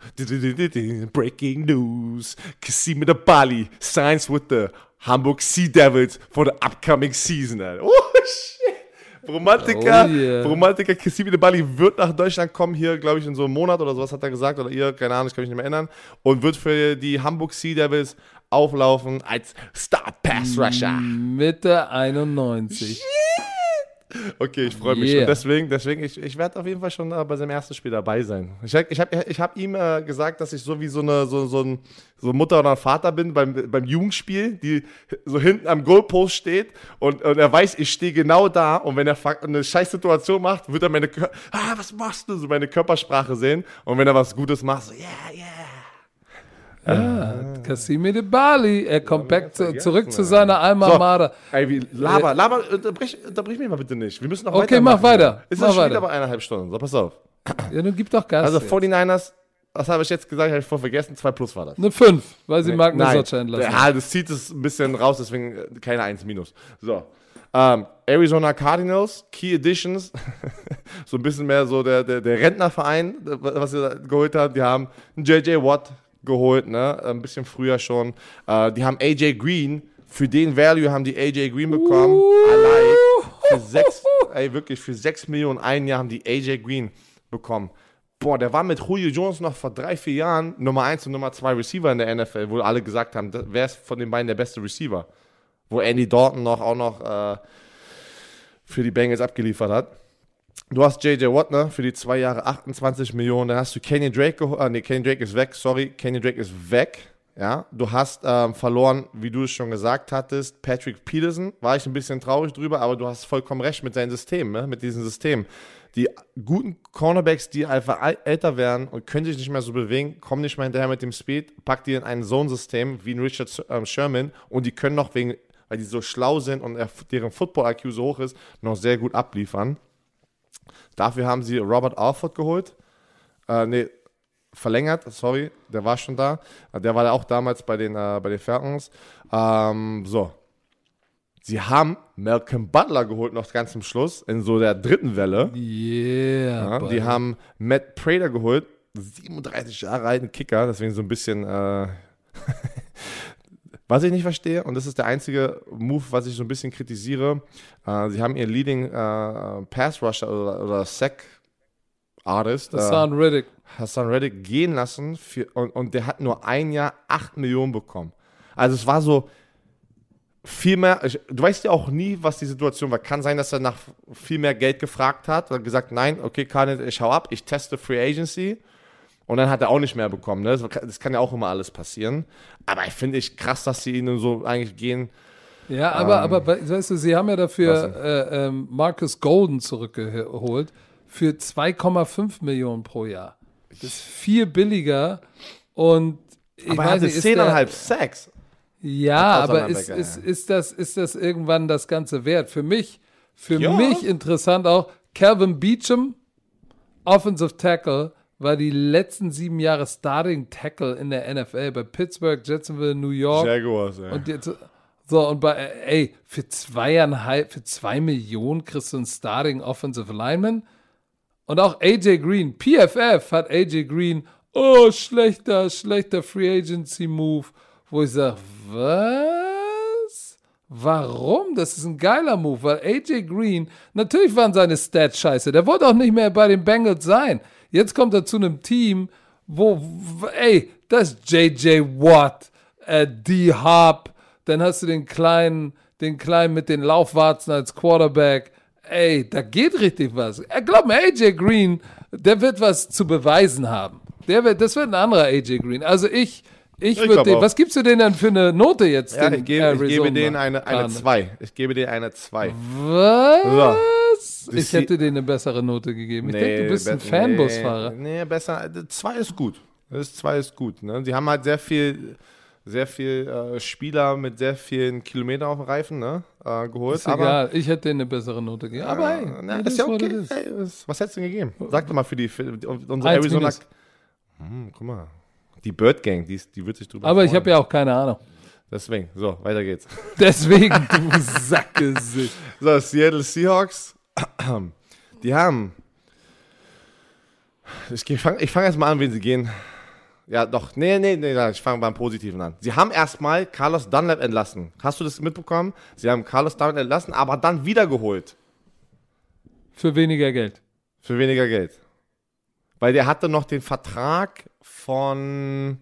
Breaking News. Kasim Edebali signs with the Hamburg Sea Devils for the upcoming season. Oh, shit. Romantiker, oh yeah. Romantiker Kasim Edebali wird nach Deutschland kommen, hier, glaube ich, in so einem Monat oder sowas hat er gesagt, oder ihr, keine Ahnung, ich kann mich nicht mehr erinnern, und wird für die Hamburg Sea Devils auflaufen als Star Pass Rusher. Mitte einundneunzig. Okay, ich freue mich yeah. schon. Deswegen, deswegen ich, ich werde auf jeden Fall schon äh, bei seinem ersten Spiel dabei sein. Ich, ich habe ich hab ihm äh, gesagt, dass ich so wie so eine so, so ein so Mutter oder ein Vater bin beim, beim Jugendspiel, die so hinten am Goalpost steht und, und er weiß, ich stehe genau da, und wenn er eine scheiß Situation macht, wird er meine Kör- ah, was machst du? So meine Körpersprache sehen, und wenn er was Gutes macht, so yeah, yeah. Ja, Kasim Edebali, er kommt back zu, zurück zu seiner Alma so, Mater. Ey, wie, laber, laber, unterbrich, unterbrich mich mal bitte nicht. Wir müssen noch okay, mach weiter. Es mach ist schon weiter. wieder bei eineinhalb Stunden, so pass auf. Ja, nun gib doch Gas. Also jetzt. forty-niners, was habe ich jetzt gesagt, habe ich vorher vergessen, zwei plus war das. Eine fünf, weil sie nee, Mark Nasocha entlassen. Ja, das zieht es ein bisschen raus, deswegen keine eins minus. So, ähm, Arizona Cardinals, Key Editions, so ein bisschen mehr so der, der, der Rentnerverein, was sie da geholt haben. Die haben einen J J Watt geholt, ne, ein bisschen früher schon. Äh, die haben A J Green Für den Value haben die A J Green bekommen. Uh. Allein für sechs, ey, wirklich für sechs Millionen ein Jahr haben die A J Green bekommen. Boah, der war mit Julio Jones noch vor drei, vier Jahren Nummer eins und Nummer zwei Receiver in der N F L, wo alle gesagt haben, wer ist von den beiden der beste Receiver? Wo Andy Dalton noch auch noch äh, für die Bengals abgeliefert hat. Du hast J J Watt, ne, für die zwei Jahre achtundzwanzig Millionen. Dann hast du Kenny Drake geholt. Ah, nee, Kenny Drake ist weg, sorry. Kenny Drake ist weg. Ja, du hast ähm, verloren, wie du es schon gesagt hattest, Patrick Peterson. War ich ein bisschen traurig drüber, aber du hast vollkommen recht mit deinem System, ne, mit diesem System. Die guten Cornerbacks, die einfach älter werden und können sich nicht mehr so bewegen, kommen nicht mehr hinterher mit dem Speed, pack die in ein Zone-System wie ein Richard ähm, Sherman und die können noch wegen, weil die so schlau sind und deren Football-I Q so hoch ist, noch sehr gut abliefern. Dafür haben sie Robert Alford geholt. Äh, nee, verlängert, sorry, der war schon da. Der war ja auch damals bei den, äh, bei den Falcons. Ähm, so. Sie haben Malcolm Butler geholt noch ganz zum Schluss, in so der dritten Welle. Yeah. Ja, die haben Matt Prater geholt, siebenunddreißig Jahre alten Kicker, deswegen so ein bisschen, äh, was ich nicht verstehe, und das ist der einzige Move, was ich so ein bisschen kritisiere. Äh, sie haben ihr Leading äh, Pass Rusher oder, oder Sack Artist, Hassan äh, Reddick. Hassan Reddick gehen lassen für, und, und der hat nur ein Jahr acht Millionen bekommen. Also es war so viel mehr, ich, du weißt ja auch nie, was die Situation war. Kann sein, dass er nach viel mehr Geld gefragt hat und gesagt, nein, okay, Karl, ich hau ab, ich teste Free Agency. Und dann hat er auch nicht mehr bekommen. Ne? Das kann ja auch immer alles passieren. Aber ich finde ich krass, dass sie ihn so eigentlich gehen. Ja, aber, ähm, aber weißt du, sie haben ja dafür äh, ähm, Marcus Golden zurückgeholt für zwei Komma fünf Millionen pro Jahr. Das ist viel billiger. Und ich aber er hatte zehn Komma fünf Sacks. Ja, aber ist, ist, ist, das, ist das irgendwann das Ganze wert? Für mich, für ja. mich interessant auch, Calvin Beachum, Offensive Tackle, war die letzten sieben Jahre Starting Tackle in der N F L bei Pittsburgh, Jacksonville, New York. Jaguars, ey. Und jetzt, so, und bei, ey, für zweieinhalb, für zwei Millionen kriegst du einen Starting Offensive Lineman. Und auch A J Green, P F F hat A J Green, oh, schlechter, schlechter Free Agency Move, wo ich sage, was? Warum? Das ist ein geiler Move, weil A J Green, natürlich waren seine Stats scheiße, der wollte auch nicht mehr bei den Bengals sein. Jetzt kommt er zu einem Team, wo, ey, das ist J J Watt, äh, D-Hop, dann hast du den kleinen, den kleinen mit den Laufwarzen als Quarterback. Ey, da geht richtig was. Glaub mir, A J Green, der wird was zu beweisen haben. Der wird, das wird ein anderer A J Green. Also ich, ich, ich würde den, was gibst du denen dann für eine Note jetzt? Ja, ich gebe, ich gebe denen eine, eine zwei. Ich gebe denen eine zwei. Was? So. Ich hätte denen eine bessere Note gegeben. Ich nee, denke, du bist ein Fanbusfahrer. Nee, nee, besser. zwei ist gut. Das zwei ist gut. Ne? Die haben halt sehr viel, sehr viel äh, Spieler mit sehr vielen Kilometern auf dem Reifen, ne? äh, geholt. Ist aber, egal, ich hätte denen eine bessere Note gegeben. Aber hey, na, das ist ja okay. Hey, was, was hättest du denn gegeben? Sag doch mal für die für unsere Arizona. Hm, guck mal. Die Bird Gang, die, die wird sich drüber Aber freuen. Ich habe ja auch keine Ahnung. Deswegen, so, weiter geht's. Deswegen, du Sackgesicht. So, Seattle Seahawks, die haben, ich fange ich fang erst mal an, wen sie gehen. Ja, doch, nee, nee, nee, ich fange beim Positiven an. Sie haben erstmal Carlos Dunlap entlassen. Hast du das mitbekommen? Sie haben Carlos Dunlap entlassen, aber dann wiedergeholt. Für weniger Geld. Für weniger Geld. Weil der hatte noch den Vertrag von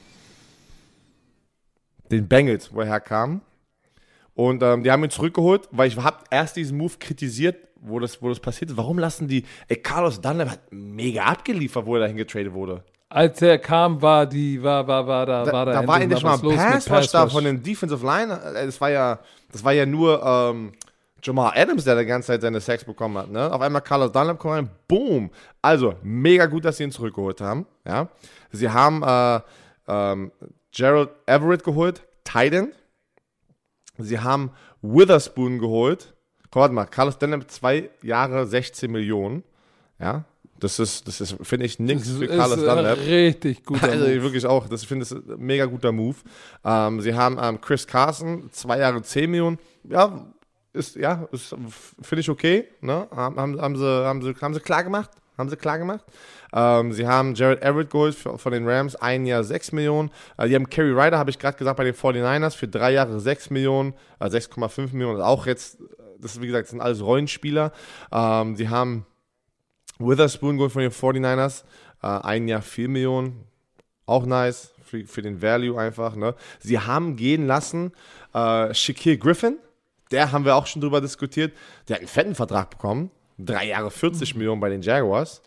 den Bengals, wo er herkam. Und ähm, die haben ihn zurückgeholt, weil ich habe erst diesen Move kritisiert, wo das, wo das passiert ist. Warum lassen die, ey, Carlos Dunlap hat mega abgeliefert, wo er dahin getradet wurde. Als er kam, war die, war, war, war da, da war da. Da war endlich mal ein Pass-Rush da von den Defensive Line. Das war ja, das war ja nur ähm, Jamal Adams, der die ganze Zeit seine Sacks bekommen hat. Ne? Auf einmal Carlos Dunlap kommt rein, boom. Also, mega gut, dass sie ihn zurückgeholt haben. Ja? Sie haben äh, ähm, Gerald Everett geholt, Titan. Sie haben Witherspoon geholt. Komm, warte mal, Carlos Dunlap, zwei Jahre, sechzehn Millionen. Ja, das ist, das ist, finde ich, nichts für Carlos Dunlap. Richtig guter also, Move. Wirklich auch, das finde ich ein mega guter Move. Ähm, sie haben ähm, Chris Carson, zwei Jahre, zehn Millionen. Ja, ist, ja, ist, finde ich okay. Ne? Haben, haben, sie, haben, sie, haben sie klar gemacht. haben sie klar gemacht. Ähm, sie haben Jared Everett geholt für, von den Rams, ein Jahr sechs Millionen. Äh, die haben Kerry Ryder, habe ich gerade gesagt, bei den forty-niners für drei Jahre sechs Millionen, äh, sechs Komma fünf Millionen. Auch jetzt, das ist wie gesagt, das sind alles Rollenspieler. Ähm, sie haben Witherspoon geholt von den forty-niners, äh, ein Jahr vier Millionen. Auch nice, für, für den Value einfach. Ne? Sie haben gehen lassen äh, Shaquille Griffin, der haben wir auch schon drüber diskutiert, der hat einen fetten Vertrag bekommen. Drei Jahre vierzig mhm. Millionen bei den Jaguars.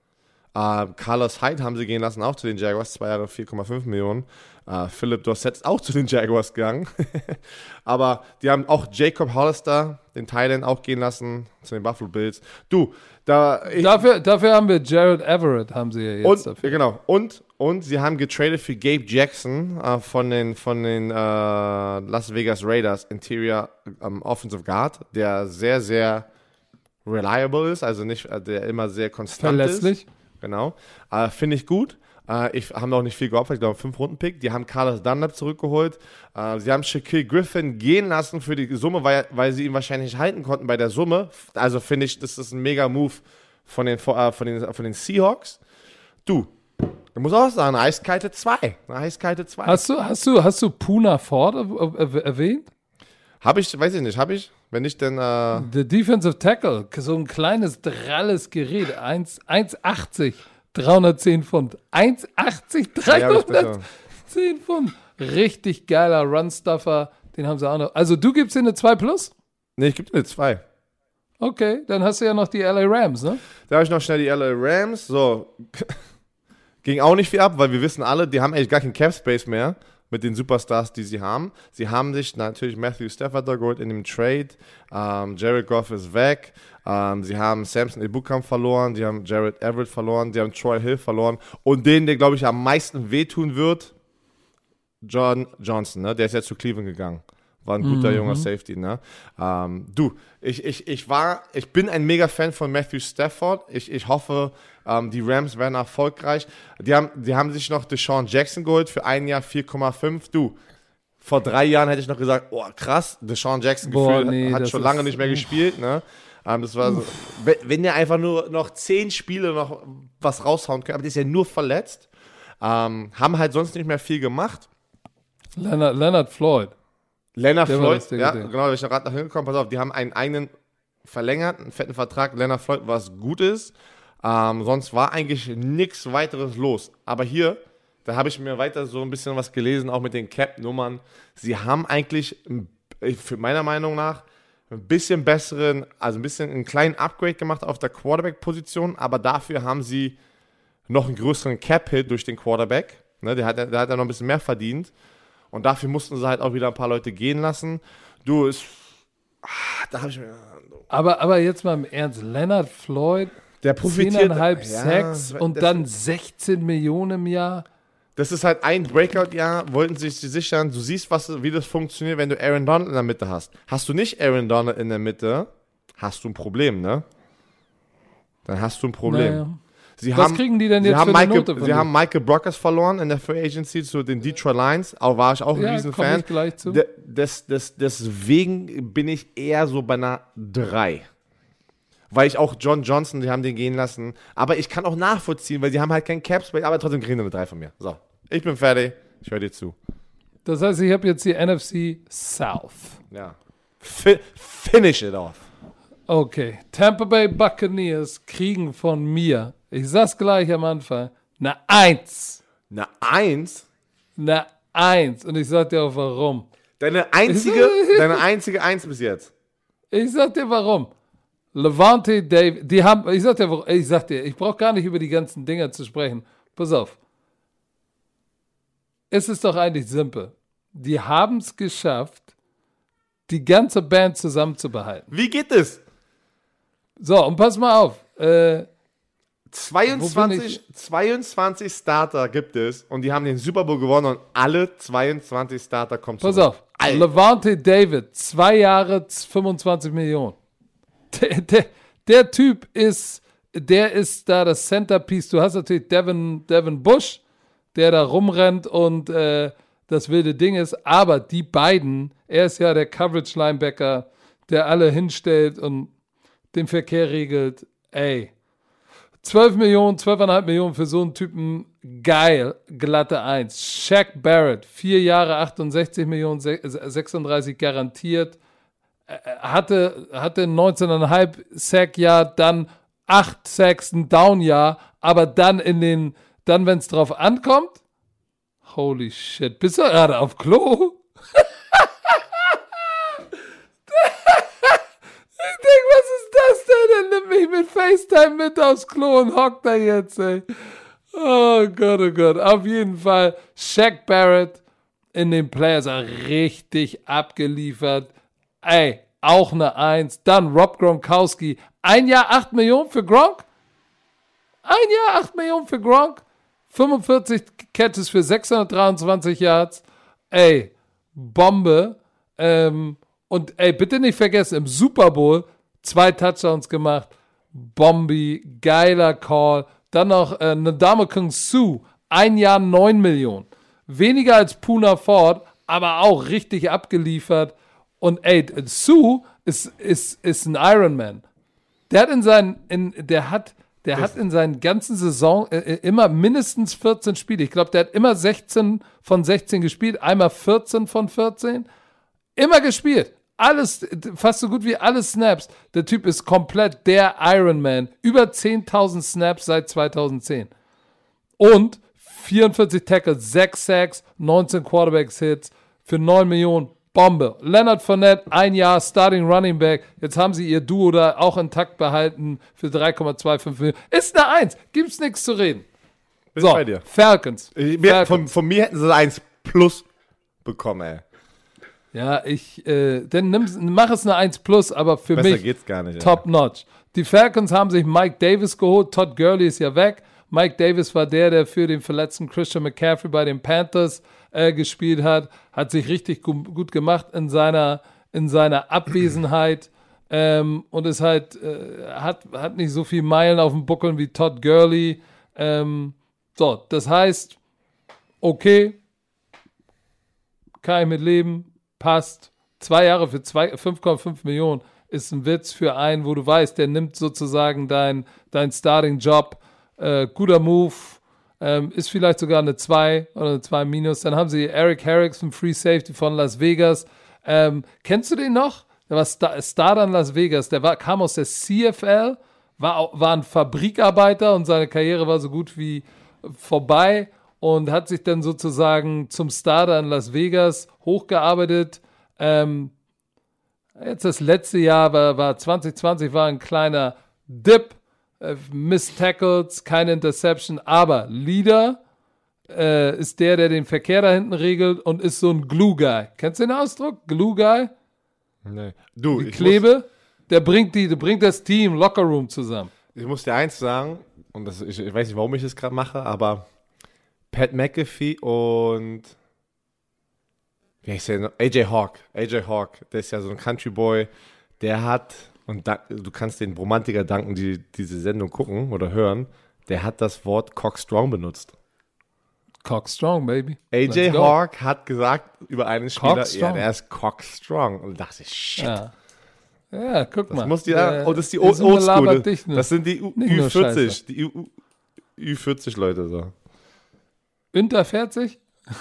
Uh, Carlos Hyde haben sie gehen lassen, auch zu den Jaguars, zwei Jahre vier Komma fünf Millionen. Uh, Philip Dorsett ist auch zu den Jaguars gegangen. Aber die haben auch Jacob Hollister, den Thailand, auch gehen lassen, zu den Buffalo Bills. Du, da... Ich, dafür, dafür haben wir Jared Everett, haben sie ja jetzt. Und, dafür. Genau, und, und sie haben getradet für Gabe Jackson uh, von den, von den uh, Las Vegas Raiders, Interior um, Offensive Guard, der sehr, sehr reliable ist, also nicht, der immer sehr konstant Verlässlich. ist. Genau. Äh, Finde ich gut. Äh, ich haben auch nicht viel geopfert, ich glaube fünf Runden Pick. Die haben Carlos Dunlap zurückgeholt. Äh, sie haben Shaquille Griffin gehen lassen für die Summe, weil, weil sie ihn wahrscheinlich nicht halten konnten bei der Summe. Also finde ich, das ist ein mega Move von den, äh, von den, von den Seahawks. Du, du musst auch sagen, eine eiskalte zwei. Eine eiskalte zwei. Hast du, hast du, hast du Poona Ford erwähnt? Habe ich, weiß ich nicht, habe ich? Wenn nicht, dann... Äh The Defensive Tackle, so ein kleines, dralles Gerät, eins achtzig, dreihundertzehn Pfund. eins achtzig, dreihundertzehn Pfund. Richtig geiler Runstuffer, den haben sie auch noch. Also du gibst dir eine zwei plus? Nee, ich gebe dir eine zwei. Okay, dann hast du ja noch die L A Rams, ne? Da habe ich noch schnell die L A Rams. So, ging auch nicht viel ab, weil wir wissen alle, die haben eigentlich gar keinen Cap Space mehr mit den Superstars, die sie haben. Sie haben sich natürlich Matthew Stafford da geholt in dem Trade. Ähm, Jared Goff ist weg. Ähm, sie haben Samson Ebukam verloren. Sie haben Jared Everett verloren. Sie haben Troy Hill verloren. Und den, der, glaube ich, am meisten wehtun wird, John Johnson, ne? Der ist jetzt zu Cleveland gegangen. War ein guter, mhm. junger Safety, ne? Ähm, du, ich, ich, ich war, ich bin ein mega Fan von Matthew Stafford. Ich, ich hoffe, ähm, die Rams werden erfolgreich. Die haben, die haben sich noch Deshaun Jackson geholt für ein Jahr vier Komma fünf. Du, vor drei Jahren hätte ich noch gesagt, oh krass, Deshaun Jackson Boah, nee, hat schon lange nicht mehr gespielt, ne? Ähm, das war so, wenn, wenn der einfach nur noch zehn Spiele noch was raushauen kann, aber der ist ja nur verletzt, ähm, haben halt sonst nicht mehr viel gemacht. Leonard, Leonard Floyd. Leonard Floyd, ja, genau, da bin ich noch gerade nach hingekommen. Pass auf, die haben einen eigenen verlängerten, fetten Vertrag, Leonard Floyd, was gut ist. Ähm, sonst war eigentlich nichts weiteres los. Aber hier, da habe ich mir weiter so ein bisschen was gelesen, auch mit den Cap-Nummern. Sie haben eigentlich, für meiner Meinung nach, ein bisschen besseren, also ein bisschen einen kleinen Upgrade gemacht auf der Quarterback-Position, aber dafür haben sie noch einen größeren Cap-Hit durch den Quarterback. Ne, der hat, der hat ja noch ein bisschen mehr verdient. Und dafür mussten sie halt auch wieder ein paar Leute gehen lassen. Du, ist, ah, da habe ich mir... Aber, aber jetzt mal im Ernst, Leonard Floyd, der profitiert... zehn Komma fünf Sacks ja, und dann sechzehn Millionen im Jahr. Das ist halt ein Breakout-Jahr, wollten sie sich sichern. Du siehst, was, wie das funktioniert, wenn du Aaron Donald in der Mitte hast. Hast du nicht Aaron Donald in der Mitte, hast du ein Problem, ne? Dann hast du ein Problem. Naja. Sie Was haben, kriegen die denn jetzt für Michael, eine Note von Sie dir? haben Michael Brockers verloren in der Free Agency zu den Detroit Lions. Auch war ich auch ein ja, Riesenfan. Ich gleich zu. De, des, des, deswegen bin ich eher so bei einer drei. Weil ich auch John Johnson, die haben den gehen lassen. Aber ich kann auch nachvollziehen, weil sie haben halt keinen Cap-Space. Aber trotzdem kriegen sie eine drei von mir. So, ich bin fertig. Ich höre dir zu. Das heißt, ich habe jetzt die N F C South. Ja. Fi- finish it off. Okay. Tampa Bay Buccaneers kriegen von mir, ich sag's gleich am Anfang, eine Eins. Eine Eins? Eine Eins. Und ich sag dir auch warum. Deine einzige, deine einzige Eins bis jetzt. Ich sag dir warum. Levante David, die haben, ich sag dir, ich sag dir, ich brauche gar nicht über die ganzen Dinger zu sprechen. Pass auf. Es ist doch eigentlich simpel. Die haben es geschafft, die ganze Band zusammenzubehalten. Wie geht es? So, und pass mal auf. Äh, zweiundzwanzig, zweiundzwanzig Starter gibt es und die haben den Super Bowl gewonnen und alle zweiundzwanzig Starter kommen zurück. Pass auf. Alter. Levante David, zwei Jahre, fünfundzwanzig Millionen. Der, der, der Typ ist, der ist da das Centerpiece. Du hast natürlich Devin, Devin Bush, der da rumrennt und äh, das wilde Ding ist. Aber die beiden, er ist ja der Coverage-Linebacker, der alle hinstellt und den Verkehr regelt. Ey, zwölf Millionen, zwölf Komma fünf Millionen für so einen Typen, geil, glatte eins. Shaq Barrett, vier Jahre, achtundsechzig Millionen, sechsunddreißig garantiert. Hatte, hatte neunzehn Komma fünf Sack-Jahr, dann acht Sacks, ein Down-Jahr, aber dann in den, dann wenn es drauf ankommt, holy shit, bist du gerade auf Klo? Ich denke, was ist das denn? Der nimmt mich mit FaceTime mit aufs Klo und hockt da jetzt, ey. Oh Gott, oh Gott. Auf jeden Fall Shaq Barrett in den Players richtig abgeliefert. Ey, auch eine Eins. Dann Rob Gronkowski. Ein Jahr acht Millionen für Gronk? Ein Jahr acht Millionen für Gronk? fünfundvierzig Catches für sechshundertdreiundzwanzig Yards. Ey, Bombe. Ähm, und ey, bitte nicht vergessen, im Super Bowl zwei Touchdowns gemacht. Bombi, geiler Call. Dann noch äh, Ndamukong Suh. Ein Jahr neun Millionen. Weniger als Poona Ford, aber auch richtig abgeliefert. Und ey, Suh ist, ist, ist ein Ironman. Der hat in seinen, in, der hat, der hat in seinen ganzen Saison äh, immer mindestens vierzehn Spiele. Ich glaube, der hat immer sechzehn von sechzehn gespielt, einmal vierzehn von vierzehn. Immer gespielt. Alles, fast so gut wie alle Snaps. Der Typ ist komplett der Ironman. Über zehntausend Snaps seit zweitausendzehn. Und vierundvierzig Tackles, sechs Sacks, neunzehn Quarterbacks-Hits für neun Millionen. Bombe. Leonard Fournette, ein Jahr Starting Running Back. Jetzt haben sie ihr Duo da auch intakt behalten für drei Komma fünfundzwanzig Millionen. Ist eine Eins. Gibt's nichts zu reden. Bin so, bei dir. Falcons. Ich, Falcons. Von, von mir hätten sie eine Eins plus bekommen, ey. Ja, ich, äh, dann nimm, mach es eine Eins plus, aber für Besser mich geht's gar nicht, top notch. Die Falcons haben sich Mike Davis geholt. Todd Gurley ist ja weg. Mike Davis war der, der für den verletzten Christian McCaffrey bei den Panthers äh, gespielt hat. Hat sich richtig gu- gut gemacht in seiner, in seiner Abwesenheit. Ähm, und ist halt, äh, hat, hat nicht so viel Meilen auf dem Buckeln wie Todd Gurley. Ähm, so, das heißt, okay, kann ich mit leben. Passt. Zwei Jahre für fünf Komma fünf Millionen ist ein Witz für einen, wo du weißt, der nimmt sozusagen dein, dein Starting-Job. Äh, guter Move. Ähm, ist vielleicht sogar eine zwei oder eine zwei minus. Dann haben sie Eric Harrison, Free Safety von Las Vegas. Ähm, kennst du den noch? Der war Star- Starter in Las Vegas. Der war, kam aus der C F L, war, war ein Fabrikarbeiter und seine Karriere war so gut wie vorbei. Und hat sich dann sozusagen zum Starter in Las Vegas hochgearbeitet. Ähm, jetzt das letzte Jahr war, war zwanzig zwanzig war ein kleiner Dip, äh, Missed Tackles, keine Interception, aber Leader äh, ist der, der den Verkehr da hinten regelt und ist so ein Glue-Guy. Kennst du den Ausdruck? Glue-Guy? Nee. Du, Die ich Klebe, muss, der bringt die, der bringt das Team, Locker-Room zusammen. ich muss dir eins sagen, und das, ich, ich weiß nicht, warum ich das gerade mache, aber Pat McAfee und wie heißt der noch? A J Hawk. A J Hawk, der ist ja so ein Country Boy, der hat, und da, du kannst den Romantiker danken, die diese Sendung gucken oder hören, der hat das Wort Cock Strong benutzt. Cock Strong, baby. A J Let's go. Hawk hat gesagt über einen Spieler, Cock ja, strong. der ist Cock Strong. Und da dachte ich, shit. Ja. Ja, guck Das mal. muss die, ja, Äh, oh, das ist die der Summe labert Oldschool. dich nur. Das sind die U- Nicht nur Ü vierzig, Scheiße. die U- Ü vierzig Leute so. Unter vierzig?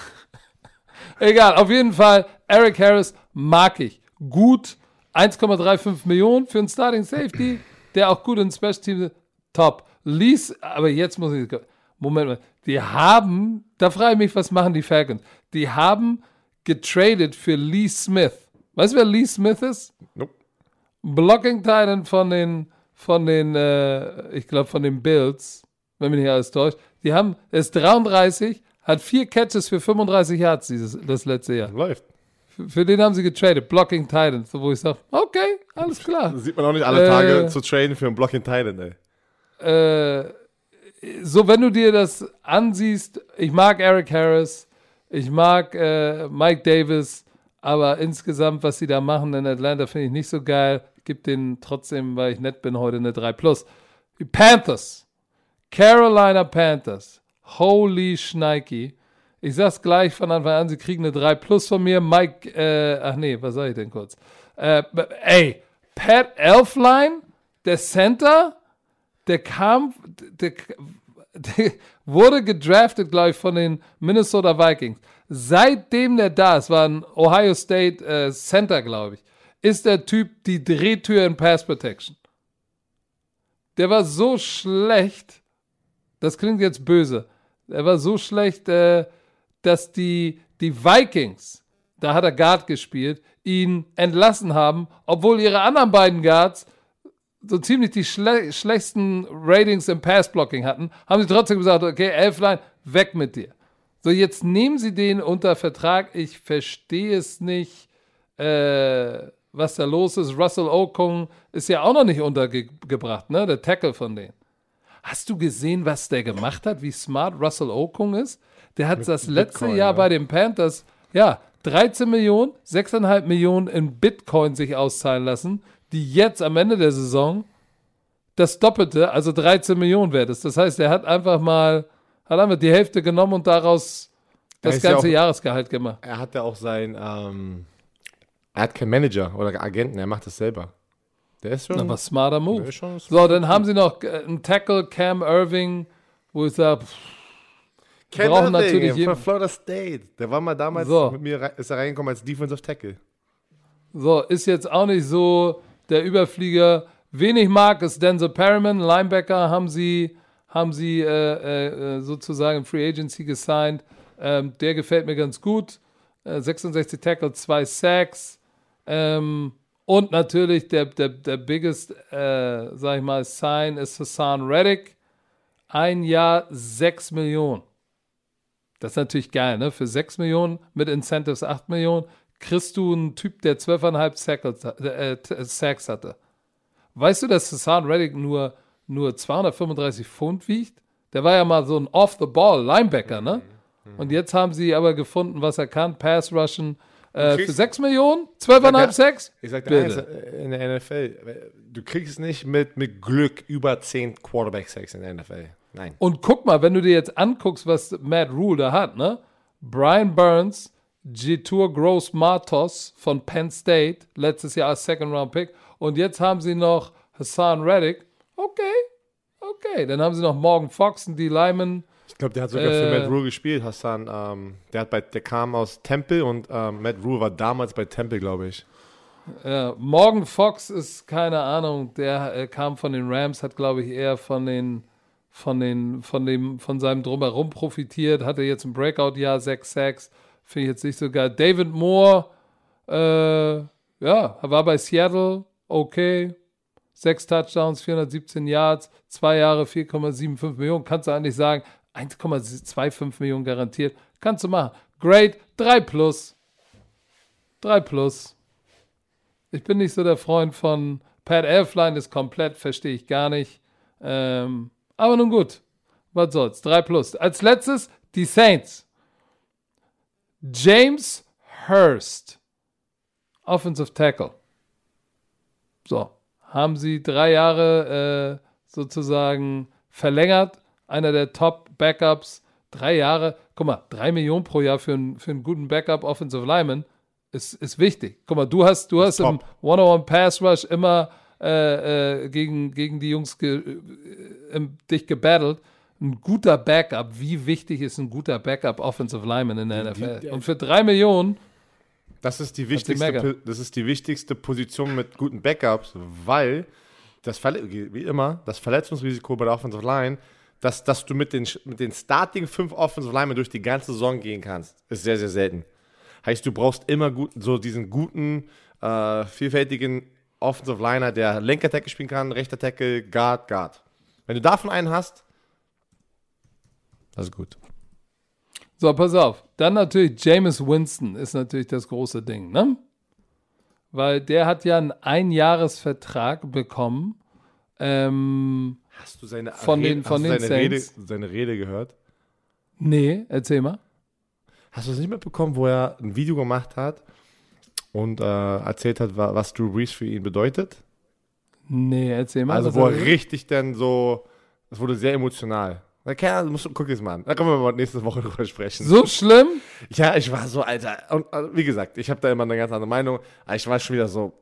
Egal, auf jeden Fall, Eric Harris mag ich. Gut, eins Komma fünfunddreißig Millionen für einen Starting Safety, der auch gut in Special Teams ist. Top. Lies, aber jetzt muss ich, Moment mal, die haben, da frage ich mich, was machen die Falcons? Die haben getradet für Lee Smith. Weißt du, wer Lee Smith ist? Nope. Blocking Titan von den, von den, äh, ich glaube von den Bills, wenn mich nicht alles täuscht. Die haben, er ist dreiunddreißig, hat vier Catches für fünfunddreißig Yards dieses, das letzte Jahr. Läuft. Für, für den haben sie getradet, Blocking Titan, so wo ich sage, okay, alles klar. Das sieht man auch nicht alle Äh, Tage zu traden für einen Blocking Titan, ey. Äh, so, wenn du dir das ansiehst, ich mag Eric Harris, ich mag äh, Mike Davis, aber insgesamt, was sie da machen in Atlanta, finde ich nicht so geil. Gib denen trotzdem, weil ich nett bin, heute eine drei plus. Die Panthers. Carolina Panthers. Holy Schneiki. Ich sag's gleich von Anfang an, sie kriegen eine drei plus von mir. Mike, äh, ach nee, was sag ich denn kurz? Äh, ey, Pat Elflein, der Center, der kam, der, der wurde gedraftet, glaube ich, von den Minnesota Vikings. Seitdem der da ist, war ein Ohio State äh, Center, glaube ich, ist der Typ die Drehtür in Pass Protection. Der war so schlecht, das klingt jetzt böse, der war so schlecht, äh, dass die, die Vikings, da hat er Guard gespielt, ihn entlassen haben, obwohl ihre anderen beiden Guards so ziemlich die schle- schlechtesten Ratings im Pass-Blocking hatten, haben sie trotzdem gesagt, okay, Elflein, weg mit dir. So, jetzt nehmen sie den unter Vertrag. Ich verstehe es nicht, äh, was da los ist. Russell Okung ist ja auch noch nicht untergebracht, ne? Der Tackle von denen. Hast du gesehen, was der gemacht hat? Wie smart Russell Okung ist? Der hat Mit das letzte Bitcoin, Jahr ja. bei den Panthers, ja, dreizehn Millionen, sechs Komma fünf Millionen in Bitcoin sich auszahlen lassen, die jetzt am Ende der Saison das Doppelte, also dreizehn Millionen wert ist. Das heißt, er hat einfach mal, hat einfach die Hälfte genommen und daraus das ist ja ganze auch- Jahresgehalt gemacht. Er hat ja auch sein, ähm, er hat keinen Manager oder Agenten, er macht das selber. Der ist schon, Aber smarter der Move. ist schon So, dann haben sie noch äh, einen Tackle, Cam Irving, wo ich sage, Ken brauchen Irving natürlich von jeden- Florida State. Der war mal damals So. mit mir, rei- ist er reingekommen als Defensive Tackle. so, ist jetzt auch nicht so der Überflieger. Wen ich mag, ist Denzel Perryman, Linebacker, haben sie, haben sie äh, äh, sozusagen Free Agency gesigned. Ähm, der gefällt mir ganz gut. Äh, sechsundsechzig Tackle, zwei Sacks. Ähm, und natürlich der, der, der biggest, äh, sag ich mal, Sign ist Hassan Reddick. Ein Jahr, sechs Millionen. Das ist natürlich geil, ne? Für sechs Millionen mit Incentives acht Millionen kriegst du einen Typ, der zwölf Komma fünf Sacks, äh, Sacks hatte. Weißt du, dass Hassan Reddick nur, nur zweihundertfünfunddreißig Pfund wiegt? Der war ja mal so ein Off-the-Ball-Linebacker, ne? Und jetzt haben sie aber gefunden, was er kann. Pass-Rushen äh, für kriegst- sechs Millionen? zwölf Komma fünf Sacks? Ich sag dir Bitte. eins, äh, in der N F L, du kriegst nicht mit, mit Glück über zehn Quarterback-Sacks in der N F L. Nein. Und guck mal, wenn du dir jetzt anguckst, was Matt Rule da hat, ne? Brian Burns, Jetur Gross-Matos von Penn State, letztes Jahr als Second-Round-Pick. Und jetzt haben sie noch Hassan Reddick. Okay, okay. Dann haben sie noch Morgan Fox und die Lyman. Ich glaube, der hat sogar Äh, für Matt Rule gespielt, Hassan. Ähm, der, hat bei, der kam aus Temple und ähm, Matt Rule war damals bei Temple, glaube ich. Ja, Morgan Fox ist, keine Ahnung, der äh, kam von den Rams, hat, glaube ich, eher von den, von den, von dem, von seinem Drumherum profitiert, hatte jetzt ein Breakout-Jahr, sechs Sacks, finde ich jetzt nicht so geil. David Moore, äh, ja, er war bei Seattle, okay, sechs Touchdowns, vierhundertsiebzehn Yards, zwei Jahre, vier Komma fünfundsiebzig Millionen, kannst du eigentlich sagen, eins Komma fünfundzwanzig Millionen garantiert, kannst du machen. Great, drei plus, drei plus. Ich bin nicht so der Freund von Pat Elflein, ist komplett, verstehe ich gar nicht. Ähm, aber nun gut, was soll's, drei plus. Als letztes die Saints. James Hurst, Offensive Tackle. So, haben sie drei Jahre äh, sozusagen verlängert. Einer der Top-Backups, drei Jahre. Guck mal, drei Millionen pro Jahr für, einen- für einen guten Backup Offensive Lineman ist, ist wichtig. Guck mal, du hast, du hast im top. One-on-One-Pass-Rush immer äh, äh, gegen, gegen die Jungs ge, äh, im, dich gebattelt. Ein guter Backup, wie wichtig ist ein guter Backup Offensive Lineman in der N F L? die- Und für drei Millionen, Das ist die die wichtigste, Mega. Po- das ist die wichtigste Position mit guten Backups, weil das Verle- wie immer das Verletzungsrisiko bei der Offensive Line, dass, dass du mit den, mit den Starting fünf Offensive Linemen durch die ganze Saison gehen kannst, ist sehr, sehr selten. Heißt, du brauchst immer gut, so diesen guten, äh, vielfältigen Offensive Liner, der linker Tackle spielen kann, rechter Tackle, Guard, Guard. Wenn du davon einen hast, das ist gut. so, pass auf. Dann natürlich Jameis Winston ist natürlich das große Ding, ne? Weil der hat ja einen Einjahresvertrag bekommen. Ähm, Hast du seine, Von Rede, den- von hast du den seine, Rede, Saints? seine Rede gehört? nee, erzähl mal. Hast du es nicht mitbekommen, wo er ein Video gemacht hat und äh, erzählt hat, wa- was Drew Brees für ihn bedeutet? Nee, erzähl mal. Also was wo er- er richtig dann so, das wurde sehr emotional. Na, keine Ahnung, musst du, guck jetzt mal an. Da können wir mal nächste Woche drüber sprechen. So schlimm? Ja, ich war so, Alter. Und, äh, wie gesagt, ich habe da immer eine ganz andere Meinung. Aber ich war schon wieder so,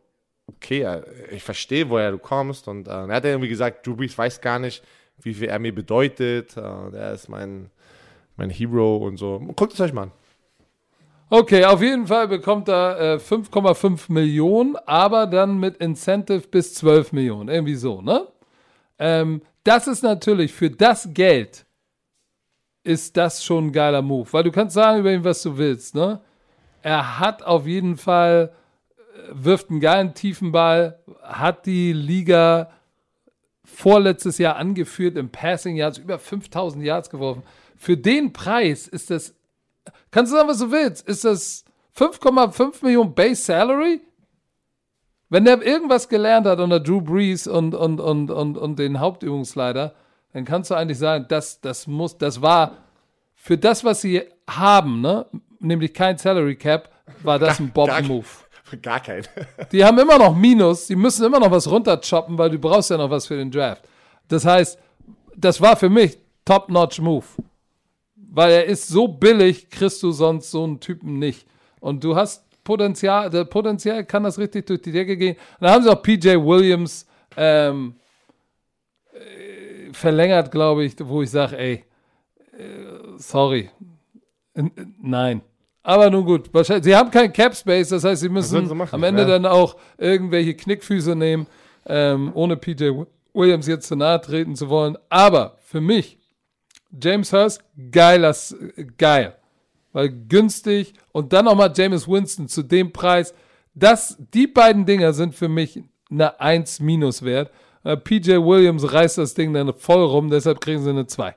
okay, ich verstehe, woher du kommst. Und äh, er hat irgendwie gesagt, Drew Brees weiß gar nicht, wie viel er mir bedeutet. Äh, er ist mein, mein Hero und so. Guckt es euch mal an. Okay, auf jeden Fall bekommt er äh, fünf Komma fünf Millionen, aber dann mit Incentive bis zwölf Millionen. Irgendwie so, ne? Ähm, das ist natürlich für das Geld ist das schon ein geiler Move. Weil du kannst sagen über ihn, was du willst, ne? Er hat auf jeden Fall, wirft einen geilen tiefen Ball, hat die Liga vorletztes Jahr angeführt im Passing Yards, über fünftausend Yards geworfen. Für den Preis ist das, kannst du sagen, was du willst, ist das fünf Komma fünf Millionen Base Salary? Wenn der irgendwas gelernt hat unter Drew Brees und, und, und, und, und den Hauptübungsleiter, dann kannst du eigentlich sagen, das, das muss, das war für das, was sie haben, ne, nämlich kein Salary Cap, war das ein Bomben-Move. Gar kein. Die haben immer noch Minus, die müssen immer noch was runterchoppen, weil du brauchst ja noch was für den Draft. Das heißt, das war für mich Top-Notch-Move. Weil er ist so billig, kriegst du sonst so einen Typen nicht. Und du hast Potenzial, der Potenzial kann das richtig durch die Decke gehen. Und dann haben sie auch P J Williams ähm, äh, verlängert, glaube ich, wo ich sage, ey, äh, sorry, N- nein. Aber nun gut, wahrscheinlich, sie haben keinen Cap Space, das heißt, sie müssen sie machen, am Ende ja. dann auch irgendwelche Knickfüße nehmen, ähm, ohne P J Williams jetzt zu nahe treten zu wollen. Aber für mich, James Hurst, geiler, geil. Weil günstig und dann nochmal Jameis Winston zu dem Preis. Das, die beiden Dinger sind für mich eine eins minus wert. Äh, P J Williams reißt das Ding dann voll rum, deshalb kriegen sie eine zwei.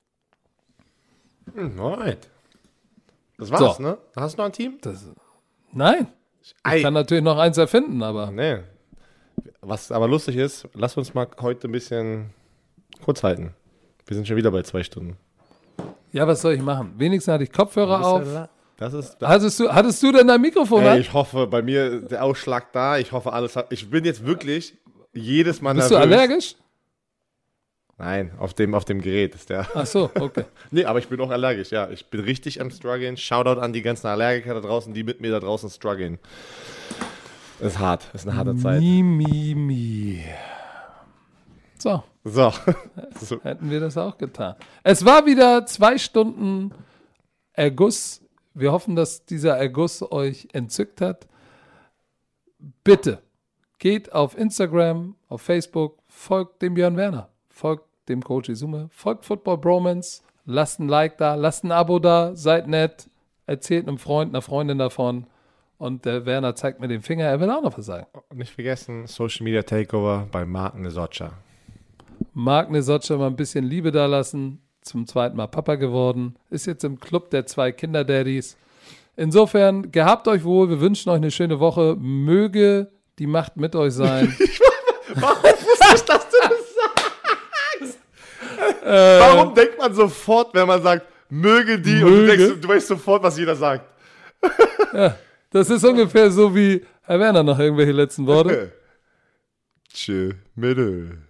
Alright. Das war's, So. ne? Hast du noch ein Team? Das, nein. Ich Ei. kann natürlich noch eins erfinden, aber Nee. Was aber lustig ist, lass uns mal heute ein bisschen kurz halten. Wir sind schon wieder bei zwei Stunden. ja, was soll ich machen? Wenigstens hatte ich Kopfhörer auf. Das ist. Das Hattest du, hattest du denn dein Mikrofon Ey, an? ich hoffe, bei mir der Ausschlag da. Ich hoffe, alles hat. Ich bin jetzt wirklich jedes Mal Bist nervös. du allergisch? Nein, auf dem, auf dem Gerät ist der. Ach so, okay. Nee, aber ich bin auch allergisch, ja. Ich bin richtig am struggeln. Shoutout an die ganzen Allergiker da draußen, die mit mir da draußen strugglen. Ist hart. Ist eine harte Zeit. Mi, mi, mi. So, So. so. hätten wir das auch getan. Es war wieder zwei Stunden Erguss. Wir hoffen, dass dieser Erguss euch entzückt hat. Bitte geht auf Instagram, auf Facebook, folgt dem Björn Werner, folgt dem Coach Izume, folgt Football Bromance, lasst ein Like da, lasst ein Abo da, seid nett, erzählt einem Freund, einer Freundin davon und der Werner zeigt mir den Finger, er will auch noch was sagen. Nicht vergessen, Social Media Takeover bei Marc Nesocca. Marc Nesocca mal ein bisschen Liebe da lassen, zum zweiten Mal Papa geworden, ist jetzt im Club der zwei Kinderdaddies. Insofern, gehabt euch wohl, wir wünschen euch eine schöne Woche, möge die Macht mit euch sein. Warum wusste ich, dass du das sagst? Äh, Warum denkt man sofort, wenn man sagt, möge die, Möge? und du denkst, du weißt sofort, was jeder sagt. Ja, das ist ungefähr so wie, Herr Werner, noch irgendwelche letzten Worte? Tschö, Mittel.